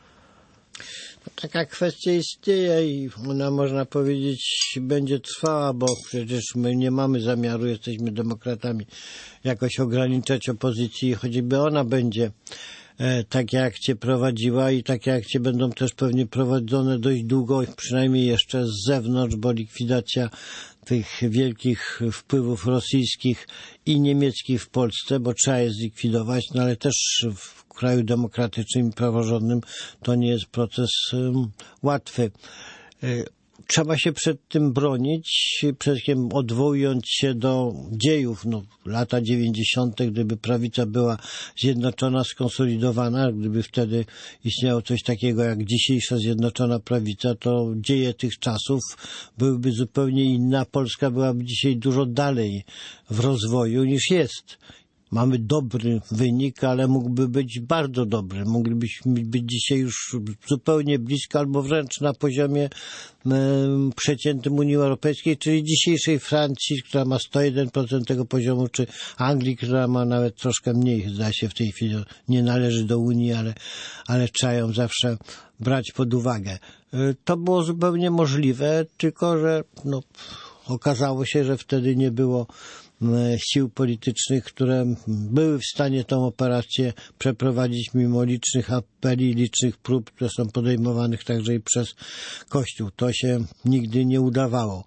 D: Taka kwestia istnieje i ona, można powiedzieć, będzie trwała, bo przecież my nie mamy zamiaru, jesteśmy demokratami, jakoś ograniczać opozycji, choćby ona będzie e, takie akcje prowadziła i takie akcje będą też pewnie prowadzone dość długo, przynajmniej jeszcze z zewnątrz, bo likwidacja tych wielkich wpływów rosyjskich i niemieckich w Polsce, bo trzeba je zlikwidować, no ale też w kraju demokratycznym i praworządnym to nie jest proces um, łatwy. Trzeba się przed tym bronić, przede wszystkim odwołując się do dziejów, no, lata dziewięćdziesiąte, gdyby prawica była zjednoczona, skonsolidowana, gdyby wtedy istniało coś takiego jak dzisiejsza zjednoczona prawica, to dzieje tych czasów byłyby zupełnie inne, Polska byłaby dzisiaj dużo dalej w rozwoju niż jest. Mamy dobry wynik, ale mógłby być bardzo dobry. Moglibyśmy być dzisiaj już zupełnie blisko albo wręcz na poziomie e, przeciętnym Unii Europejskiej, czyli dzisiejszej Francji, która ma sto jeden procent tego poziomu, czy Anglii, która ma nawet troszkę mniej, zdaje się w tej chwili, nie należy do Unii, ale, ale trzeba ją zawsze brać pod uwagę. E, to było zupełnie możliwe, tylko że no, okazało się, że wtedy nie było sił politycznych, które były w stanie tą operację przeprowadzić mimo licznych apeli, licznych prób, które są podejmowanych także i przez Kościół. To się nigdy nie udawało.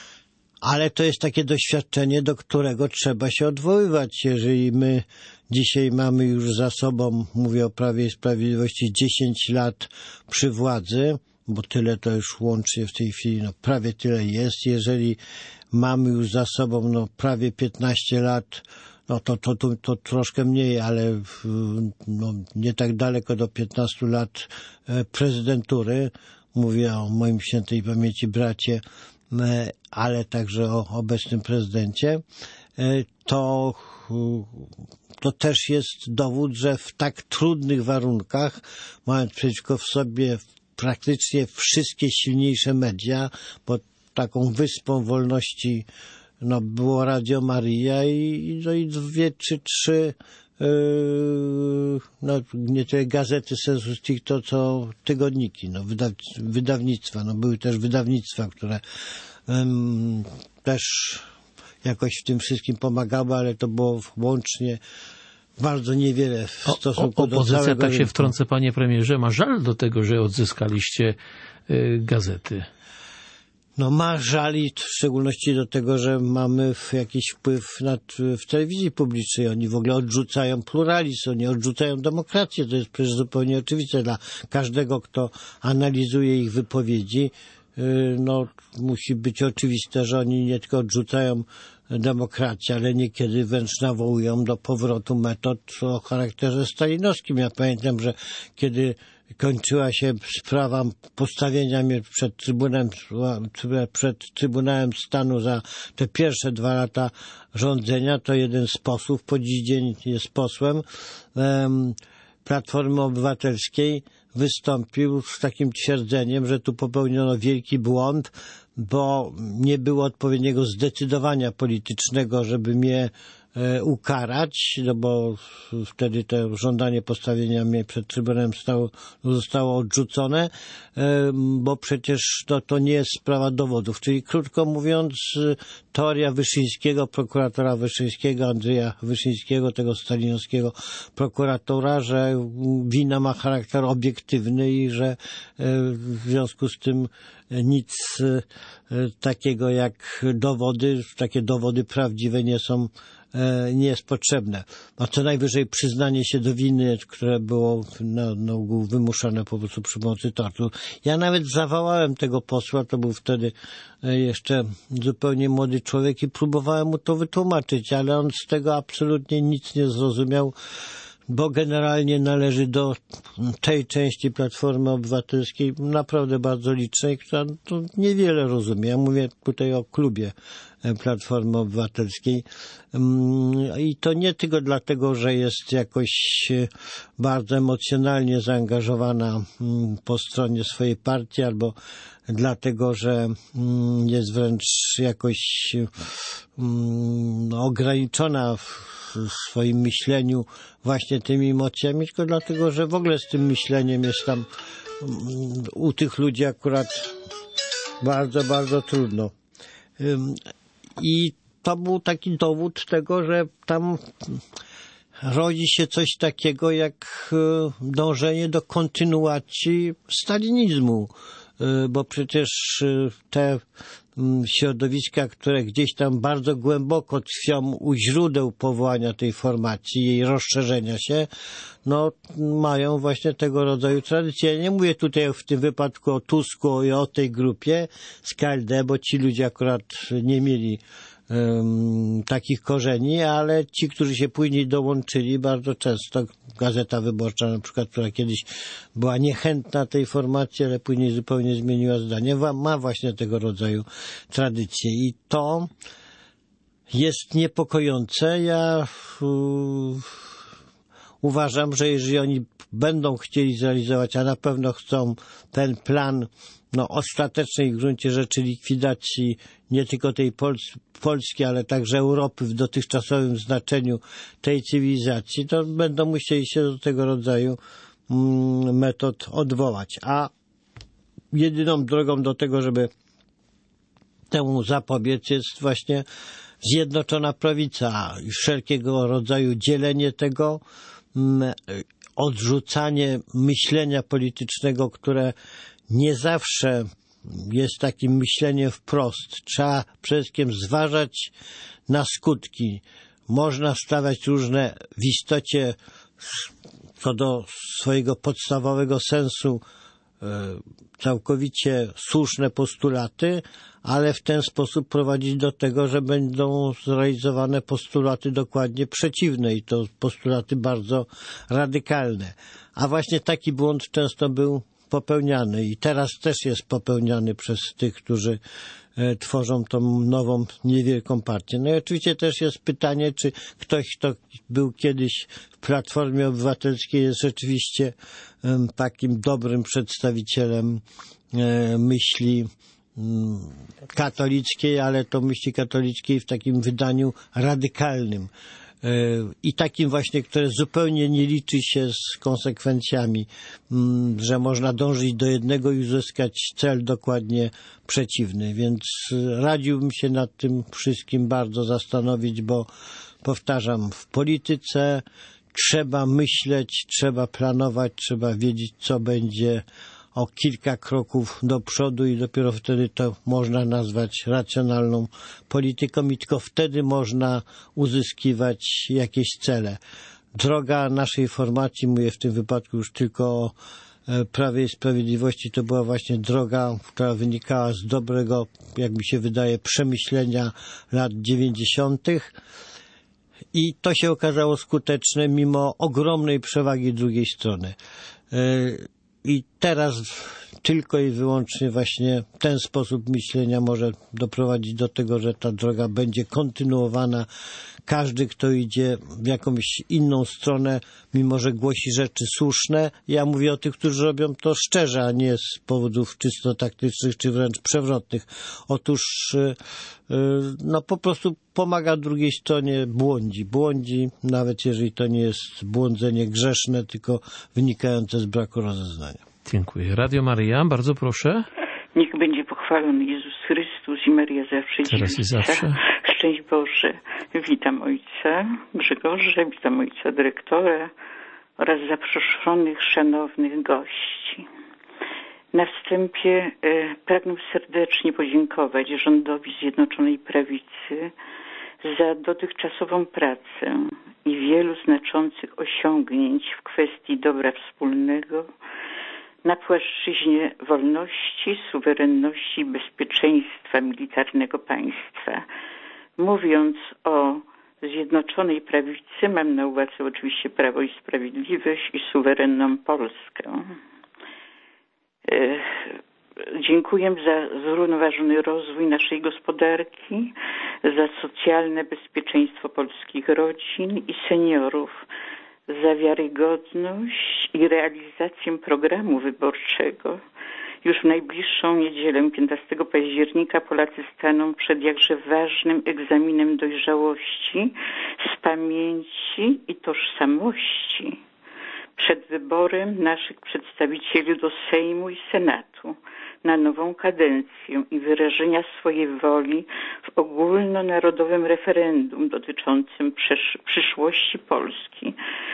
D: Ale to jest takie doświadczenie, do którego trzeba się odwoływać. Jeżeli my dzisiaj mamy już za sobą, mówię o Prawie i Sprawiedliwości, dziesięć lat przy władzy, bo tyle to już łącznie w tej chwili, no prawie tyle jest. Jeżeli mamy już za sobą no, prawie piętnaście lat, no to, to, to, to troszkę mniej, ale no, nie tak daleko do piętnastu lat prezydentury. Mówię o moim świętej pamięci bracie, ale także o obecnym prezydencie. To, to też jest dowód, że w tak trudnych warunkach, mając przeciwko sobie praktycznie wszystkie silniejsze media, bo taką wyspą wolności no, było Radio Maryja i, no, i dwie czy trzy yy, no, nie tyle gazety sensu stricto, co tygodniki, no, wydaw, wydawnictwa. No, były też wydawnictwa, które ym, też jakoś w tym wszystkim pomagały, ale to było łącznie bardzo niewiele w stosunku o, o, do
A: opozycja,
D: całego
A: tak się
D: rynku.
A: wtrącę, panie premierze, ma żal do tego, że odzyskaliście y, gazety.
D: No ma żali, w szczególności do tego, że mamy jakiś wpływ nad, w telewizji publicznej. Oni w ogóle odrzucają pluralizm, oni odrzucają demokrację. To jest przecież zupełnie oczywiste dla każdego, kto analizuje ich wypowiedzi. No, musi być oczywiste, że oni nie tylko odrzucają demokrację, ale niekiedy wręcz nawołują do powrotu metod o charakterze stalinowskim. Ja pamiętam, że kiedy kończyła się sprawa postawienia mnie przed Trybunałem, przed Trybunałem Stanu za te pierwsze dwa lata rządzenia, to jeden z posłów, po dziś dzień jest posłem um, Platformy Obywatelskiej, wystąpił z takim twierdzeniem, że tu popełniono wielki błąd, bo nie było odpowiedniego zdecydowania politycznego, żeby mnie e, ukarać, no bo wtedy to żądanie postawienia mnie przed Trybunałem Stanu zostało odrzucone, e, bo przecież to, to nie jest sprawa dowodów. Czyli krótko mówiąc, teoria Wyszyńskiego, prokuratora Wyszyńskiego, Andrzeja Wyszyńskiego, tego stalinowskiego prokuratora, że wina ma charakter obiektywny i że e, w związku z tym nic e, takiego jak dowody, takie dowody prawdziwe nie są, e, nie jest potrzebne. A co najwyżej przyznanie się do winy, które było na, na ogół wymuszane po prostu przy pomocy tortur. Ja nawet zawołałem tego posła, to był wtedy e, jeszcze zupełnie młody człowiek i próbowałem mu to wytłumaczyć, ale on z tego absolutnie nic nie zrozumiał, bo generalnie należy do tej części Platformy Obywatelskiej, naprawdę bardzo licznej, która to niewiele rozumie. Ja mówię tutaj o klubie Platformy Obywatelskiej. I to nie tylko dlatego, że jest jakoś bardzo emocjonalnie zaangażowana po stronie swojej partii, albo dlatego, że jest wręcz jakoś ograniczona w swoim myśleniu właśnie tymi emocjami, tylko dlatego, że w ogóle z tym myśleniem jest tam u tych ludzi akurat bardzo, bardzo trudno. I to był taki dowód tego, że tam rodzi się coś takiego jak dążenie do kontynuacji stalinizmu, bo przecież te środowiska, które gdzieś tam bardzo głęboko tkwią u źródeł powołania tej formacji, jej rozszerzenia się, no mają właśnie tego rodzaju tradycje. Ja nie mówię tutaj w tym wypadku o Tusku i o tej grupie z K L D, bo ci ludzie akurat nie mieli um, takich korzeni, ale ci, którzy się później dołączyli, bardzo często Gazeta Wyborcza na przykład, która kiedyś była niechętna tej formacji, ale później zupełnie zmieniła zdanie, ma właśnie tego rodzaju tradycje i to jest niepokojące. Ja uh, uważam, że jeżeli oni będą chcieli zrealizować, a na pewno chcą ten plan no, ostatecznej w gruncie rzeczy likwidacji nie tylko tej Pols- Polski, ale także Europy w dotychczasowym znaczeniu tej cywilizacji, to będą musieli się do tego rodzaju mm, metod odwołać. A jedyną drogą do tego, żeby temu zapobiec, jest właśnie zjednoczona prawica i wszelkiego rodzaju dzielenie tego, mm, odrzucanie myślenia politycznego, które nie zawsze jest takim myśleniem wprost. Trzeba przede wszystkim zważać na skutki. Można stawiać różne w istocie co do swojego podstawowego sensu całkowicie słuszne postulaty, ale w ten sposób prowadzić do tego, że będą zrealizowane postulaty dokładnie przeciwne i to postulaty bardzo radykalne. A właśnie taki błąd często był popełniany i teraz też jest popełniany przez tych, którzy e, tworzą tą nową, niewielką partię. No i oczywiście też jest pytanie, czy ktoś, kto był kiedyś w Platformie Obywatelskiej, jest rzeczywiście e, takim dobrym przedstawicielem e, myśli m, katolickiej, ale to myśli katolickiej w takim wydaniu radykalnym. I takim właśnie, które zupełnie nie liczy się z konsekwencjami, że można dążyć do jednego i uzyskać cel dokładnie przeciwny. Więc radziłbym się nad tym wszystkim bardzo zastanowić, bo powtarzam, w polityce trzeba myśleć, trzeba planować, trzeba wiedzieć, co będzie o kilka kroków do przodu i dopiero wtedy to można nazwać racjonalną polityką i tylko wtedy można uzyskiwać jakieś cele. Droga naszej formacji, mówię w tym wypadku już tylko o Prawie i Sprawiedliwości, to była właśnie droga, która wynikała z dobrego, jak mi się wydaje, przemyślenia lat dziewięćdziesiątych. I to się okazało skuteczne mimo ogromnej przewagi drugiej strony. i teraz tylko i wyłącznie właśnie ten sposób myślenia może doprowadzić do tego, że ta droga będzie kontynuowana. Każdy, kto idzie w jakąś inną stronę, mimo że głosi rzeczy słuszne, ja mówię o tych, którzy robią to szczerze, a nie z powodów czysto taktycznych, czy wręcz przewrotnych. Otóż no po prostu pomaga drugiej stronie, błądzi. Błądzi, nawet jeżeli to nie jest błądzenie grzeszne, tylko wynikające z braku rozeznania.
A: Dziękuję. Radio Maryja, bardzo proszę.
I: Niech będzie pochwalony Jezus Chrystus i Maria zawsze.
A: Teraz i zawsze.
I: Szczęść Boże. Witam ojca Grzegorza, witam ojca dyrektora oraz zaproszonych szanownych gości. Na wstępie e, pragnę serdecznie podziękować rządowi Zjednoczonej Prawicy za dotychczasową pracę i wielu znaczących osiągnięć w kwestii dobra wspólnego na płaszczyźnie wolności, suwerenności i bezpieczeństwa militarnego państwa. Mówiąc o Zjednoczonej Prawicy, mam na uwadze oczywiście Prawo i Sprawiedliwość i suwerenną Polskę. Dziękuję za zrównoważony rozwój naszej gospodarki, za socjalne bezpieczeństwo polskich rodzin i seniorów, za wiarygodność i realizację programu wyborczego. Już w najbliższą niedzielę, piętnastego października, Polacy staną przed jakże ważnym egzaminem dojrzałości, z pamięci i tożsamości. Przed wyborem naszych przedstawicieli do Sejmu i Senatu na nową kadencję i wyrażenia swojej woli w ogólnonarodowym referendum dotyczącym przyszłości Polski.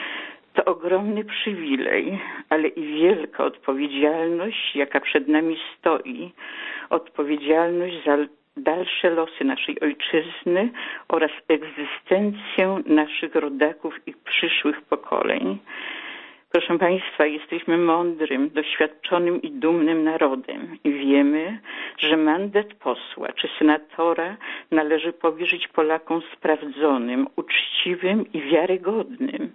I: To ogromny przywilej, ale i wielka odpowiedzialność, jaka przed nami stoi. Odpowiedzialność za dalsze losy naszej ojczyzny oraz egzystencję naszych rodaków i przyszłych pokoleń. Proszę Państwa, jesteśmy mądrym, doświadczonym i dumnym narodem i wiemy, że mandat posła czy senatora należy powierzyć Polakom sprawdzonym, uczciwym i wiarygodnym.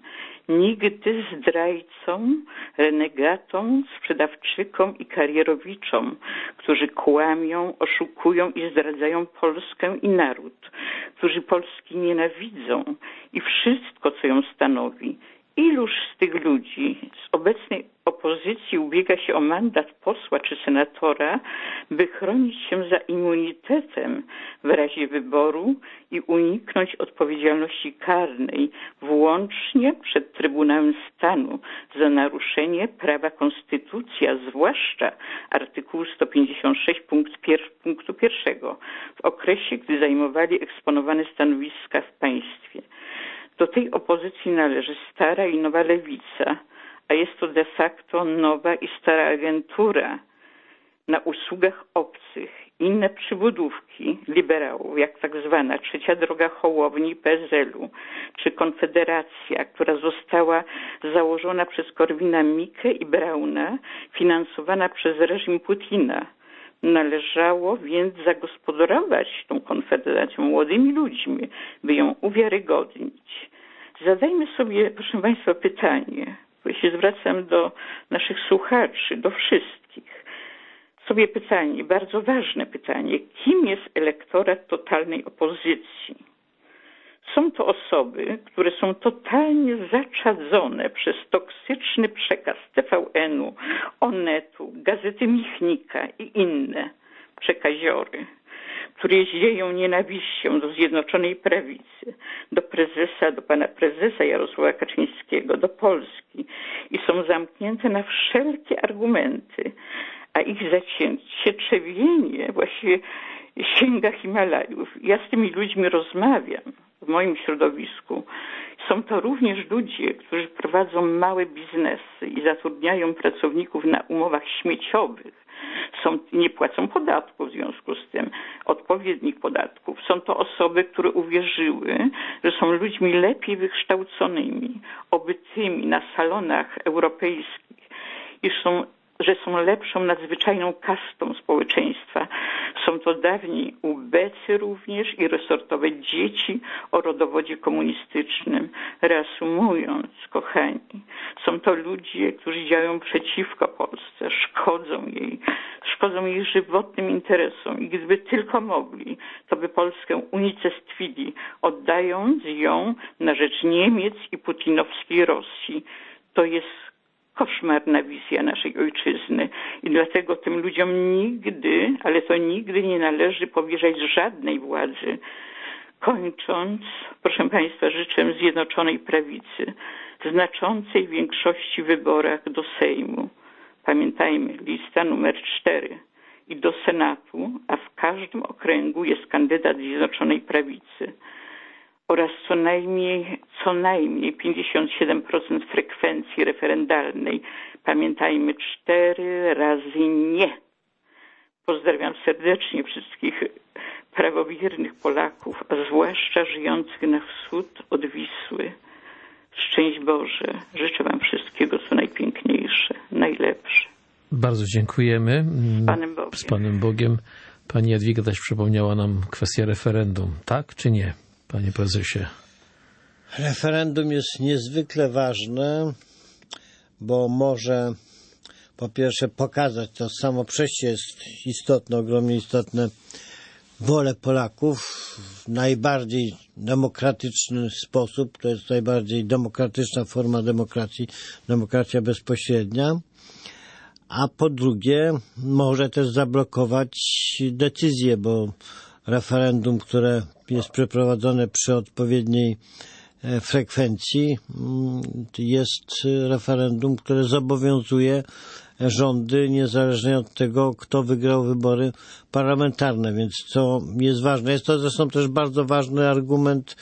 I: Nigdy zdrajcom, renegatom, sprzedawczykom i karierowiczom, którzy kłamią, oszukują i zdradzają Polskę i naród, którzy Polski nienawidzą i wszystko, co ją stanowi. Iluż z tych ludzi z obecnej opozycji ubiega się o mandat posła czy senatora, by chronić się za immunitetem w razie wyboru i uniknąć odpowiedzialności karnej, włącznie przed Trybunałem Stanu za naruszenie prawa konstytucji, a zwłaszcza artykułu sto pięćdziesiąt sześć punkt pier, punktu pierwszego w okresie, gdy zajmowali eksponowane stanowiska w państwie. Do tej opozycji należy stara i nowa lewica, a jest to de facto nowa i stara agentura na usługach obcych. Inne przybudówki liberałów, jak tak zwana Trzecia Droga Hołowni P S L u, czy Konfederacja, która została założona przez Korwina-Mikke i Brauna, finansowana przez reżim Putina. Należało więc zagospodarować tą konfederacją młodymi ludźmi, by ją uwiarygodnić. Zadajmy sobie, proszę Państwa, pytanie, bo się zwracam do naszych słuchaczy, do wszystkich. Sobie pytanie, bardzo ważne pytanie, kim jest elektorat totalnej opozycji? Są to osoby, które są totalnie zaczadzone przez toksyczny przekaz T V N u, Onetu, Gazety Michnika i inne przekaziory, które zieją nienawiścią do Zjednoczonej Prawicy, do prezesa, do pana prezesa Jarosława Kaczyńskiego, do Polski i są zamknięte na wszelkie argumenty, a ich zacietrzewienie właściwie sięga Himalajów. Ja z tymi ludźmi rozmawiam w moim środowisku. Są to również ludzie, którzy prowadzą małe biznesy i zatrudniają pracowników na umowach śmieciowych. Są, nie płacą podatków w związku z tym, odpowiednich podatków. Są to osoby, które uwierzyły, że są ludźmi lepiej wykształconymi, obytymi na salonach europejskich i są że są lepszą, nadzwyczajną kastą społeczeństwa. Są to dawni ubecy również i resortowe dzieci o rodowodzie komunistycznym. Reasumując, kochani, są to ludzie, którzy działają przeciwko Polsce, szkodzą jej, szkodzą jej żywotnym interesom i gdyby tylko mogli, to by Polskę unicestwili, oddając ją na rzecz Niemiec i putinowskiej Rosji. To jest koszmarna wizja naszej ojczyzny i dlatego tym ludziom nigdy, ale to nigdy nie należy powierzać żadnej władzy. Kończąc, proszę Państwa, życzę Zjednoczonej Prawicy znaczącej większości w wyborach do Sejmu. Pamiętajmy, lista numer cztery i do Senatu, a w każdym okręgu jest kandydat Zjednoczonej Prawicy oraz co najmniej, co najmniej pięćdziesiąt siedem procent frekwencji referendalnej. Pamiętajmy, cztery razy nie. Pozdrawiam serdecznie wszystkich prawowiernych Polaków, a zwłaszcza żyjących na wschód od Wisły. Szczęść Boże. Życzę Wam wszystkiego, co najpiękniejsze, najlepsze.
A: Bardzo dziękujemy.
I: Z Panem Bogiem.
A: Z Panem Bogiem. Pani Jadwiga też przypomniała nam kwestię referendum. Tak czy nie, panie prezesie?
D: Referendum jest niezwykle ważne, bo może po pierwsze pokazać, to samo przejście jest istotne, ogromnie istotne, wolę Polaków w najbardziej demokratyczny sposób. To jest najbardziej demokratyczna forma demokracji, demokracja bezpośrednia. A po drugie, może też zablokować decyzję, bo referendum, które jest przeprowadzone przy odpowiedniej frekwencji, jest referendum, które zobowiązuje rządy, niezależnie od tego, kto wygrał wybory parlamentarne, więc to jest ważne. Jest to zresztą też bardzo ważny argument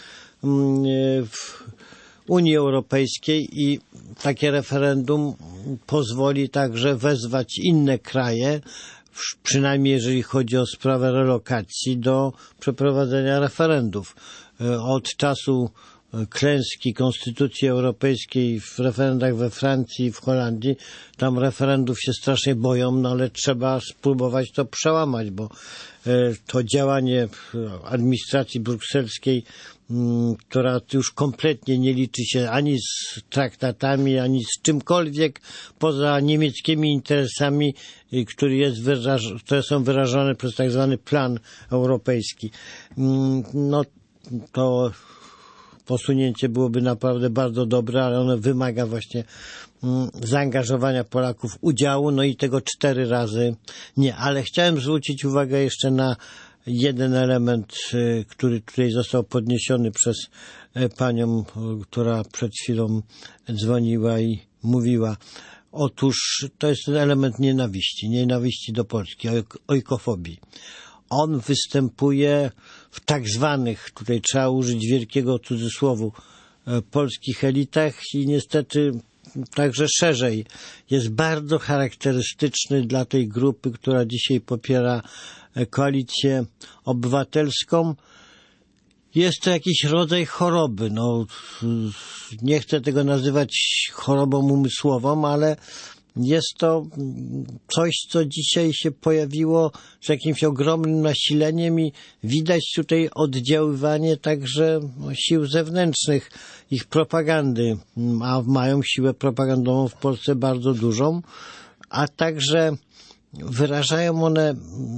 D: w Unii Europejskiej i takie referendum pozwoli także wezwać inne kraje, przynajmniej jeżeli chodzi o sprawę relokacji, do przeprowadzenia referendów. Od czasu klęski Konstytucji Europejskiej w referendach we Francji i w Holandii, tam referendów się strasznie boją, no ale trzeba spróbować to przełamać, bo to działanie administracji brukselskiej, która już kompletnie nie liczy się ani z traktatami, ani z czymkolwiek poza niemieckimi interesami, który jest wyraż- które są wyrażone przez tak zwany plan europejski. No to posunięcie byłoby naprawdę bardzo dobre, ale ono wymaga właśnie zaangażowania Polaków, udziału, no i tego cztery razy nie. Ale chciałem zwrócić uwagę jeszcze na jeden element, który tutaj został podniesiony przez panią, która przed chwilą dzwoniła i mówiła. Otóż to jest ten element nienawiści, nienawiści do Polski, ojkofobii. On występuje w tak zwanych, tutaj trzeba użyć wielkiego cudzysłowu, polskich elitach i niestety także szerzej. Jest bardzo charakterystyczny dla tej grupy, która dzisiaj popiera Koalicję Obywatelską. Jest to jakiś rodzaj choroby. No, nie chcę tego nazywać chorobą umysłową, ale jest to coś, co dzisiaj się pojawiło z jakimś ogromnym nasileniem i widać tutaj oddziaływanie także sił zewnętrznych, ich propagandy, a mają siłę propagandową w Polsce bardzo dużą, a także wyrażają one,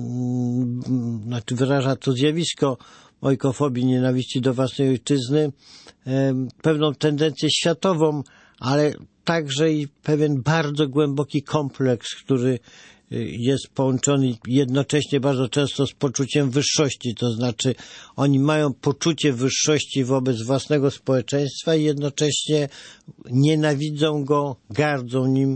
D: znaczy wyraża to zjawisko ojkofobii, nienawiści do własnej ojczyzny, pewną tendencję światową, ale także i pewien bardzo głęboki kompleks, który jest połączony jednocześnie bardzo często z poczuciem wyższości, to znaczy oni mają poczucie wyższości wobec własnego społeczeństwa i jednocześnie nienawidzą go, gardzą nim,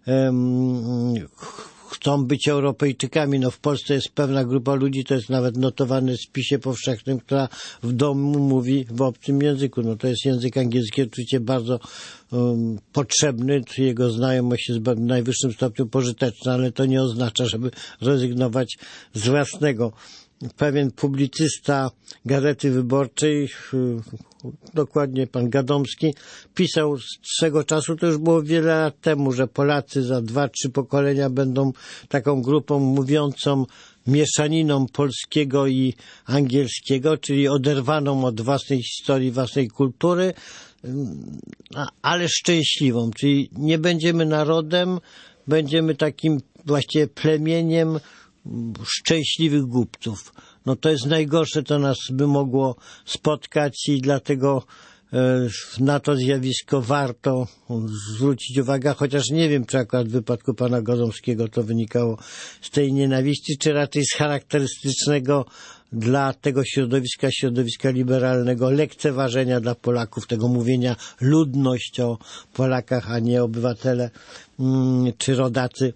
D: um, chcą być Europejczykami. No w Polsce jest pewna grupa ludzi, to jest nawet notowane w spisie powszechnym, która w domu mówi w obcym języku. No to jest język angielski, oczywiście bardzo um, potrzebny, jego znajomość jest w najwyższym stopniu pożyteczna, ale to nie oznacza, żeby rezygnować z własnego. pewien publicysta Gazety Wyborczej, dokładnie pan Gadomski, pisał swego czasu, to już było wiele lat temu, że Polacy za dwa, trzy pokolenia będą taką grupą mówiącą mieszaniną polskiego i angielskiego, czyli oderwaną od własnej historii, własnej kultury, ale szczęśliwą. Czyli nie będziemy narodem, będziemy takim właściwie plemieniem szczęśliwych głupców. No to jest najgorsze, co nas by mogło spotkać i dlatego na to zjawisko warto zwrócić uwagę, chociaż nie wiem, czy akurat w wypadku pana Gadomskiego to wynikało z tej nienawiści, czy raczej z charakterystycznego dla tego środowiska, środowiska liberalnego lekceważenia dla Polaków, tego mówienia ludność o Polakach, a nie obywatele czy rodacy.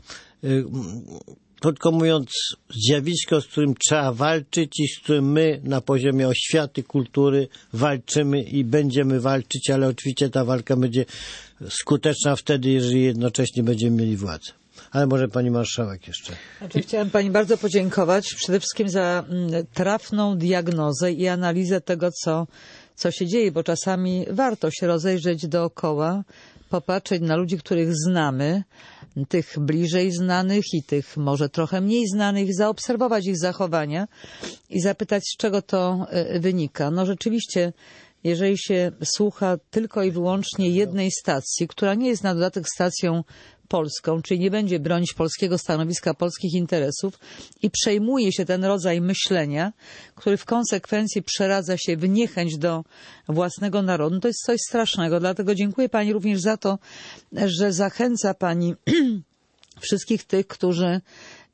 D: Krótko mówiąc, zjawisko, z którym trzeba walczyć i z którym my na poziomie oświaty, kultury walczymy i będziemy walczyć, ale oczywiście ta walka będzie skuteczna wtedy, jeżeli jednocześnie będziemy mieli władzę. Ale może pani marszałek jeszcze.
B: Znaczy, chciałam pani bardzo podziękować przede wszystkim za trafną diagnozę i analizę tego, co, co się dzieje, bo czasami warto się rozejrzeć dookoła, popatrzeć na ludzi, których znamy, tych bliżej znanych i tych może trochę mniej znanych, zaobserwować ich zachowania i zapytać, z czego to wynika. No rzeczywiście, jeżeli się słucha tylko i wyłącznie jednej stacji, która nie jest na dodatek stacją polską, czyli nie będzie bronić polskiego stanowiska, polskich interesów i przejmuje się ten rodzaj myślenia, który w konsekwencji przeradza się w niechęć do własnego narodu, to jest coś strasznego. Dlatego dziękuję pani również za to, że zachęca pani wszystkich tych, którzy y,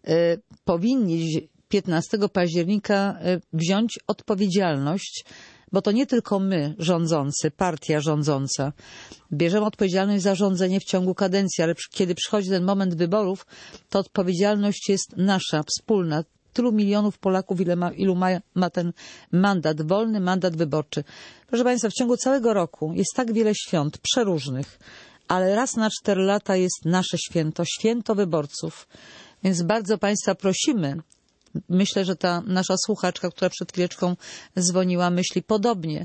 B: powinni piętnastego października y, wziąć odpowiedzialność, bo to nie tylko my, rządzący, partia rządząca, bierzemy odpowiedzialność za rządzenie w ciągu kadencji, ale kiedy przychodzi ten moment wyborów, to odpowiedzialność jest nasza, wspólna. Tylu milionów Polaków, ile ma, ilu ma, ma ten mandat, wolny mandat wyborczy. Proszę państwa, w ciągu całego roku jest tak wiele świąt, przeróżnych, ale raz na cztery lata jest nasze święto, święto wyborców. Więc bardzo państwa prosimy, myślę, że ta nasza słuchaczka, która przed chwileczką dzwoniła, myśli podobnie.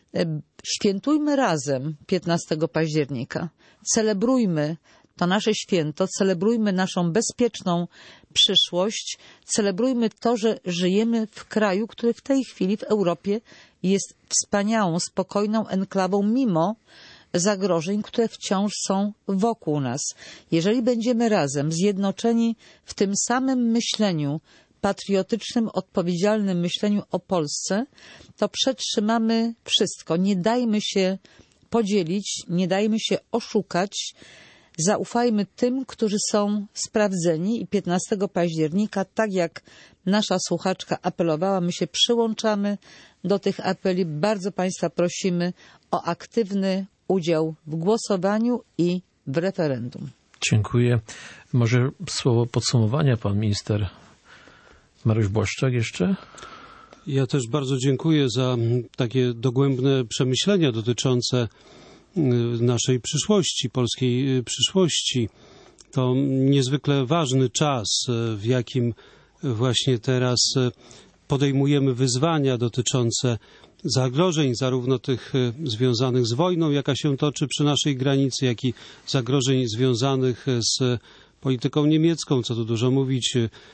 B: Świętujmy razem piętnastego października. Celebrujmy to nasze święto, celebrujmy naszą bezpieczną przyszłość, celebrujmy to, że żyjemy w kraju, który w tej chwili w Europie jest wspaniałą, spokojną enklawą, mimo zagrożeń, które wciąż są wokół nas. Jeżeli będziemy razem, zjednoczeni w tym samym myśleniu, patriotycznym, odpowiedzialnym myśleniu o Polsce, to przetrzymamy wszystko. Nie dajmy się podzielić, nie dajmy się oszukać. Zaufajmy tym, którzy są sprawdzeni i piętnastego października, tak jak nasza słuchaczka apelowała, my się przyłączamy do tych apeli. Bardzo państwa prosimy o aktywny udział w głosowaniu i w referendum.
A: Dziękuję. Może słowo podsumowania pan minister Mariusz Błaszczak jeszcze?
E: Ja też bardzo dziękuję za takie dogłębne przemyślenia dotyczące naszej przyszłości, polskiej przyszłości. To niezwykle ważny czas, w jakim właśnie teraz podejmujemy wyzwania dotyczące zagrożeń, zarówno tych związanych z wojną, jaka się toczy przy naszej granicy, jak i zagrożeń związanych z polityką niemiecką, co tu dużo mówić,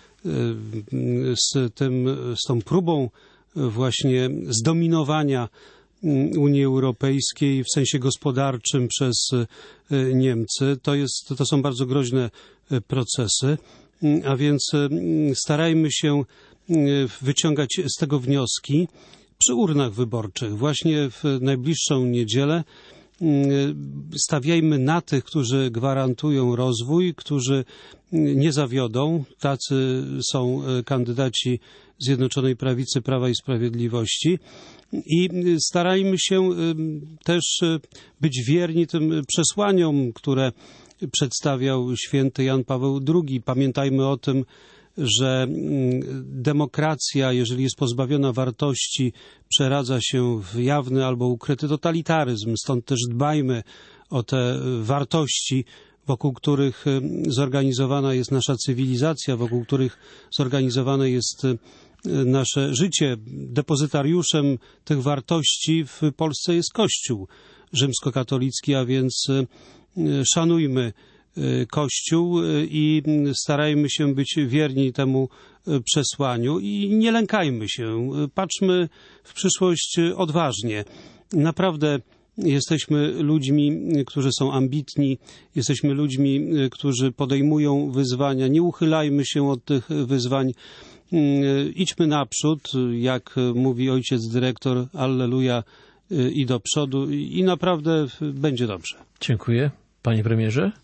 E: z tym, z tą próbą właśnie zdominowania Unii Europejskiej w sensie gospodarczym przez Niemcy. To jest, to są bardzo groźne procesy, a więc starajmy się wyciągać z tego wnioski przy urnach wyborczych. Właśnie w najbliższą niedzielę stawiajmy na tych, którzy gwarantują rozwój, którzy nie zawiodą. Tacy są kandydaci Zjednoczonej Prawicy, Prawa i Sprawiedliwości. I starajmy się też być wierni tym przesłaniom, które przedstawiał święty Jan Paweł drugi. Pamiętajmy o tym, że demokracja, jeżeli jest pozbawiona wartości, przeradza się w jawny albo ukryty totalitaryzm. Stąd też dbajmy o te wartości, wokół których zorganizowana jest nasza cywilizacja, wokół których zorganizowane jest nasze życie. Depozytariuszem tych wartości w Polsce jest Kościół rzymskokatolicki, a więc szanujmy Kościół i starajmy się być wierni temu przesłaniu i nie lękajmy się. Patrzmy w przyszłość odważnie. Naprawdę jesteśmy ludźmi, którzy są ambitni, jesteśmy ludźmi, którzy podejmują wyzwania. Nie uchylajmy się od tych wyzwań. Idźmy naprzód, jak mówi ojciec dyrektor, alleluja, i do przodu i naprawdę będzie dobrze.
A: Dziękuję. Panie premierze?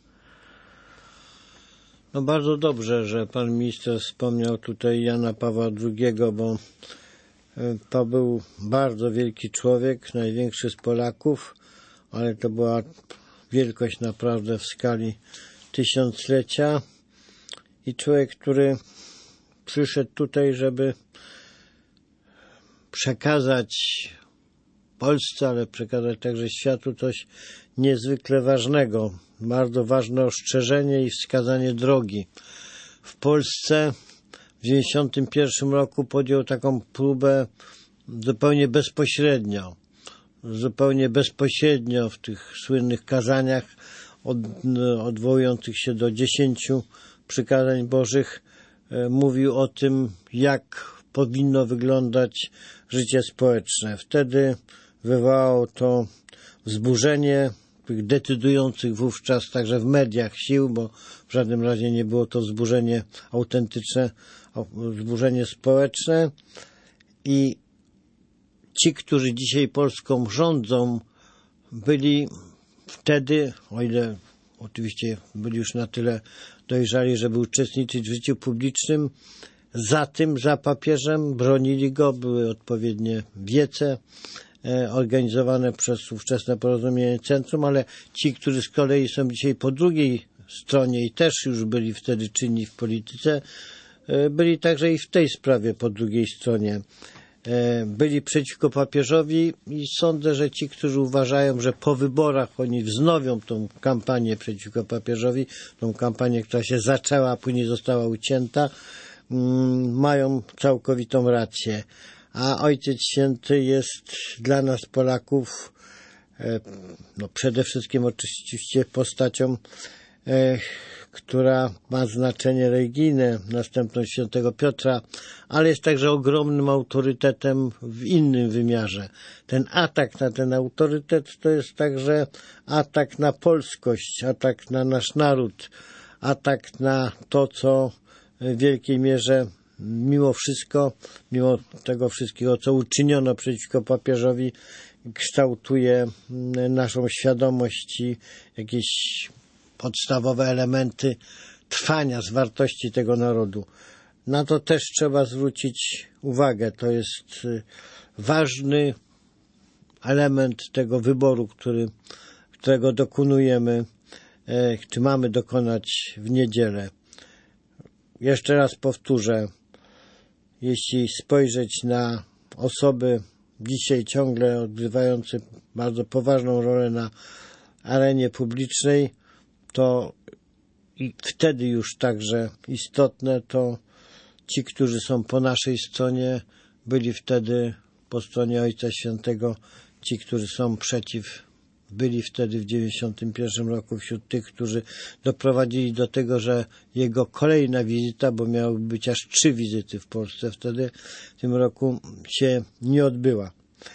D: No bardzo dobrze, że pan minister wspomniał tutaj Jana Pawła drugiego, bo to był bardzo wielki człowiek, największy z Polaków, ale to była wielkość naprawdę w skali tysiąclecia i człowiek, który przyszedł tutaj, żeby przekazać Polsce, ale przekazać także światu coś niezwykle ważnego, bardzo ważne ostrzeżenie i wskazanie drogi. W Polsce w dziewięćdziesiątym pierwszym roku podjął taką próbę zupełnie bezpośrednio, zupełnie bezpośrednio w tych słynnych kazaniach od, odwołujących się do dziesięciu przykazań Bożych mówił o tym, jak powinno wyglądać życie społeczne. Wtedy wywołało to wzburzenie tych decydujących wówczas także w mediach sił, bo w żadnym razie nie było to wzburzenie autentyczne, wzburzenie społeczne i ci, którzy dzisiaj Polską rządzą, byli wtedy, o ile oczywiście byli już na tyle dojrzali, żeby uczestniczyć w życiu publicznym, za tym, za papieżem, bronili go, były odpowiednie wiece e, organizowane przez ówczesne Porozumienie Centrum, ale ci, którzy z kolei są dzisiaj po drugiej stronie i też już byli wtedy czynni w polityce, e, byli także i w tej sprawie po drugiej stronie. E, byli przeciwko papieżowi i sądzę, że ci, którzy uważają, że po wyborach oni wznowią tą kampanię przeciwko papieżowi, tą kampanię, która się zaczęła, a później została ucięta, mają całkowitą rację. A Ojciec Święty jest dla nas Polaków no przede wszystkim oczywiście postacią, e, która ma znaczenie religijne, następną świętego Piotra, ale jest także ogromnym autorytetem w innym wymiarze. Ten atak na ten autorytet to jest także atak na polskość, atak na nasz naród, atak na to, co w wielkiej mierze mimo wszystko, mimo tego wszystkiego, co uczyniono przeciwko papieżowi, kształtuje naszą świadomość i jakieś podstawowe elementy trwania z wartości tego narodu. Na to też trzeba zwrócić uwagę. To jest ważny element tego wyboru, który, którego dokonujemy, czy mamy dokonać w niedzielę. Jeszcze raz powtórzę, jeśli spojrzeć na osoby dzisiaj ciągle odgrywające bardzo poważną rolę na arenie publicznej, to i wtedy już także istotne to ci, którzy są po naszej stronie, byli wtedy po stronie Ojca Świętego, ci, którzy są przeciw, byli wtedy w dziewięćdziesiątym pierwszym roku wśród tych, którzy doprowadzili do tego, że jego kolejna wizyta, bo miały być aż trzy wizyty w Polsce wtedy, w tym roku się nie odbyła.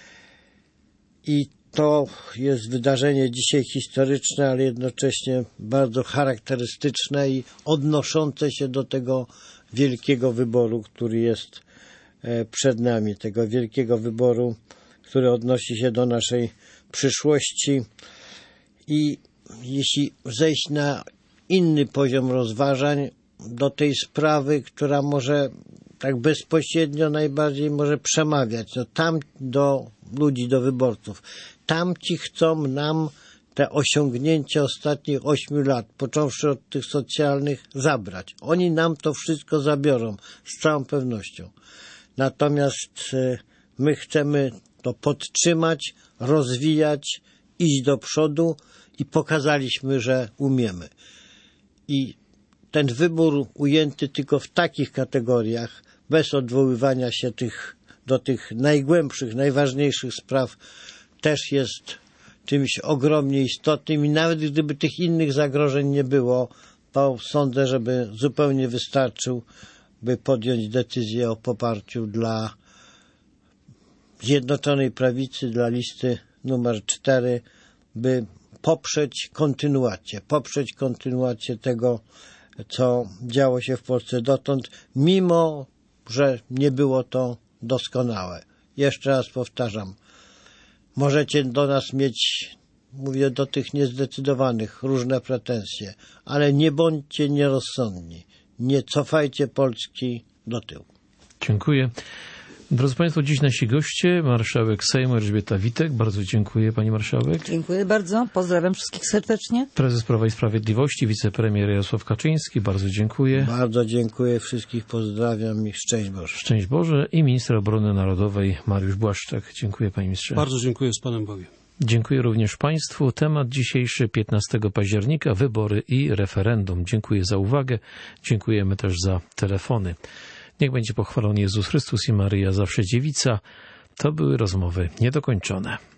D: I to jest wydarzenie dzisiaj historyczne, ale jednocześnie bardzo charakterystyczne i odnoszące się do tego wielkiego wyboru, który jest przed nami, tego wielkiego wyboru, który odnosi się do naszej przyszłości. I jeśli zejść na inny poziom rozważań, do tej sprawy, która może tak bezpośrednio najbardziej może przemawiać, no tam do ludzi, do wyborców. Tamci chcą nam te osiągnięcia ostatnich ośmiu lat, począwszy od tych socjalnych, zabrać. Oni nam to wszystko zabiorą, z całą pewnością. Natomiast my chcemy to podtrzymać, rozwijać, iść do przodu i pokazaliśmy, że umiemy. I ten wybór ujęty tylko w takich kategoriach bez odwoływania się tych, do tych najgłębszych, najważniejszych spraw, też jest czymś ogromnie istotnym i nawet gdyby tych innych zagrożeń nie było, to sądzę, żeby zupełnie wystarczył, by podjąć decyzję o poparciu dla Zjednoczonej Prawicy, dla listy numer cztery, by poprzeć kontynuację, poprzeć kontynuację tego, co działo się w Polsce dotąd, mimo że nie było to doskonałe. Jeszcze raz powtarzam, możecie do nas mieć, mówię do tych niezdecydowanych, różne pretensje, ale nie bądźcie nierozsądni. Nie cofajcie Polski do tyłu.
A: Dziękuję. Drodzy Państwo, dziś nasi goście, marszałek Sejmu Elżbieta Witek. Bardzo dziękuję, pani marszałek.
B: Dziękuję bardzo. Pozdrawiam wszystkich serdecznie.
A: Prezes Prawa i Sprawiedliwości, wicepremier Jarosław Kaczyński. Bardzo dziękuję.
D: Bardzo dziękuję. Wszystkich pozdrawiam i szczęść Boże.
A: Szczęść Boże. I minister obrony narodowej Mariusz Błaszczak. Dziękuję, panie ministrze.
E: Bardzo dziękuję, z Panem Bogiem.
A: Dziękuję również Państwu. Temat dzisiejszy, piętnastego października, wybory i referendum. Dziękuję za uwagę. Dziękujemy też za telefony. Niech będzie pochwalony Jezus Chrystus i Maryja zawsze dziewica. To były rozmowy niedokończone.